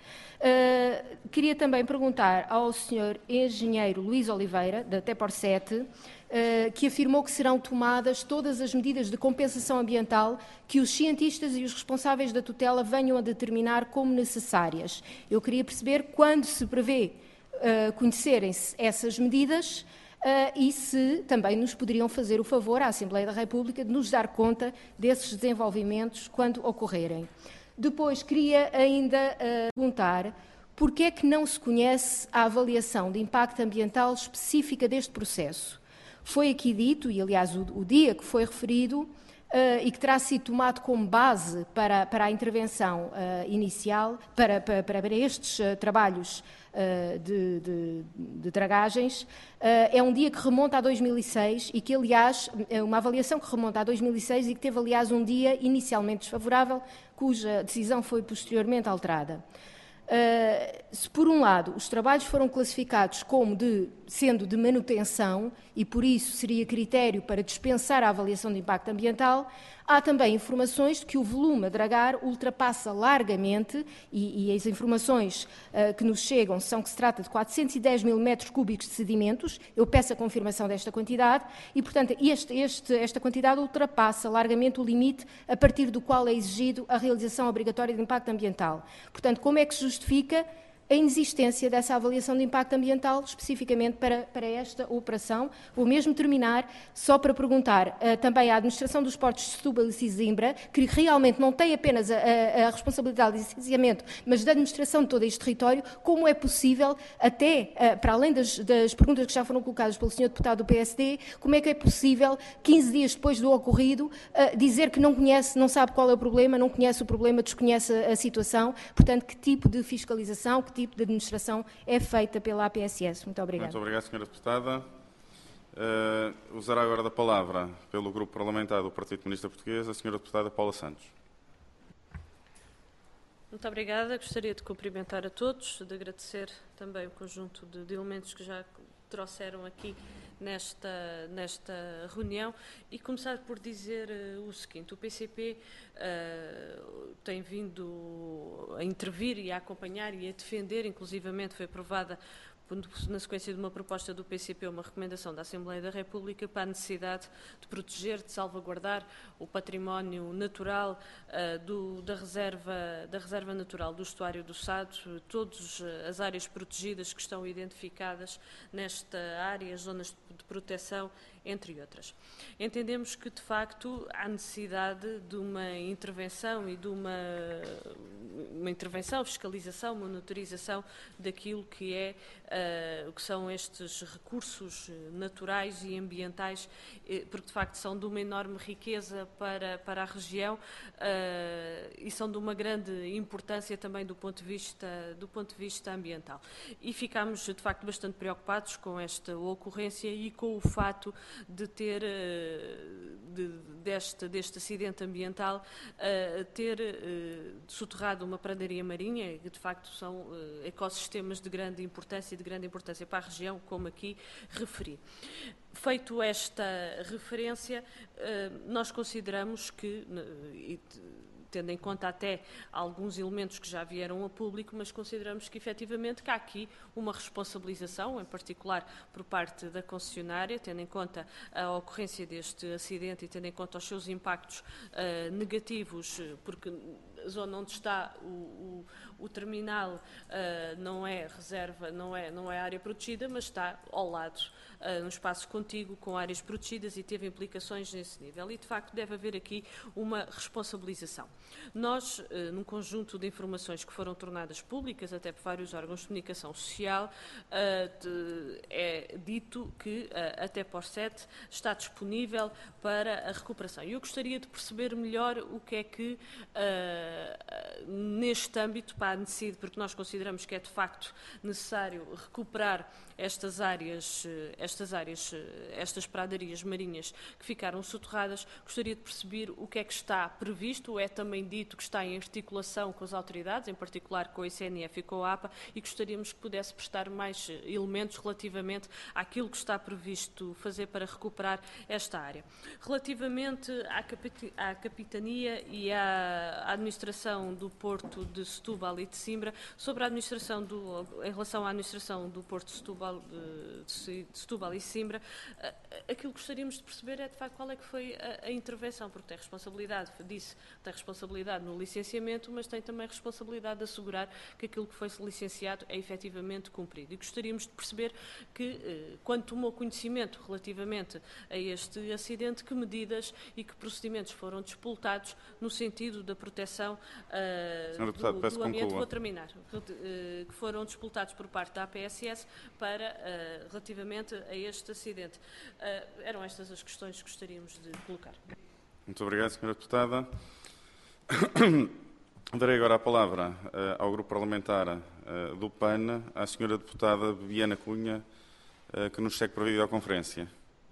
Uh, queria também perguntar ao senhor engenheiro Luís Oliveira, da T P O R sete, uh, que afirmou que serão tomadas todas as medidas de compensação ambiental que os cientistas e os responsáveis da tutela venham a determinar como necessárias. Eu queria perceber quando se prevê uh, conhecerem-se essas medidas. Uh, e se também nos poderiam fazer o favor, à Assembleia da República, de nos dar conta desses desenvolvimentos quando ocorrerem. Depois, queria ainda uh, perguntar porque é que não se conhece a avaliação de impacto ambiental específica deste processo. Foi aqui dito, e aliás o, o dia que foi referido, Uh, e que terá sido tomado como base para, para a intervenção uh, inicial, para, para, para estes uh, trabalhos uh, de, de, de dragagens, uh, é um dia que remonta a dois mil e seis e que, aliás, é uma avaliação que remonta a dois mil e seis e que teve, aliás, um dia inicialmente desfavorável, cuja decisão foi posteriormente alterada. Uh, se, por um lado, os trabalhos foram classificados como de, sendo de manutenção e, por isso, seria critério para dispensar a avaliação de impacto ambiental, há também informações de que o volume a dragar ultrapassa largamente, e, e as informações uh, que nos chegam são que se trata de quatrocentos e dez mil metros cúbicos de sedimentos. Eu peço a confirmação desta quantidade e, portanto, este, este, esta quantidade ultrapassa largamente o limite a partir do qual é exigido a realização obrigatória de impacto ambiental. Portanto, como é que se justifica a inexistência dessa avaliação de impacto ambiental especificamente para, para esta operação? Vou mesmo terminar só para perguntar uh, também à Administração dos Portos de Setúbal e Sesimbra, que realmente não tem apenas a, a, a responsabilidade de licenciamento, mas da administração de todo este território, como é possível, até uh, para além das, das perguntas que já foram colocadas pelo senhor Deputado do P S D, como é que é possível, quinze dias depois do ocorrido, uh, dizer que não conhece, não sabe qual é o problema, não conhece o problema, desconhece a, a situação? Portanto, que tipo de fiscalização, que tipo de administração é feita pela A P S S? Muito obrigada. Muito obrigado, senhora Deputada. Uh, usará agora da palavra, pelo Grupo Parlamentar do Partido Comunista Português, a senhora Deputada Paula Santos. Muito obrigada. Gostaria de cumprimentar a todos, de agradecer também o conjunto de, de elementos que já trouxeram aqui nesta, nesta reunião e começar por dizer uh, o seguinte: o P C P uh, tem vindo a intervir e a acompanhar e a defender, inclusivamente foi aprovada na sequência de uma proposta do P C P, uma recomendação da Assembleia da República para a necessidade de proteger, de salvaguardar o património natural uh, do, da, reserva, da Reserva Natural do Estuário do Sado, todas as áreas protegidas que estão identificadas nesta área, as zonas de proteção, entre outras. Entendemos que, de facto, há necessidade de uma intervenção e de uma, uma intervenção, fiscalização, monitorização daquilo que é uh, o que são estes recursos naturais e ambientais, porque, de facto, são de uma enorme riqueza para, para a região uh, e são de uma grande importância também do ponto de vista, do ponto de vista ambiental. E ficámos, de facto, bastante preocupados com esta ocorrência e com o fato de ter, de, deste, deste acidente ambiental uh, ter uh, soterrado uma pradaria marinha, que de facto são uh, ecossistemas de grande importância e de grande importância para a região, como aqui referi. Feito esta referência, uh, nós consideramos que, uh, e, tendo em conta até alguns elementos que já vieram a público, mas consideramos que efetivamente que há aqui uma responsabilização, em particular por parte da concessionária, tendo em conta a ocorrência deste acidente e tendo em conta os seus impactos uh, negativos, porque a zona onde está o, o, o terminal uh, não é reserva, não é, não é área protegida, mas está ao lado, uh, num espaço contíguo com áreas protegidas e teve implicações nesse nível. E, de facto, deve haver aqui uma responsabilização. Nós, uh, num conjunto de informações que foram tornadas públicas, até por vários órgãos de comunicação social, uh, de, é dito que uh, até por sete está disponível para a recuperação. E eu gostaria de perceber melhor o que é que uh, neste âmbito, para a necessidade, porque nós consideramos que é de facto necessário recuperar estas áreas, estas áreas, estas pradarias marinhas que ficaram soterradas, gostaria de perceber o que é que está previsto, é também dito que está em articulação com as autoridades, em particular com a I C N F e com a APA, e gostaríamos que pudesse prestar mais elementos relativamente àquilo que está previsto fazer para recuperar esta área. Relativamente à, capit à capitania e à administração do Porto de Setúbal e de Simbra, sobre a administração do, em relação à administração do Porto de Setúbal, de, de Setúbal e Simbra, aquilo que gostaríamos de perceber é de facto qual é que foi a, a intervenção, porque tem responsabilidade, disse, tem responsabilidade no licenciamento, mas tem também responsabilidade de assegurar que aquilo que foi licenciado é efetivamente cumprido. E gostaríamos de perceber que, quando tomou conhecimento relativamente a este acidente, que medidas e que procedimentos foram despoltados no sentido da proteção Uh, Deputado, do, do ambiente, conclua. vou terminar, uh, que foram disputados por parte da A P S S para, uh, relativamente a este acidente. Uh, eram estas as questões que gostaríamos de colocar. Muito obrigado, senhora Deputada. Darei agora a palavra uh, ao Grupo Parlamentar uh, do P A N, à senhora Deputada Bibiana Cunha, uh, que nos segue por videoconferência.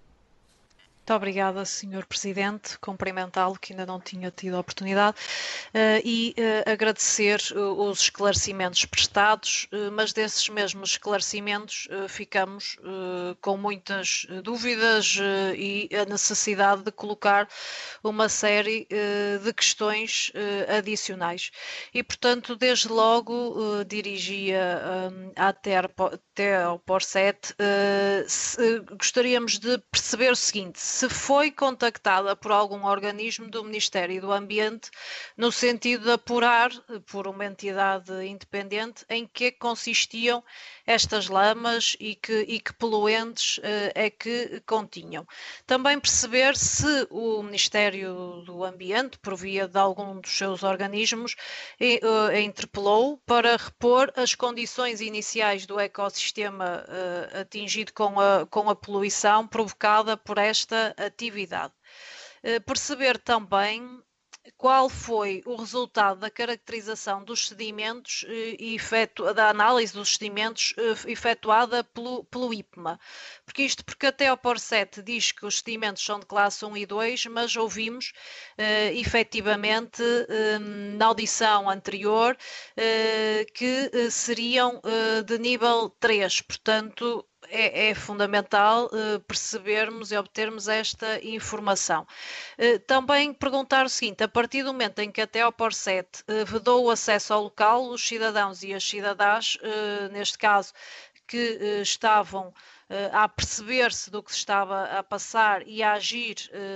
Muito obrigada, senhor Presidente. Cumprimentá-lo, que ainda não tinha tido a oportunidade, uh, e uh, agradecer uh, os esclarecimentos prestados, uh, mas desses mesmos esclarecimentos uh, ficamos uh, com muitas dúvidas uh, e a necessidade de colocar uma série uh, de questões uh, adicionais. E, portanto, desde logo uh, dirigia um, até ao P O R sete, uh, se, gostaríamos de perceber o seguinte: se foi contactada por algum organismo do Ministério do Ambiente no sentido de apurar, por uma entidade independente, em que consistiam estas lamas e que, e que poluentes uh, é que continham. Também perceber se o Ministério do Ambiente, por via de algum dos seus organismos, e, uh, interpelou para repor as condições iniciais do ecossistema uh, atingido com a, com a poluição provocada por esta atividade. Uh, perceber também qual foi o resultado da caracterização dos sedimentos e efetu, da análise dos sedimentos efetuada pelo, pelo I P M A. Porque isto, porque até ao P O R sete diz que os sedimentos são de classe um e dois, mas ouvimos uh, efetivamente uh, na audição anterior uh, que uh, seriam uh, de nível três, portanto É, é fundamental uh, percebermos e obtermos esta informação. Uh, também perguntar o seguinte: a partir do momento em que até ao P O R sete uh, vedou o acesso ao local, os cidadãos e as cidadãs, uh, neste caso, que uh, estavam uh, a perceber-se do que se estava a passar e a agir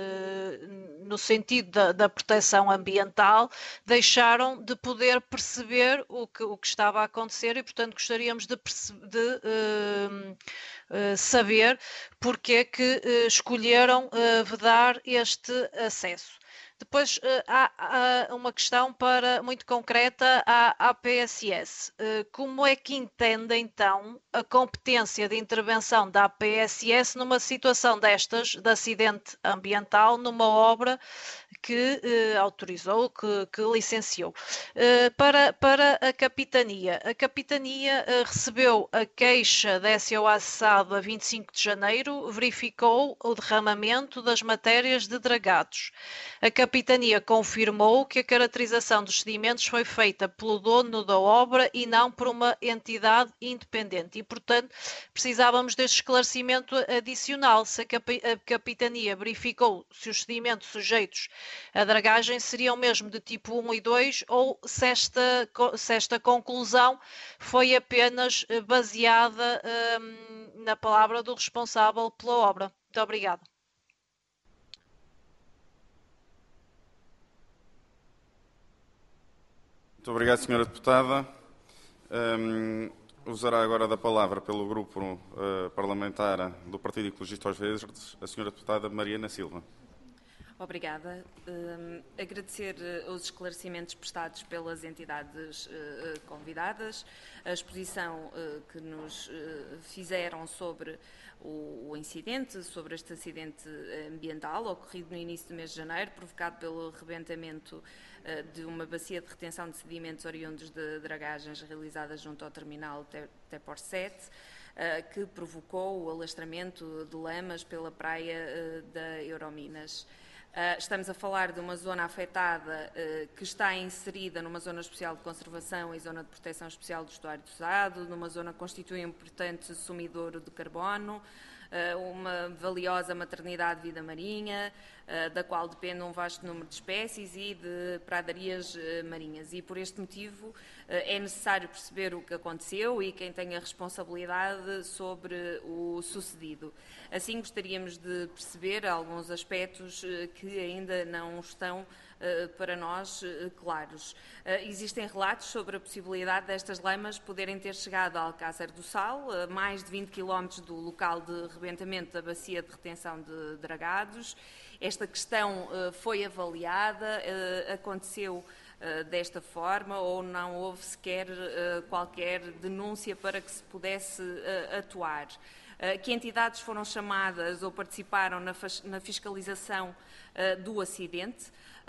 uh, no sentido da, da proteção ambiental, deixaram de poder perceber o que, o que estava a acontecer e, portanto, gostaríamos de, de uh, uh, saber porque é que uh, escolheram uh, vedar este acesso. Depois uh, há, há uma questão para, muito concreta à A P S S. Uh, como é que entende então a competência de intervenção da A P S S numa situação destas, de acidente ambiental, numa obra que uh, autorizou, que, que licenciou? Uh, para, para a Capitania. A Capitania uh, recebeu a queixa da S O S SAD a vinte e cinco de janeiro, verificou o derramamento das matérias de dragados. A Capitania confirmou que a caracterização dos sedimentos foi feita pelo dono da obra e não por uma entidade independente e, portanto, precisávamos deste esclarecimento adicional. Se a, Capi a Capitania verificou se os sedimentos sujeitos à dragagem seriam mesmo de tipo um e dois ou se esta, se esta conclusão foi apenas baseada hum, na palavra do responsável pela obra. Muito obrigada. Muito obrigado, senhora Deputada. Um, usará agora da palavra pelo Grupo uh, Parlamentar do Partido Ecologista aos Verdes a senhora Deputada Mariana Silva. Obrigada. Um, agradecer os esclarecimentos prestados pelas entidades uh, convidadas, a exposição uh, que nos uh, fizeram sobre o, o incidente, sobre este acidente ambiental ocorrido no início do mês de janeiro, provocado pelo rebentamento uh, de uma bacia de retenção de sedimentos oriundos de dragagens realizadas junto ao terminal T por sete, uh, que provocou o alastramento de lamas pela praia uh, da Eurominas. Uh, estamos a falar de uma zona afetada uh, que está inserida numa zona especial de conservação e zona de proteção especial do estuário do Sado, numa zona que constitui um importante sumidouro de carbono, uh, uma valiosa maternidade de vida marinha, uh, da qual depende um vasto número de espécies e de pradarias uh, marinhas. E por este motivo uh, é necessário perceber o que aconteceu e quem tem a responsabilidade sobre o sucedido. Assim, gostaríamos de perceber alguns aspectos uh, que que ainda não estão uh, para nós uh, claros. Uh, existem relatos sobre a possibilidade destas lamas poderem ter chegado a Alcácer do Sal, a mais de vinte quilómetros do local de rebentamento da bacia de retenção de dragados. Esta questão uh, foi avaliada, uh, aconteceu uh, desta forma ou não houve sequer uh, qualquer denúncia para que se pudesse uh, atuar. Que entidades foram chamadas ou participaram na, na fiscalização uh, do acidente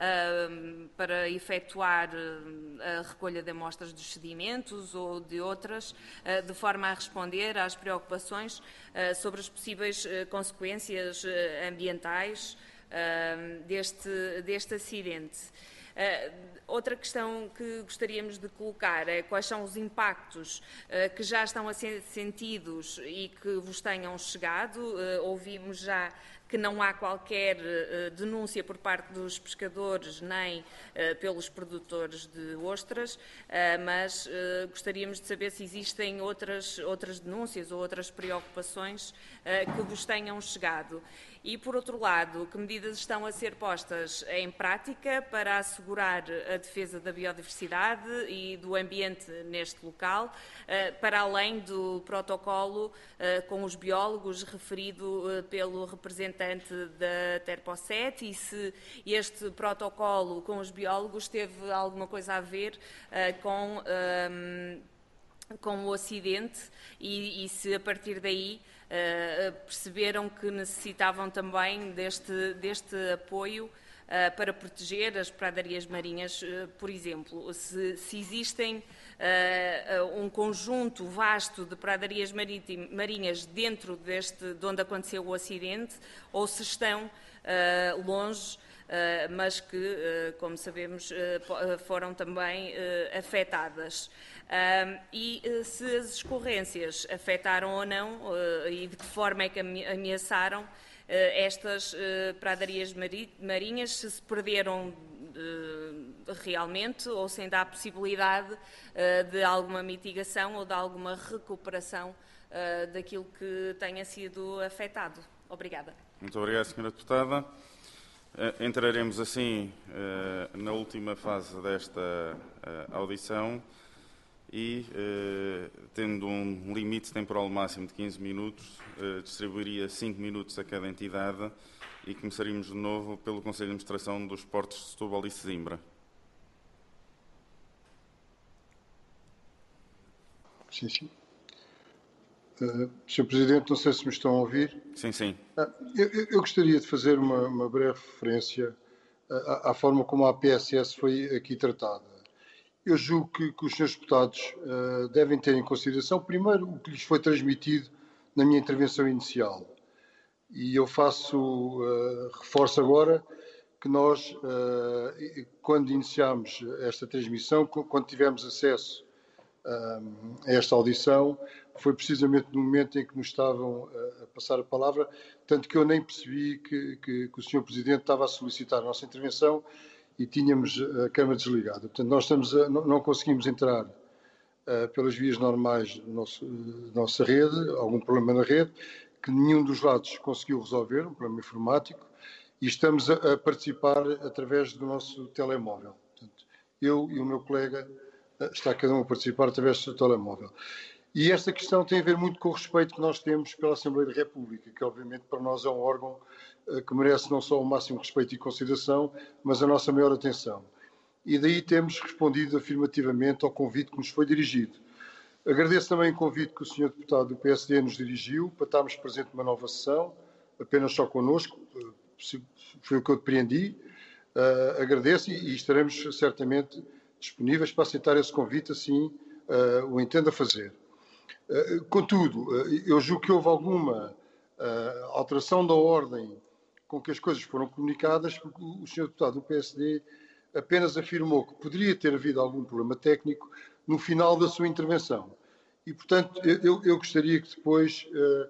uh, para efetuar uh, a recolha de amostras dos sedimentos ou de outras, uh, de forma a responder às preocupações uh, sobre as possíveis uh, consequências uh, ambientais uh, deste, deste acidente. Uh, outra questão que gostaríamos de colocar é quais são os impactos uh, que já estão a ser sentidos e que vos tenham chegado. Uh, ouvimos já que não há qualquer uh, denúncia por parte dos pescadores nem uh, pelos produtores de ostras, uh, mas uh, gostaríamos de saber se existem outras, outras denúncias ou outras preocupações uh, que vos tenham chegado. E, por outro lado, que medidas estão a ser postas em prática para assegurar a defesa da biodiversidade e do ambiente neste local, para além do protocolo com os biólogos referido pelo representante da T por sete, e se este protocolo com os biólogos teve alguma coisa a ver com, com o acidente e, e se a partir daí Uh, perceberam que necessitavam também deste, deste apoio uh, para proteger as pradarias marinhas, uh, por exemplo. Se, se existem uh, um conjunto vasto de pradarias marinhas dentro deste, de onde aconteceu o acidente, ou se estão uh, longe, Uh, mas que, uh, como sabemos, uh, foram também uh, afetadas. Uh, e uh, se as escorrências afetaram ou não, uh, e de que forma é que ameaçaram uh, estas uh, pradarias marinhas, se se perderam uh, realmente ou se ainda há possibilidade uh, de alguma mitigação ou de alguma recuperação uh, daquilo que tenha sido afetado. Obrigada. Muito obrigado, senhora Deputada. Entraremos assim uh, na última fase desta uh, audição e, uh, tendo um limite temporal máximo de quinze minutos, uh, distribuiria cinco minutos a cada entidade e começaríamos de novo pelo Conselho de Administração dos Portos de Setúbal e Sesimbra. Sim, sim. Uh, senhor Presidente, não sei se me estão a ouvir. Sim, sim. Uh, eu, eu gostaria de fazer uma, uma breve referência uh, à, à forma como a A P S S foi aqui tratada. eu julgo que, que os senhores deputados uh, devem ter em consideração, primeiro, o que lhes foi transmitido na minha intervenção inicial. E eu faço, uh, reforço agora, que nós, uh, quando iniciámos esta transmissão, quando tivemos acesso uh, a esta audição, foi precisamente no momento em que nos estavam a passar a palavra, tanto que eu nem percebi que, que, que o senhor Presidente estava a solicitar a nossa intervenção e tínhamos a Câmara desligada. Portanto, nós estamos a, não, não conseguimos entrar uh, pelas vias normais da nosso, uh, nossa rede, algum problema na rede, que nenhum dos lados conseguiu resolver, um problema informático, e estamos a, a participar através do nosso telemóvel. Portanto, eu e o meu colega, uh, está cada um a participar através do seu telemóvel. E esta questão tem a ver muito com o respeito que nós temos pela Assembleia da República, que obviamente para nós é um órgão que merece não só o máximo respeito e consideração, mas a nossa maior atenção. E daí temos respondido afirmativamente ao convite que nos foi dirigido. Agradeço também o convite que o senhor deputado do P S D nos dirigiu para estarmos presentes numa nova sessão, apenas só connosco, foi o que eu depreendi. Uh, agradeço e, e estaremos certamente disponíveis para aceitar esse convite, assim uh, o entendo a fazer. Uh, contudo, uh, eu julgo que houve alguma uh, alteração da ordem com que as coisas foram comunicadas, porque o senhor deputado do P S D apenas afirmou que poderia ter havido algum problema técnico no final da sua intervenção. E, portanto, eu, eu gostaria que depois uh,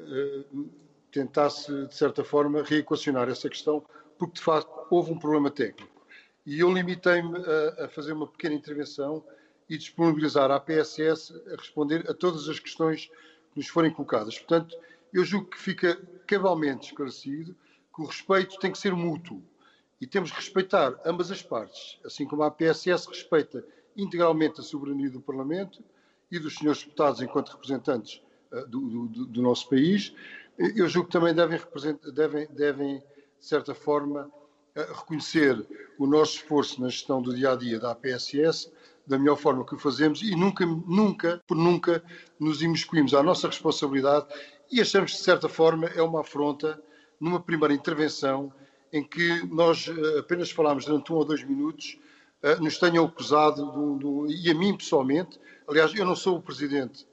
uh, tentasse, de certa forma, reequacionar essa questão, porque, de facto, houve um problema técnico. E eu limitei-me a, a fazer uma pequena intervenção e disponibilizar à P S S a responder a todas as questões que nos forem colocadas. Portanto, eu julgo que fica cabalmente esclarecido que o respeito tem que ser mútuo e temos que respeitar ambas as partes, assim como a P S S respeita integralmente a soberania do Parlamento e dos senhores deputados enquanto representantes uh, do, do, do nosso país. Eu julgo que também devem, devem, devem de certa forma, uh, reconhecer o nosso esforço na gestão do dia-a-dia da A P S S da melhor forma que o fazemos e nunca, nunca, por nunca, nos imiscuímos à nossa responsabilidade e achamos que, de certa forma, é uma afronta numa primeira intervenção em que nós uh, apenas falámos durante um ou dois minutos, uh, nos tenham acusado, do, do, e a mim pessoalmente, aliás, eu não sou o presidente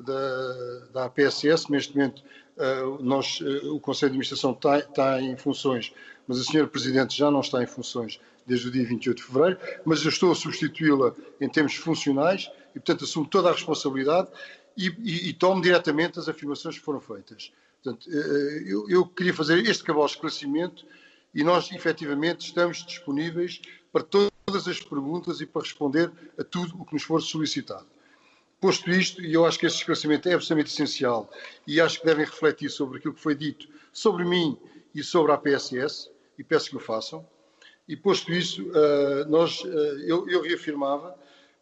da, da A P S S, neste momento uh, nós, uh, o Conselho de Administração está, está em funções, mas a senhora Presidente já não está em funções desde o dia vinte e oito de fevereiro, mas eu estou a substituí-la em termos funcionais e, portanto, assumo toda a responsabilidade e, e, e tomo diretamente as afirmações que foram feitas. Portanto, eu, eu queria fazer este cabal esclarecimento e nós, efetivamente, estamos disponíveis para todas as perguntas e para responder a tudo o que nos for solicitado. Posto isto, e eu acho que este esclarecimento é absolutamente essencial e acho que devem refletir sobre aquilo que foi dito sobre mim e sobre a P S S, e peço que o façam. E posto isso, nós, eu, eu reafirmava,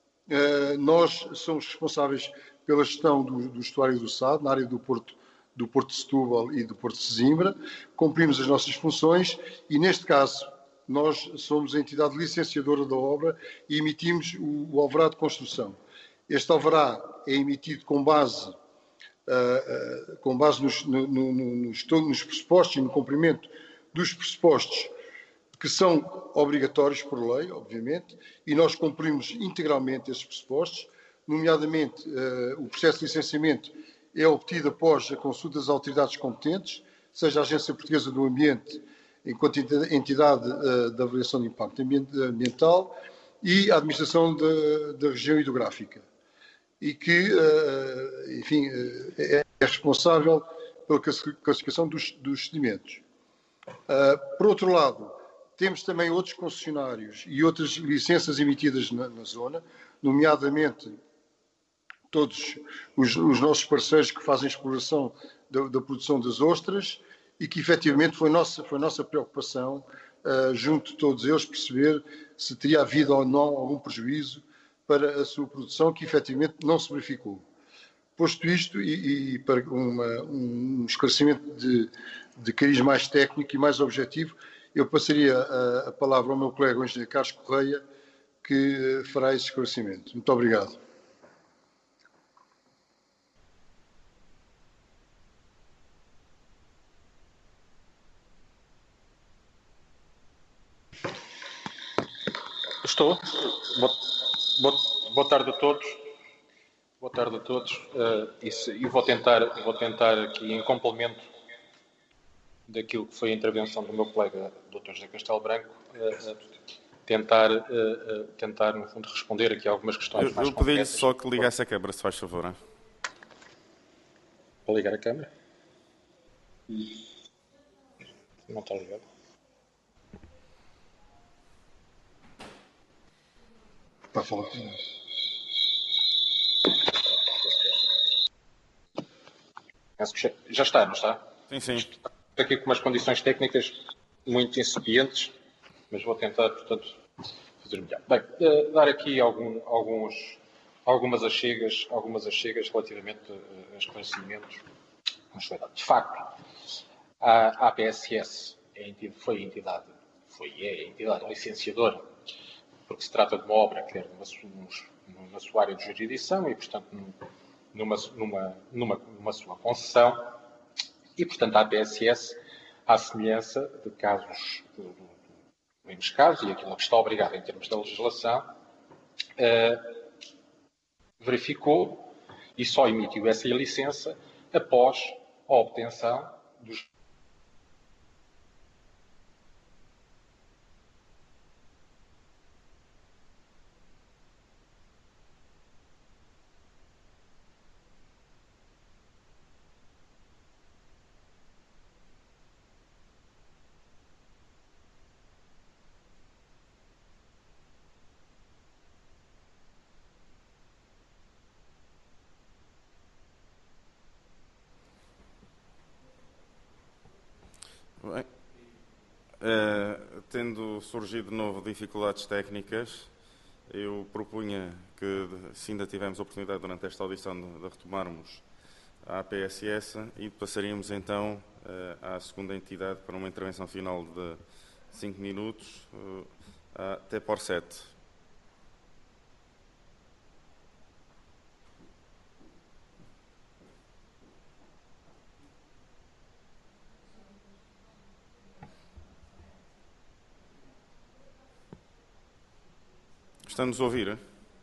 nós somos responsáveis pela gestão do, do estuário do Sado, na área do Porto, do Porto de Setúbal e do Porto de Sesimbra, cumprimos as nossas funções e, neste caso, nós somos a entidade licenciadora da obra e emitimos o, o alvará de construção. Este alvará é emitido com base, uh, uh, com base nos, no, no, nos, nos pressupostos e no cumprimento dos pressupostos que são obrigatórios por lei, obviamente, e nós cumprimos integralmente esses pressupostos, nomeadamente uh, o processo de licenciamento é obtido após a consulta das autoridades competentes, seja a Agência Portuguesa do Ambiente, enquanto entidade uh, de avaliação de impacto ambiental, e a Administração da Região Hidrográfica, e que, uh, enfim, uh, é, é responsável pela classificação dos, dos sedimentos. Uh, por outro lado, temos também outros concessionários e outras licenças emitidas na, na zona, nomeadamente todos os, os nossos parceiros que fazem exploração da, da produção das ostras e que efetivamente foi nossa, foi nossa preocupação, uh, junto de todos eles, perceber se teria havido ou não algum prejuízo para a sua produção, que efetivamente não se verificou. Posto isto, e, e para uma, um esclarecimento de, de cariz mais técnico e mais objetivo, eu passaria a, a palavra ao meu colega, o engenheiro Carlos Correia, que fará esse esclarecimento. Muito obrigado. Estou. Boa, boa tarde a todos. Boa tarde a todos. Uh, e se, eu vou tentar, vou tentar aqui, em complemento daquilo que foi a intervenção do meu colega doutor José Castelo Branco, uh, uh, tentar, uh, uh, tentar, no fundo, responder aqui a algumas questões eu, mais eu pedi-lhe concretas. só que ligasse a câmara, se faz favor. Hein? Vou ligar a câmara? Não está ligado. Para falar com ele. Penso que já está, não está? Sim, sim. Estou aqui com umas condições técnicas muito incipientes, mas vou tentar, portanto, fazer melhor. Bem, uh, dar aqui algum, alguns, algumas achegas, algumas achegas relativamente uh, a esclarecimentos. De facto, a A P S S é entidade, foi a entidade, foi é a entidade licenciadora, porque se trata de uma obra que é numa, numa sua área de jurisdição e, portanto, numa, numa, numa, numa sua concessão. E, portanto, a A P S S, à semelhança de casos, mesmos casos, e aquilo que está obrigado em termos da legislação, uh, verificou e só emitiu essa licença após a obtenção dos Bem, uh, tendo surgido de novo dificuldades técnicas, eu propunha que, se ainda tivermos oportunidade durante esta audição de, de retomarmos a A P S S e passaríamos então uh, à segunda entidade para uma intervenção final de cinco minutos, uh, a T por sete. Estamos a ouvir?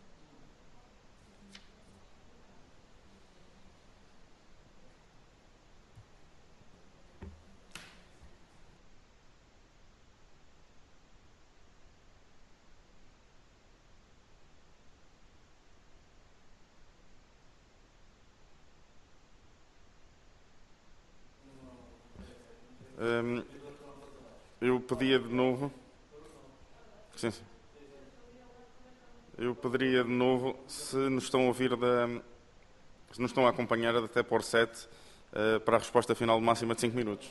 Um, eu pedia de novo. Sim, sim. Eu pediria de novo, se nos estão a ouvir, da, se nos estão a acompanhar até por sete, uh, para a resposta final máxima de cinco minutos.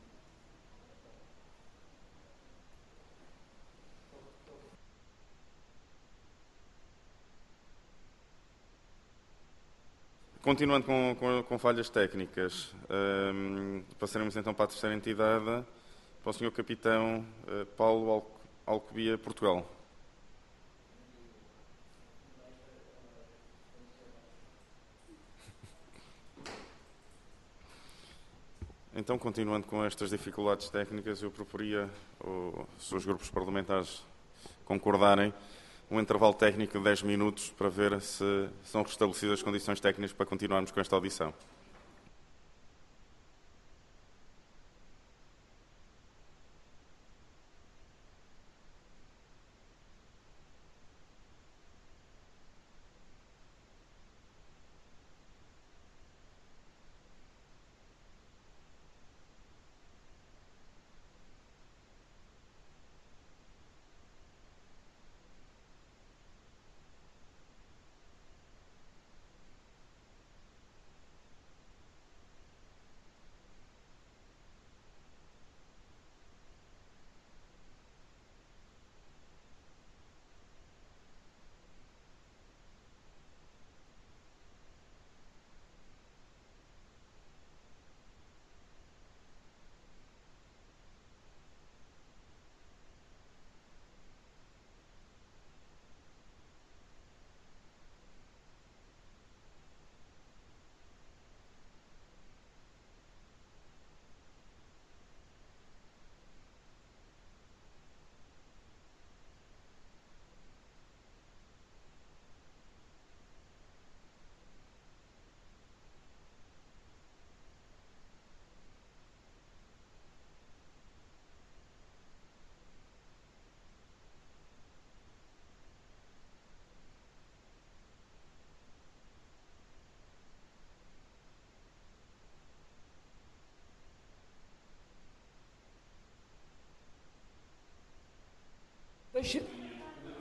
Continuando com, com, com falhas técnicas, um, passaremos então para a terceira entidade, para o senhor Capitão uh, Paulo Al Alcobia, Portugal. Então, continuando com estas dificuldades técnicas, eu proporia, se os grupos parlamentares concordarem, um intervalo técnico de dez minutos para ver se são restabelecidas as condições técnicas para continuarmos com esta audição.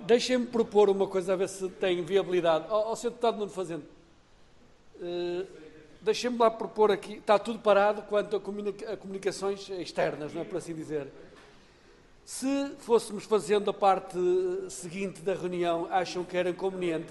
deixem-me propor uma coisa a ver se tem viabilidade. Ó, ó senhor Deputado Nuno Fazendo, uh, deixem-me lá propor aqui, está tudo parado quanto a, comunica a comunicações externas, não é por assim dizer. Se fôssemos fazendo a parte seguinte da reunião, acham que era conveniente?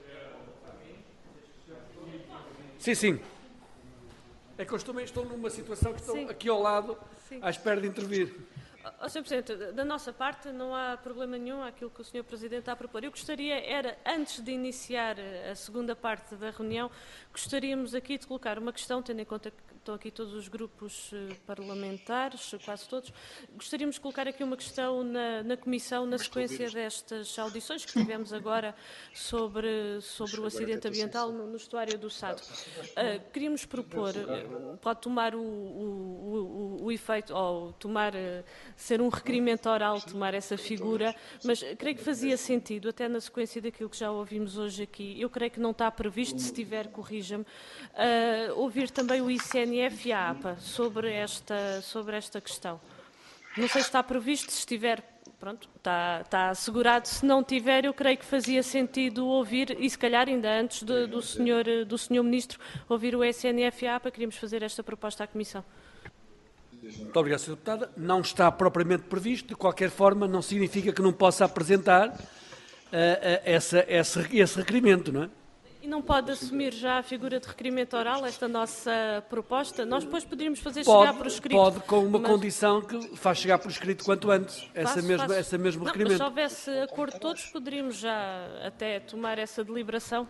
Sim, sim. É que eu também estou numa situação que estou sim. aqui ao lado, sim. à espera de intervir. Oh, senhor Presidente, da nossa parte não há problema nenhum àquilo que o senhor Presidente está a propor. Eu gostaria, era, antes de iniciar a segunda parte da reunião, gostaríamos aqui de colocar uma questão, tendo em conta que estão aqui todos os grupos parlamentares, quase todos, gostaríamos de colocar aqui uma questão na, na Comissão, na sequência destas audições que tivemos agora sobre, sobre o acidente ambiental no, no estuário do Sado. Uh, queríamos propor, uh, pode tomar o, o, o, o efeito, ou tomar... Uh, ser um requerimento oral, tomar essa figura, mas creio que fazia sentido, até na sequência daquilo que já ouvimos hoje aqui, eu creio que não está previsto, se tiver, corrija-me, uh, ouvir também o I C N F e a APA sobre esta, sobre esta questão. Não sei se está previsto, se estiver, pronto, está, está assegurado, se não tiver, eu creio que fazia sentido ouvir, e se calhar ainda antes de, do, senhor, do senhor Ministro, ouvir o I C N F e a APA, queríamos fazer esta proposta à Comissão. Muito obrigado, senhora Deputada. Não está propriamente previsto, de qualquer forma, não significa que não possa apresentar uh, uh, essa, esse, esse requerimento, não é? E não pode assumir já a figura de requerimento oral, esta nossa proposta? Nós depois poderíamos fazer pode, chegar por escrito. Pode, com uma mas... condição que faz chegar por escrito quanto antes, essa faço, mesma, faço. Essa mesmo não, requerimento. Mas se houvesse acordo de todos, poderíamos já até tomar essa deliberação.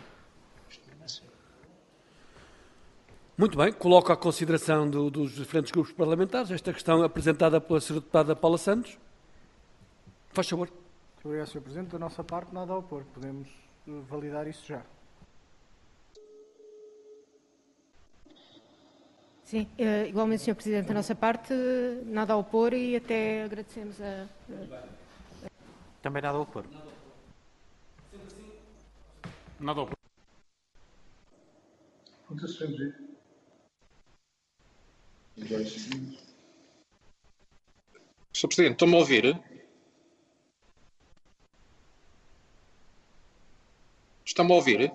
Muito bem, coloco à consideração do, dos diferentes grupos parlamentares esta questão apresentada pela senhora Deputada Paula Santos. Faz favor. Muito obrigado, senhor Presidente. Da nossa parte, nada a opor. Podemos validar isso já. Sim, igualmente, senhor Presidente, da nossa parte, nada a opor e até agradecemos a... Também nada a opor. Nada a opor. senhor Presidente, estão-me a ouvir? Estão-me a ouvir?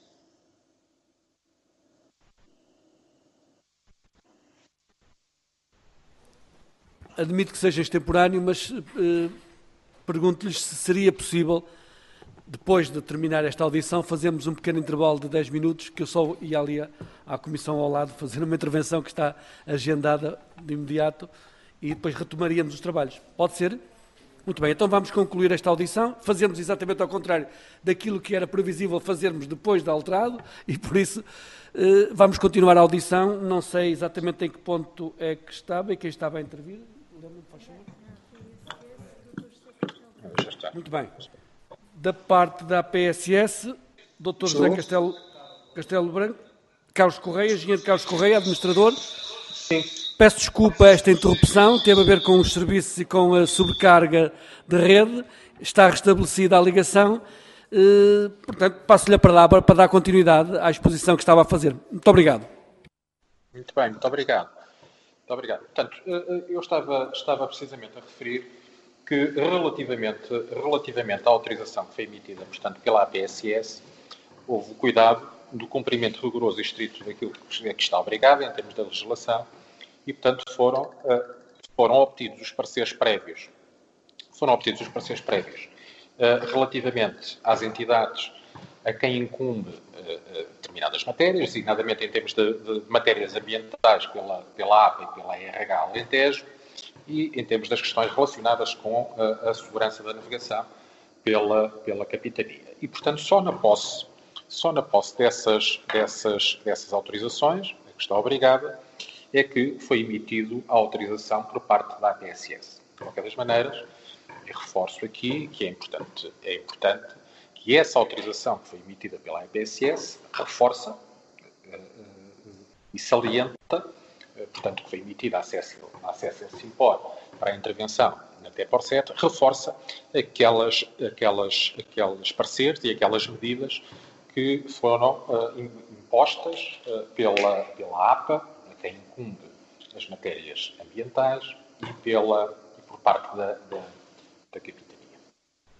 Admito que seja extemporâneo, mas eh, pergunto-lhes se seria possível, depois de terminar esta audição, fazermos um pequeno intervalo de dez minutos, que eu só ia ali à, à Comissão ao lado fazer uma intervenção que está agendada de imediato e depois retomaríamos os trabalhos. Pode ser? Muito bem, então vamos concluir esta audição. Fazemos exatamente ao contrário daquilo que era previsível fazermos depois de alterado e, por isso, eh, vamos continuar a audição. Não sei exatamente em que ponto é que estava e quem estava a intervir. Muito bem. Da parte da A P S S, doutor José Castelo, Castelo Branco, Carlos Correia, engenheiro Carlos Correia, administrador. Sim. Peço desculpa a esta interrupção, teve a ver com os serviços e com a sobrecarga de rede. Está restabelecida a ligação. Eh, portanto, passo-lhe a palavra para dar continuidade à exposição que estava a fazer. Muito obrigado. Muito bem, muito obrigado. Muito obrigado. Portanto, eu estava, estava precisamente a referir que relativamente, relativamente à autorização que foi emitida, portanto, pela A P S S, houve o cuidado do cumprimento rigoroso e estrito daquilo que está obrigado em termos da legislação e, portanto, foram, foram obtidos os pareceres prévios. Foram obtidos os pareceres prévios relativamente às entidades a quem incumbe determinadas matérias, designadamente em termos de, de matérias ambientais pela, pela A P A e pela R H Alentejo, e em termos das questões relacionadas com a, a segurança da navegação pela, pela capitania. E, portanto, só na posse, só na posse dessas, dessas, dessas autorizações, a que está obrigada, é que foi emitido a autorização por parte da A P S S. De qualquer das maneiras, eu reforço aqui que é importante, é importante que essa autorização que foi emitida pela A P S S reforça uh, uh, e salienta, uh, portanto, que foi emitida a Cécil, a Cécil Simpor para a intervenção na T E P O R sete, reforça aquelas, aquelas, aquelas pareceres e aquelas medidas que foram uh, impostas uh, pela, pela A P A, a quem incumbe as matérias ambientais, e, pela, e por parte da, da, da capitania.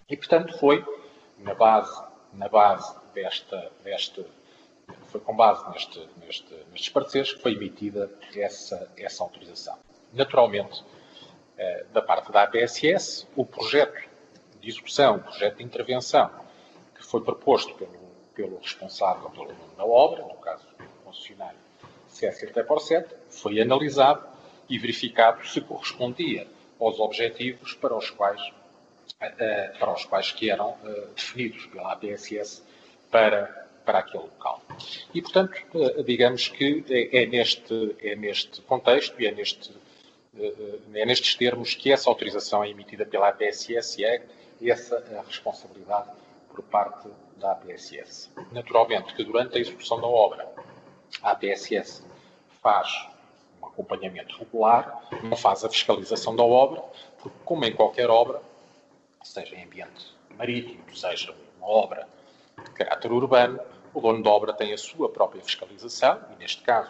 E, portanto, foi na base, na base desta, desta foi com base neste, neste, nestes pareceres que foi emitida essa, essa autorização. Naturalmente, eh, da parte da A P S S, o projeto de execução, o projeto de intervenção que foi proposto pelo, pelo responsável pelo nome da obra, no caso do concessionário C S T por sete, foi analisado e verificado se correspondia aos objetivos para os quais, eh, para os quais que eram eh, definidos pela A P S S para para aquele local. E, portanto, digamos que é, é, neste, é neste contexto e é, neste, é nestes termos que essa autorização é emitida pela A P S S e é essa a responsabilidade por parte da A P S S. Naturalmente que durante a execução da obra a A P S S faz um acompanhamento regular, não faz a fiscalização da obra, porque como em qualquer obra, seja em ambiente marítimo, seja uma obra de caráter urbano, o dono da obra tem a sua própria fiscalização, e neste caso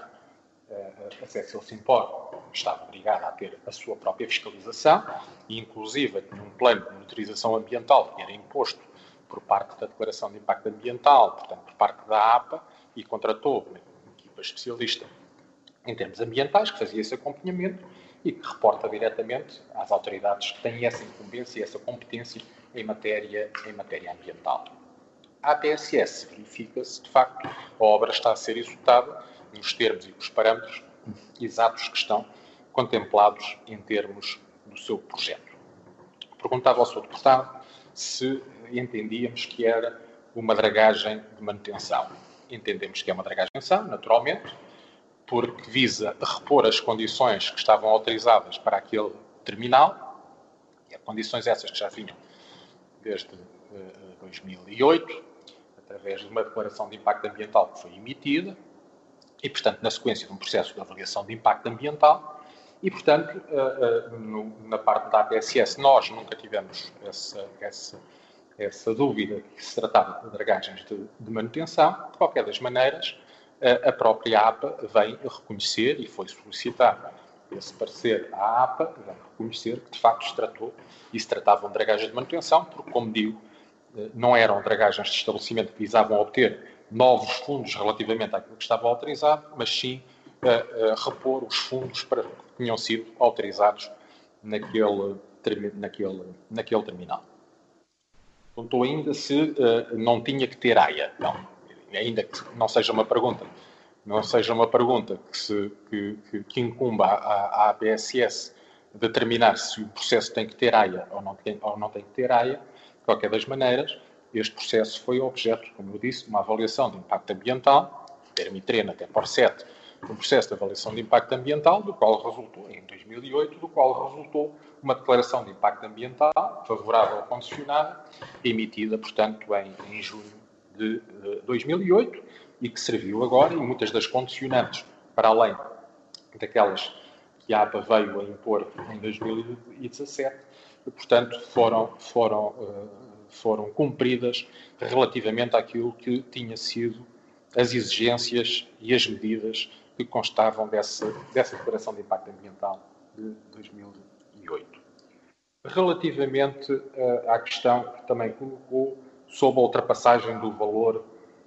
a C S L Simpor estava obrigada a ter a sua própria fiscalização, e inclusive tinha um plano de monitorização ambiental que era imposto por parte da Declaração de Impacto Ambiental, portanto por parte da A P A, e contratou uma equipa especialista em termos ambientais que fazia esse acompanhamento e que reporta diretamente às autoridades que têm essa incumbência e essa competência em matéria, em matéria ambiental. A A P S S verifica se, de facto, a obra está a ser executada nos termos e nos parâmetros exatos que estão contemplados em termos do seu projeto. Perguntava ao senhor Deputado se entendíamos que era uma dragagem de manutenção. Entendemos que é uma dragagem de manutenção, naturalmente, porque visa repor as condições que estavam autorizadas para aquele terminal, e condições essas que já vinham desde uh, dois mil e oito, através de uma declaração de impacto ambiental que foi emitida, e, portanto, na sequência de um processo de avaliação de impacto ambiental, e, portanto, uh, uh, no, na parte da A P S S, nós nunca tivemos essa, essa, essa dúvida que se tratava de dragagens de, de manutenção. De qualquer das maneiras, uh, a própria A P A vem reconhecer, e foi solicitado esse parecer à A P A, vem reconhecer que, de facto, se tratou e se tratavam de dragagens de manutenção, porque, como digo, não eram dragagens de estabelecimento que visavam obter novos fundos relativamente àquilo que estava autorizado, mas sim uh, uh, repor os fundos para, que tinham sido autorizados naquele, naquele, naquele terminal. Perguntou ainda se uh, não tinha que ter A I A. Não, ainda que não seja uma pergunta, não seja uma pergunta que, se, que, que, que incumba à A P S S determinar se o processo tem que ter A I A ou não tem, ou não tem que ter A I A. De qualquer das maneiras, este processo foi objeto, como eu disse, de uma avaliação de impacto ambiental, termo I T R E N até por sete, um processo de avaliação de impacto ambiental, do qual resultou, em dois mil e oito, do qual resultou uma declaração de impacto ambiental favorável ao concessionário, emitida, portanto, em, em junho de uh, dois mil e oito, e que serviu agora, e muitas das condicionantes, para além daquelas que a A P A veio a impor em dois mil e dezassete, portanto, foram, foram, foram cumpridas relativamente àquilo que tinha sido as exigências e as medidas que constavam dessa, dessa declaração de impacto ambiental de dois mil e oito. Relativamente uh, à questão que também colocou sobre a ultrapassagem do valor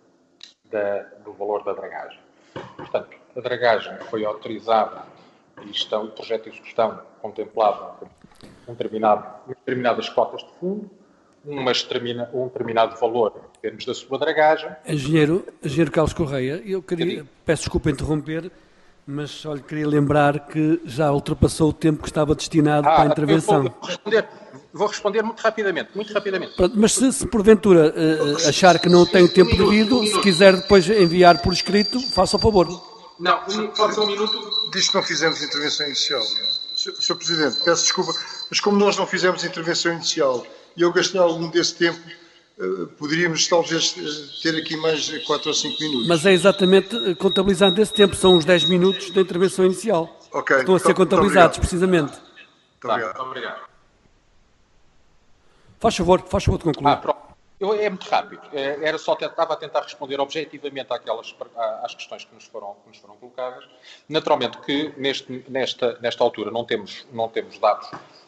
da, do valor da dragagem. Portanto, a dragagem foi autorizada e está, o projeto de execução contemplava um determinado, determinadas cotas de fundo, umas determina, um determinado valor em termos da sua dragagem. Engenheiro, engenheiro Carlos Correia, eu queria, peço desculpa interromper, mas olha, queria lembrar que já ultrapassou o tempo que estava destinado ah, para a intervenção. Vou responder, vou responder muito rapidamente, muito rapidamente. Mas se, se porventura uh, achar que não tem o tempo devido, se quiser depois enviar por escrito, faça o favor. Não, pode ser um minuto. Diz que não fizemos intervenção inicial. senhor Presidente, peço desculpa, mas como nós não fizemos intervenção inicial e eu gastei algum desse tempo, poderíamos talvez ter aqui mais quatro ou cinco minutos. Mas é exatamente contabilizando esse tempo, são os dez minutos da intervenção inicial. Ok. Estão a ser contabilizados, precisamente. Muito obrigado. Muito obrigado. Faz favor, faz favor de concluir. Ah, pronto. Eu, é muito rápido. É, era só, estava a tentar responder objetivamente àquelas, às questões que nos foram, que nos foram colocadas. Naturalmente que neste, nesta, nesta altura não temos, não temos dados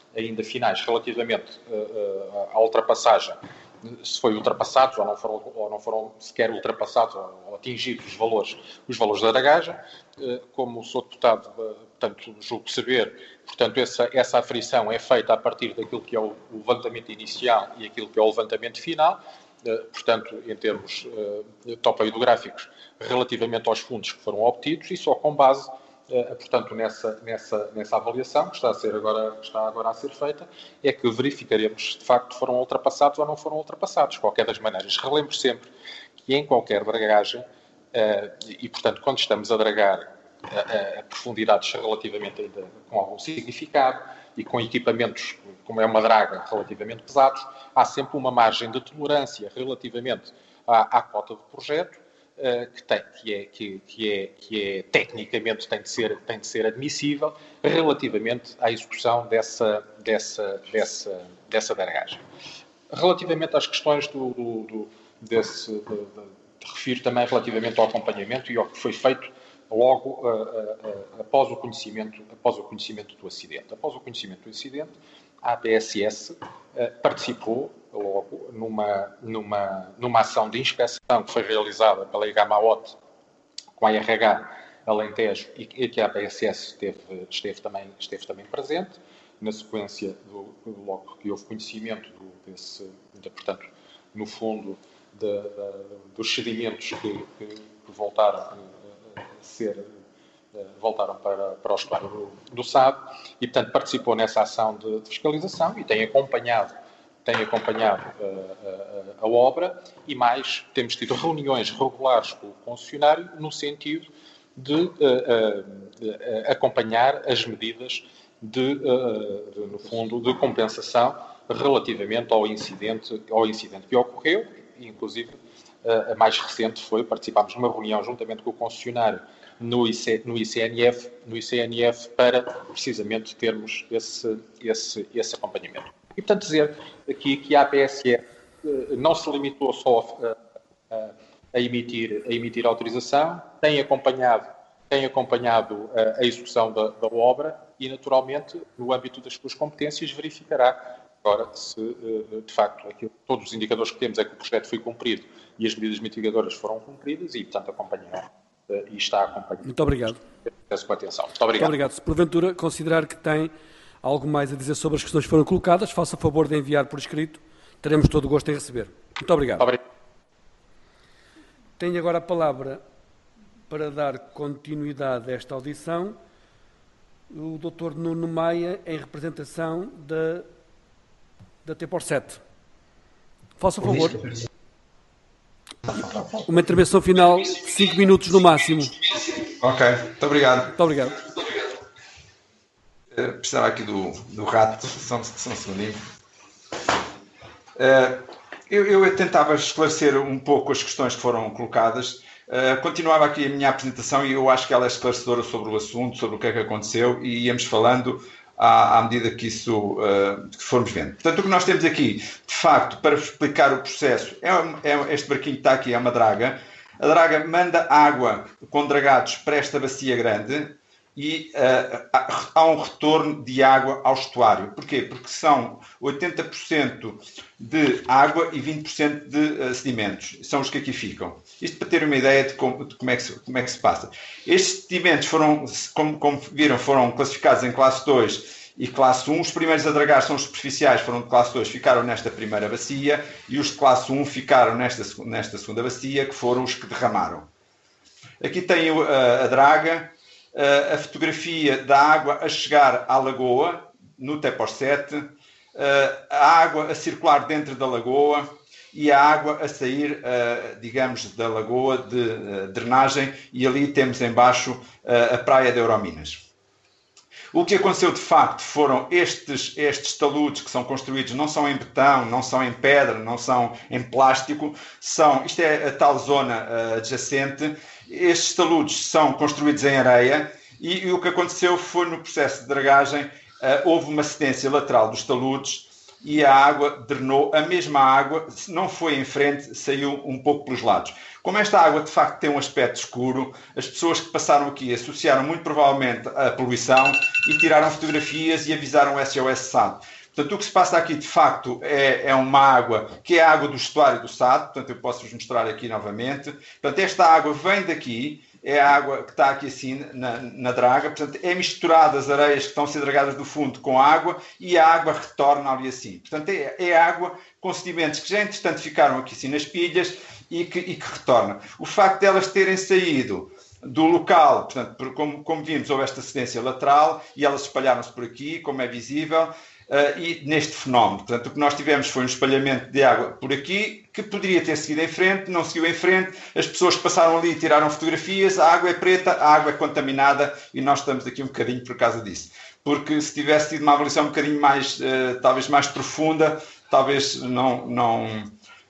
ainda finais relativamente uh, à ultrapassagem, se foi ultrapassados ou não foram, ou não foram sequer ultrapassados ou, ou atingidos os valores, os valores da dragagem. Uh, como sou deputado, uh, portanto, julgo saber, portanto, essa, essa aferição é feita a partir daquilo que é o, o levantamento inicial e aquilo que é o levantamento final. Uh, portanto, em termos uh, topoidográficos, relativamente aos fundos que foram obtidos, e só com base, uh, portanto, nessa, nessa, nessa avaliação que está, a ser agora, que está agora a ser feita, é que verificaremos, de facto, foram ultrapassados ou não foram ultrapassados. De qualquer das maneiras, relembro sempre que em qualquer dragagem, uh, e, portanto, quando estamos a dragar a, a, a profundidades relativamente ainda com algum significado, e com equipamentos, como é uma draga, relativamente pesados, há sempre uma margem de tolerância relativamente à, à cota do projeto, uh, que, tem, que, é, que, que, é, que é, tecnicamente tem de ser, tem de ser admissível, relativamente à execução dessa, dessa, dessa, dessa dragagem. Relativamente às questões do, do, do, desse, de, de, de, refiro também relativamente ao acompanhamento e ao que foi feito logo uh, uh, uh, após, o conhecimento, após o conhecimento do acidente. Após o conhecimento do acidente, a A P S S uh, participou logo numa, numa, numa ação de inspeção que foi realizada pela IGAMAOT com a R H Alentejo e que a A P S S esteve, esteve, também, esteve também presente, na sequência do, logo que houve conhecimento do, desse, de, portanto, no fundo, de, de, dos sedimentos que, que, que voltaram a ser, voltaram para, para o estuário do, do S A D e, portanto, participou nessa ação de, de fiscalização e tem acompanhado, tem acompanhado uh, a, a obra e mais, temos tido reuniões regulares com o concessionário no sentido de uh, uh, acompanhar as medidas de, uh, de, no fundo, de compensação relativamente ao incidente, ao incidente que ocorreu, e, inclusive, a mais recente foi, participámos numa reunião juntamente com o concessionário no, I C, no, I C N F, no I C N F para precisamente termos esse, esse, esse acompanhamento. E, portanto, dizer aqui que a A P S S não se limitou só a, a, a, emitir, a emitir autorização, tem acompanhado, tem acompanhado a, a execução da, da obra e, naturalmente, no âmbito das suas competências, verificará agora se, de facto, aquilo, todos os indicadores que temos é que o projeto foi cumprido e as medidas mitigadoras foram cumpridas e, portanto, acompanhará e está a acompanhar. Muito obrigado. Peço com atenção. Muito Muito obrigado. obrigado. Se porventura considerar que tem algo mais a dizer sobre as questões que foram colocadas, faça favor de enviar por escrito. Teremos todo o gosto em receber. Muito obrigado. Obrigado. Tenho agora a palavra para dar continuidade a esta audição o doutor Nuno Maia, em representação da, da T por sete. Faça favor. Uma intervenção final de cinco minutos no máximo. Ok, muito obrigado. Muito obrigado. Uh, precisava aqui do, do rato, só, só um segundinho. Uh, eu, eu tentava esclarecer um pouco as questões que foram colocadas. Uh, continuava aqui a minha apresentação e eu acho que ela é esclarecedora sobre o assunto, sobre o que é que aconteceu e íamos falando à, à medida que isso uh, que formos vendo. Portanto, o que nós temos aqui, de facto, para explicar o processo, é, é este barquinho que está aqui, é uma draga. A draga manda água com dragados para esta bacia grande e uh, há um retorno de água ao estuário. Porquê? Porque são oitenta por cento de água e vinte por cento de uh, sedimentos. São os que aqui ficam. Isto para ter uma ideia de como, de como, é, que se, como é que se passa. Estes sedimentos foram, como, como viram, foram classificados em classe dois e classe um. Os primeiros a dragar são os superficiais, foram de classe dois, ficaram nesta primeira bacia, e os de classe um ficaram nesta, nesta segunda bacia, que foram os que derramaram. Aqui tem a, a draga, a, a fotografia da água a chegar à lagoa, no T por sete, a água a circular dentro da lagoa e a água a sair, digamos, da lagoa de drenagem, e ali temos embaixo a praia de Eurominas. O que aconteceu de facto foram estes, estes taludes que são construídos, não são em betão, não são em pedra, não são em plástico, são, isto é a tal zona uh, adjacente, estes taludes são construídos em areia e, e o que aconteceu foi no processo de dragagem, uh, houve uma cedência lateral dos taludes e a água drenou, a mesma água, não foi em frente, saiu um pouco pelos lados. Como esta água de facto tem um aspecto escuro, as pessoas que passaram aqui associaram muito provavelmente a poluição e tiraram fotografias e avisaram o S O S S A D. Portanto, o que se passa aqui de facto é, é uma água que é a água do estuário do S A D, portanto eu posso-vos mostrar aqui novamente. Portanto, esta água vem daqui, é a água que está aqui assim na, na draga, portanto é misturada as areias que estão a ser dragadas do fundo com água e a água retorna ali assim. Portanto é, é água com sedimentos que já entretanto ficaram aqui assim nas pilhas e que, e que retorna. O facto de elas terem saído do local, portanto, como, como vimos, houve esta cedência lateral e elas espalharam-se por aqui, como é visível, uh, e neste fenómeno. Portanto, o que nós tivemos foi um espalhamento de água por aqui, que poderia ter seguido em frente, não seguiu em frente, as pessoas que passaram ali tiraram fotografias, a água é preta, a água é contaminada e nós estamos aqui um bocadinho por causa disso. Porque se tivesse tido uma avaliação um bocadinho mais, uh, talvez mais profunda, talvez não... não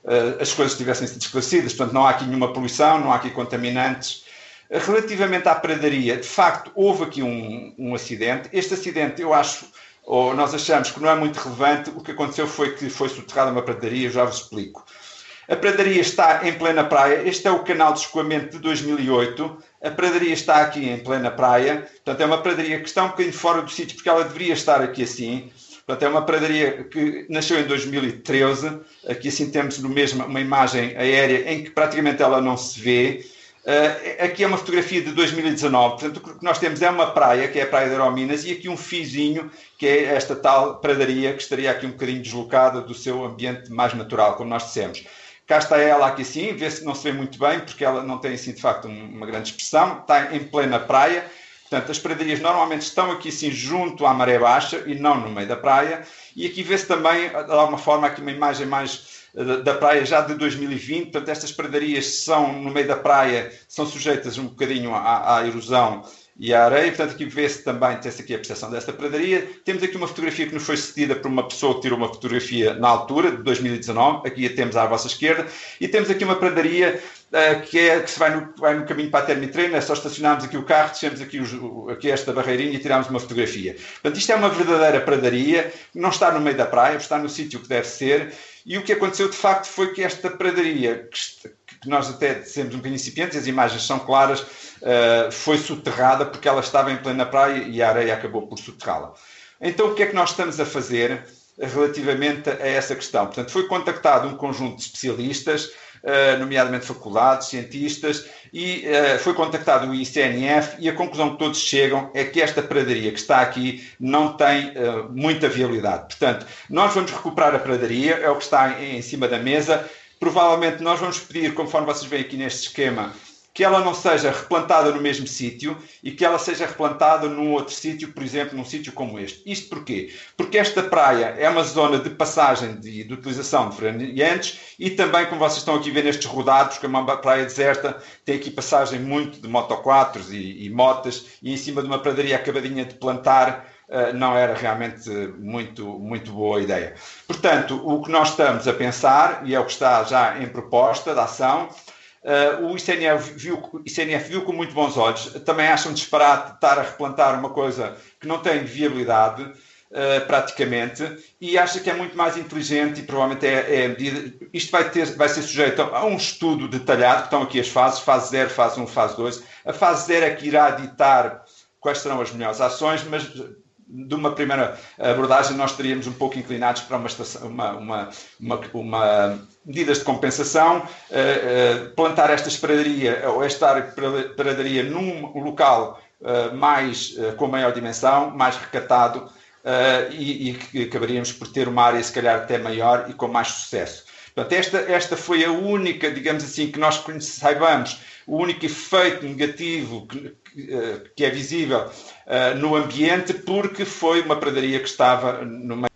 as coisas tivessem sido esclarecidas, portanto não há aqui nenhuma poluição, não há aqui contaminantes. Relativamente à pradaria, de facto houve aqui um, um acidente. Este acidente eu acho, ou nós achamos que não é muito relevante. O que aconteceu foi que foi soterrada uma pradaria, eu já vos explico. A pradaria está em plena praia, este é o canal de escoamento de dois mil e oito, a pradaria está aqui em plena praia, portanto é uma pradaria que está um bocadinho fora do sítio porque ela deveria estar aqui assim. Portanto, é uma pradaria que nasceu em dois mil e treze. Aqui assim temos no mesmo uma imagem aérea em que praticamente ela não se vê. Uh, aqui é uma fotografia de dois mil e dezanove. Portanto, o que nós temos é uma praia, que é a Praia de Arominas, e aqui um fiozinho, que é esta tal pradaria, que estaria aqui um bocadinho deslocada do seu ambiente mais natural, como nós dissemos. Cá está ela aqui assim, vê-se, não se vê muito bem, porque ela não tem assim de facto uma grande expressão. Está em plena praia. Portanto, as pradarias normalmente estão aqui assim junto à maré baixa e não no meio da praia. E aqui vê-se também, de alguma forma, aqui uma imagem mais uh, da praia já de dois mil e vinte. Portanto, estas pradarias são no meio da praia, são sujeitas um bocadinho à, à erosão e à areia. Portanto, aqui vê-se também, tem-se aqui a percepção desta pradaria. Temos aqui uma fotografia que nos foi cedida por uma pessoa que tirou uma fotografia na altura, de dois mil e dezanove. Aqui a temos à vossa esquerda. E temos aqui uma pradaria Uh, que, é, que se vai no, vai no caminho para a Termitreino, é só estacionarmos aqui o carro, descemos aqui, os, aqui esta barreirinha e tiramos uma fotografia. Portanto, isto é uma verdadeira pradaria, não está no meio da praia, está no sítio que deve ser, e o que aconteceu de facto foi que esta pradaria, que, que nós até dissemos um bocadinho incipientes, as imagens são claras, uh, foi soterrada porque ela estava em plena praia e a areia acabou por soterrá-la. Então, o que é que nós estamos a fazer relativamente a essa questão? Portanto, foi contactado um conjunto de especialistas, Uh, nomeadamente faculdades, cientistas, e uh, foi contactado o I C N F e a conclusão que todos chegam é que esta pradaria que está aqui não tem uh, muita viabilidade. Portanto, nós vamos recuperar a pradaria, é o que está em, em cima da mesa. Provavelmente nós vamos pedir, conforme vocês veem aqui neste esquema, que ela não seja replantada no mesmo sítio e que ela seja replantada num outro sítio, por exemplo, num sítio como este. Isto porquê? Porque esta praia é uma zona de passagem de, de utilização de veraneantes e também, como vocês estão aqui a ver nestes rodados, que é uma praia deserta, tem aqui passagem muito de motoquatros e, e motas, e em cima de uma pradaria acabadinha de plantar, Uh, não era realmente muito, muito boa ideia. Portanto, o que nós estamos a pensar, e é o que está já em proposta de ação, uh, o I C N F viu, I C N F viu com muito bons olhos, também acham disparate estar a replantar uma coisa que não tem viabilidade, uh, praticamente, e acha que é muito mais inteligente e provavelmente é, é a medida. Isto vai, ter, vai ser sujeito a um estudo detalhado, que estão aqui as fases, fase zero, fase um, fase dois. A fase zero é que irá ditar quais serão as melhores ações, mas de uma primeira abordagem nós estaríamos um pouco inclinados para uma, estação, uma, uma, uma, uma medidas de compensação, uh, uh, plantar esta espradaria ou esta pradaria num local uh, mais, uh, com maior dimensão, mais recatado, uh, e, e que acabaríamos por ter uma área se calhar até maior e com mais sucesso. Portanto, esta, esta foi a única, digamos assim, que nós saibamos, o único efeito negativo que, que, que é visível uh, no ambiente, porque foi uma pradaria que estava no meio.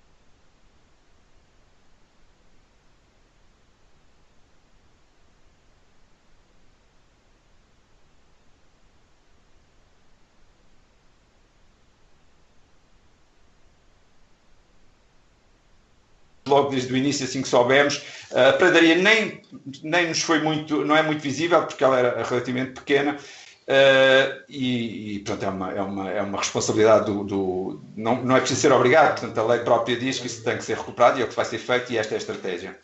Logo desde o início, assim que soubemos, a pradaria nem, nem nos foi muito, não é muito visível, porque ela era relativamente pequena, Uh, e, e portanto, é uma, é uma, é uma responsabilidade do... do não, não é preciso ser obrigado, portanto, a lei própria diz que isso tem que ser recuperado e é o que vai ser feito e esta é a estratégia.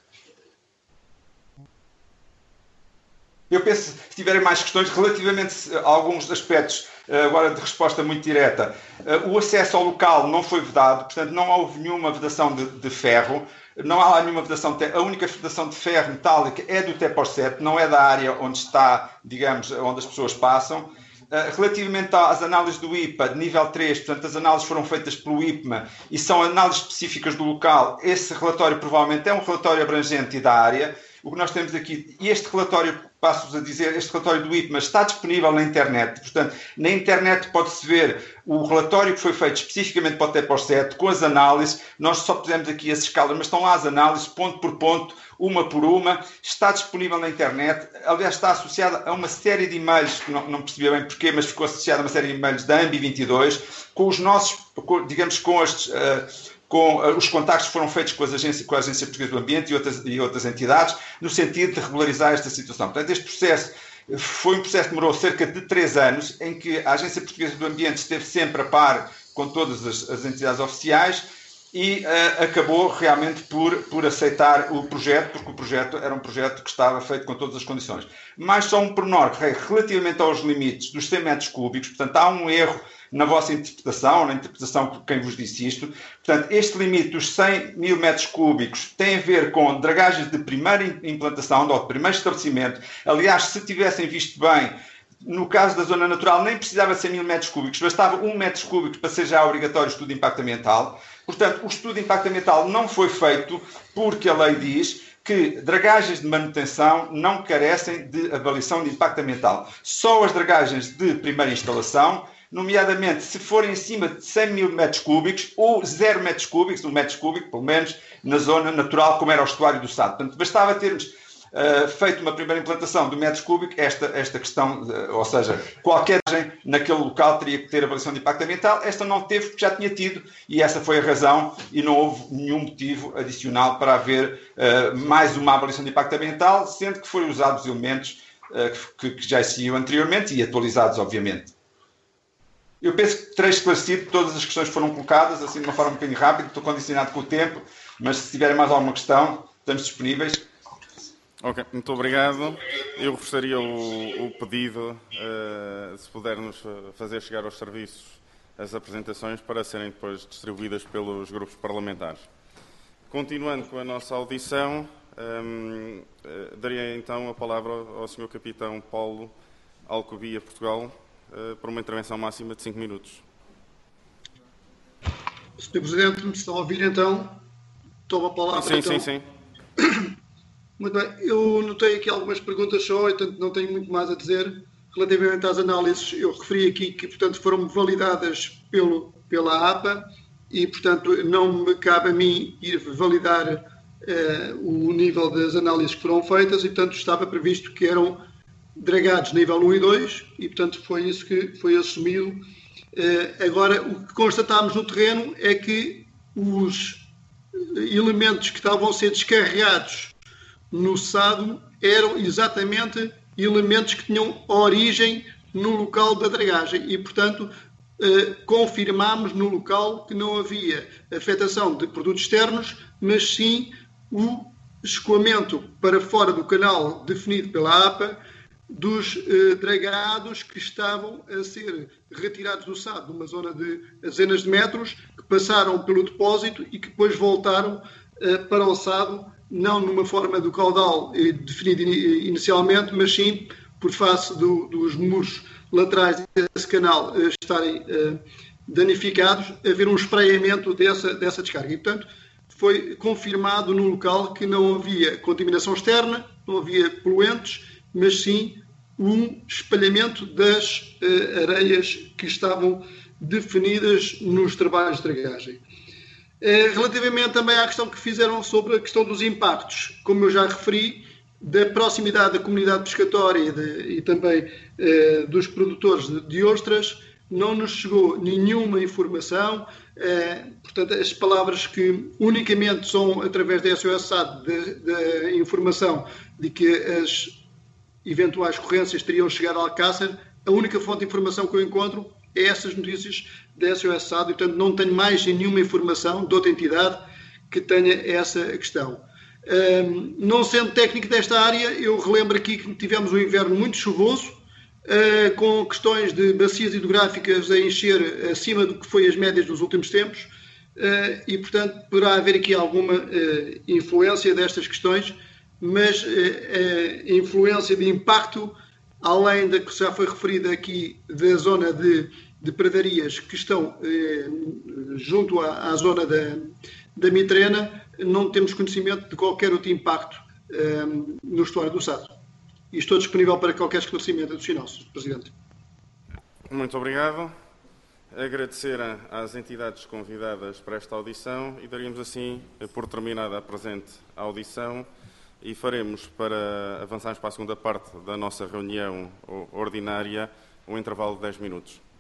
Eu penso, se tiverem mais questões, relativamente a alguns aspectos, agora de resposta muito direta, o acesso ao local não foi vedado, portanto, não houve nenhuma vedação de, de ferro, não há lá nenhuma vedação, de, a única vedação de ferro metálica é do T E P O R sete, não é da área onde está, digamos, onde as pessoas passam. Relativamente às análises do I P A, de nível três, portanto, as análises foram feitas pelo I P M A e são análises específicas do local. Esse relatório provavelmente é um relatório abrangente e da área. O que nós temos aqui, e este relatório, passo-vos a dizer, este relatório do I P M A está disponível na internet. Portanto, na internet pode-se ver o relatório que foi feito especificamente para o T E P O R sete, com as análises. Nós só pusemos aqui as escalas, mas estão lá as análises, ponto por ponto, uma por uma. Está disponível na internet. Aliás, está associada a uma série de e-mails, que não, não percebi bem porquê, mas ficou associada a uma série de e-mails da AMBI vinte e dois, com os nossos, com, digamos, com as... Uh, Com, uh, os contactos foram feitos com, as agências, com a Agência Portuguesa do Ambiente e outras, e outras entidades, no sentido de regularizar esta situação. Portanto, este processo foi um processo que demorou cerca de três anos, em que a Agência Portuguesa do Ambiente esteve sempre a par com todas as, as entidades oficiais e uh, acabou realmente por, por aceitar o projeto, porque o projeto era um projeto que estava feito com todas as condições. Mais só um pormenor, relativamente aos limites dos cem metros cúbicos, portanto, há um erro na vossa interpretação, na interpretação de quem vos disse isto. Portanto, este limite dos cem mil metros cúbicos tem a ver com dragagens de primeira implantação, ou de primeiro estabelecimento. Aliás, se tivessem visto bem, no caso da zona natural, nem precisava de cem mil metros cúbicos, bastava um metro cúbico para ser já obrigatório o estudo de impacto ambiental. Portanto, o estudo de impacto ambiental não foi feito porque a lei diz que dragagens de manutenção não carecem de avaliação de impacto ambiental. Só as dragagens de primeira instalação, nomeadamente se forem acima de cem mil metros cúbicos ou zero metros cúbicos, um metro cúbico, pelo menos, na zona natural, como era o estuário do Sado. Portanto, bastava termos uh, feito uma primeira implantação do metro cúbico, esta, esta questão, uh, ou seja, qualquer naquele local teria que ter avaliação de impacto ambiental. Esta não teve, porque já tinha tido, e essa foi a razão, e não houve nenhum motivo adicional para haver uh, mais uma avaliação de impacto ambiental, sendo que foram usados elementos uh, que, que já existiam anteriormente e atualizados, obviamente. Eu penso que terei esclarecido, todas as questões foram colocadas, assim de uma forma um bocadinho rápida, estou condicionado com o tempo, mas se tiverem mais alguma questão, estamos disponíveis. Ok, muito obrigado. Eu reforçaria o, o pedido, uh, se pudermos fazer chegar aos serviços as apresentações para serem depois distribuídas pelos grupos parlamentares. Continuando com a nossa audição, um, uh, daria então a palavra ao senhor Capitão Paulo Alcobia, Portugal, por uma intervenção máxima de cinco minutos. senhor Presidente, me estão a ouvir então? Tomo a palavra. Sim, então. sim, sim. Muito bem. Eu notei aqui algumas perguntas só, e portanto não tenho muito mais a dizer. Relativamente às análises, eu referi aqui que, portanto, foram validadas pelo, pela A P A e, portanto, não me cabe a mim ir validar uh, o nível das análises que foram feitas e, portanto, estava previsto que eram dragados nível um e dois e, portanto, foi isso que foi assumido. Uh, agora, o que constatámos no terreno é que os elementos que estavam a ser descarregados no Sado eram exatamente elementos que tinham origem no local da dragagem e, portanto, uh, confirmámos no local que não havia afetação de produtos externos, mas sim o escoamento para fora do canal definido pela A P A dos eh, dragados que estavam a ser retirados do Sado, numa zona de dezenas de metros, que passaram pelo depósito e que depois voltaram eh, para o Sado, não numa forma do caudal eh, definido in inicialmente, mas sim por face do, dos muros laterais desse canal eh, estarem eh, danificados, haver um espraiamento dessa, dessa descarga. E, portanto, foi confirmado no local que não havia contaminação externa, não havia poluentes, mas sim um espalhamento das uh, areias que estavam definidas nos trabalhos de dragagem. Uh, relativamente também à questão que fizeram sobre a questão dos impactos, como eu já referi, da proximidade da comunidade pescatória de, e também uh, dos produtores de, de ostras, não nos chegou nenhuma informação. Uh, portanto, as palavras que unicamente são através da S O S A D da informação de que as eventuais ocorrências teriam chegado ao Alcácer a única fonte de informação que eu encontro é essas notícias da S O S S A D, e, portanto, não tenho mais nenhuma informação de outra entidade que tenha essa questão. Um, não sendo técnico desta área, eu relembro aqui que tivemos um inverno muito chuvoso, uh, com questões de bacias hidrográficas a encher acima do que foi as médias dos últimos tempos, uh, e, portanto, poderá haver aqui alguma uh, influência destas questões, mas uh, uh, influência de impacto, além da que já foi referida aqui, da zona de, de pradarias que estão eh, junto à, à zona da, da Mitrena, não temos conhecimento de qualquer outro impacto eh, no estuário do Sado. E estou disponível para qualquer esclarecimento adicional, senhor Presidente. Muito obrigado. Agradecer às entidades convidadas para esta audição e daríamos assim por terminada a presente audição. E faremos, para avançarmos para a segunda parte da nossa reunião ordinária, um intervalo de dez minutos.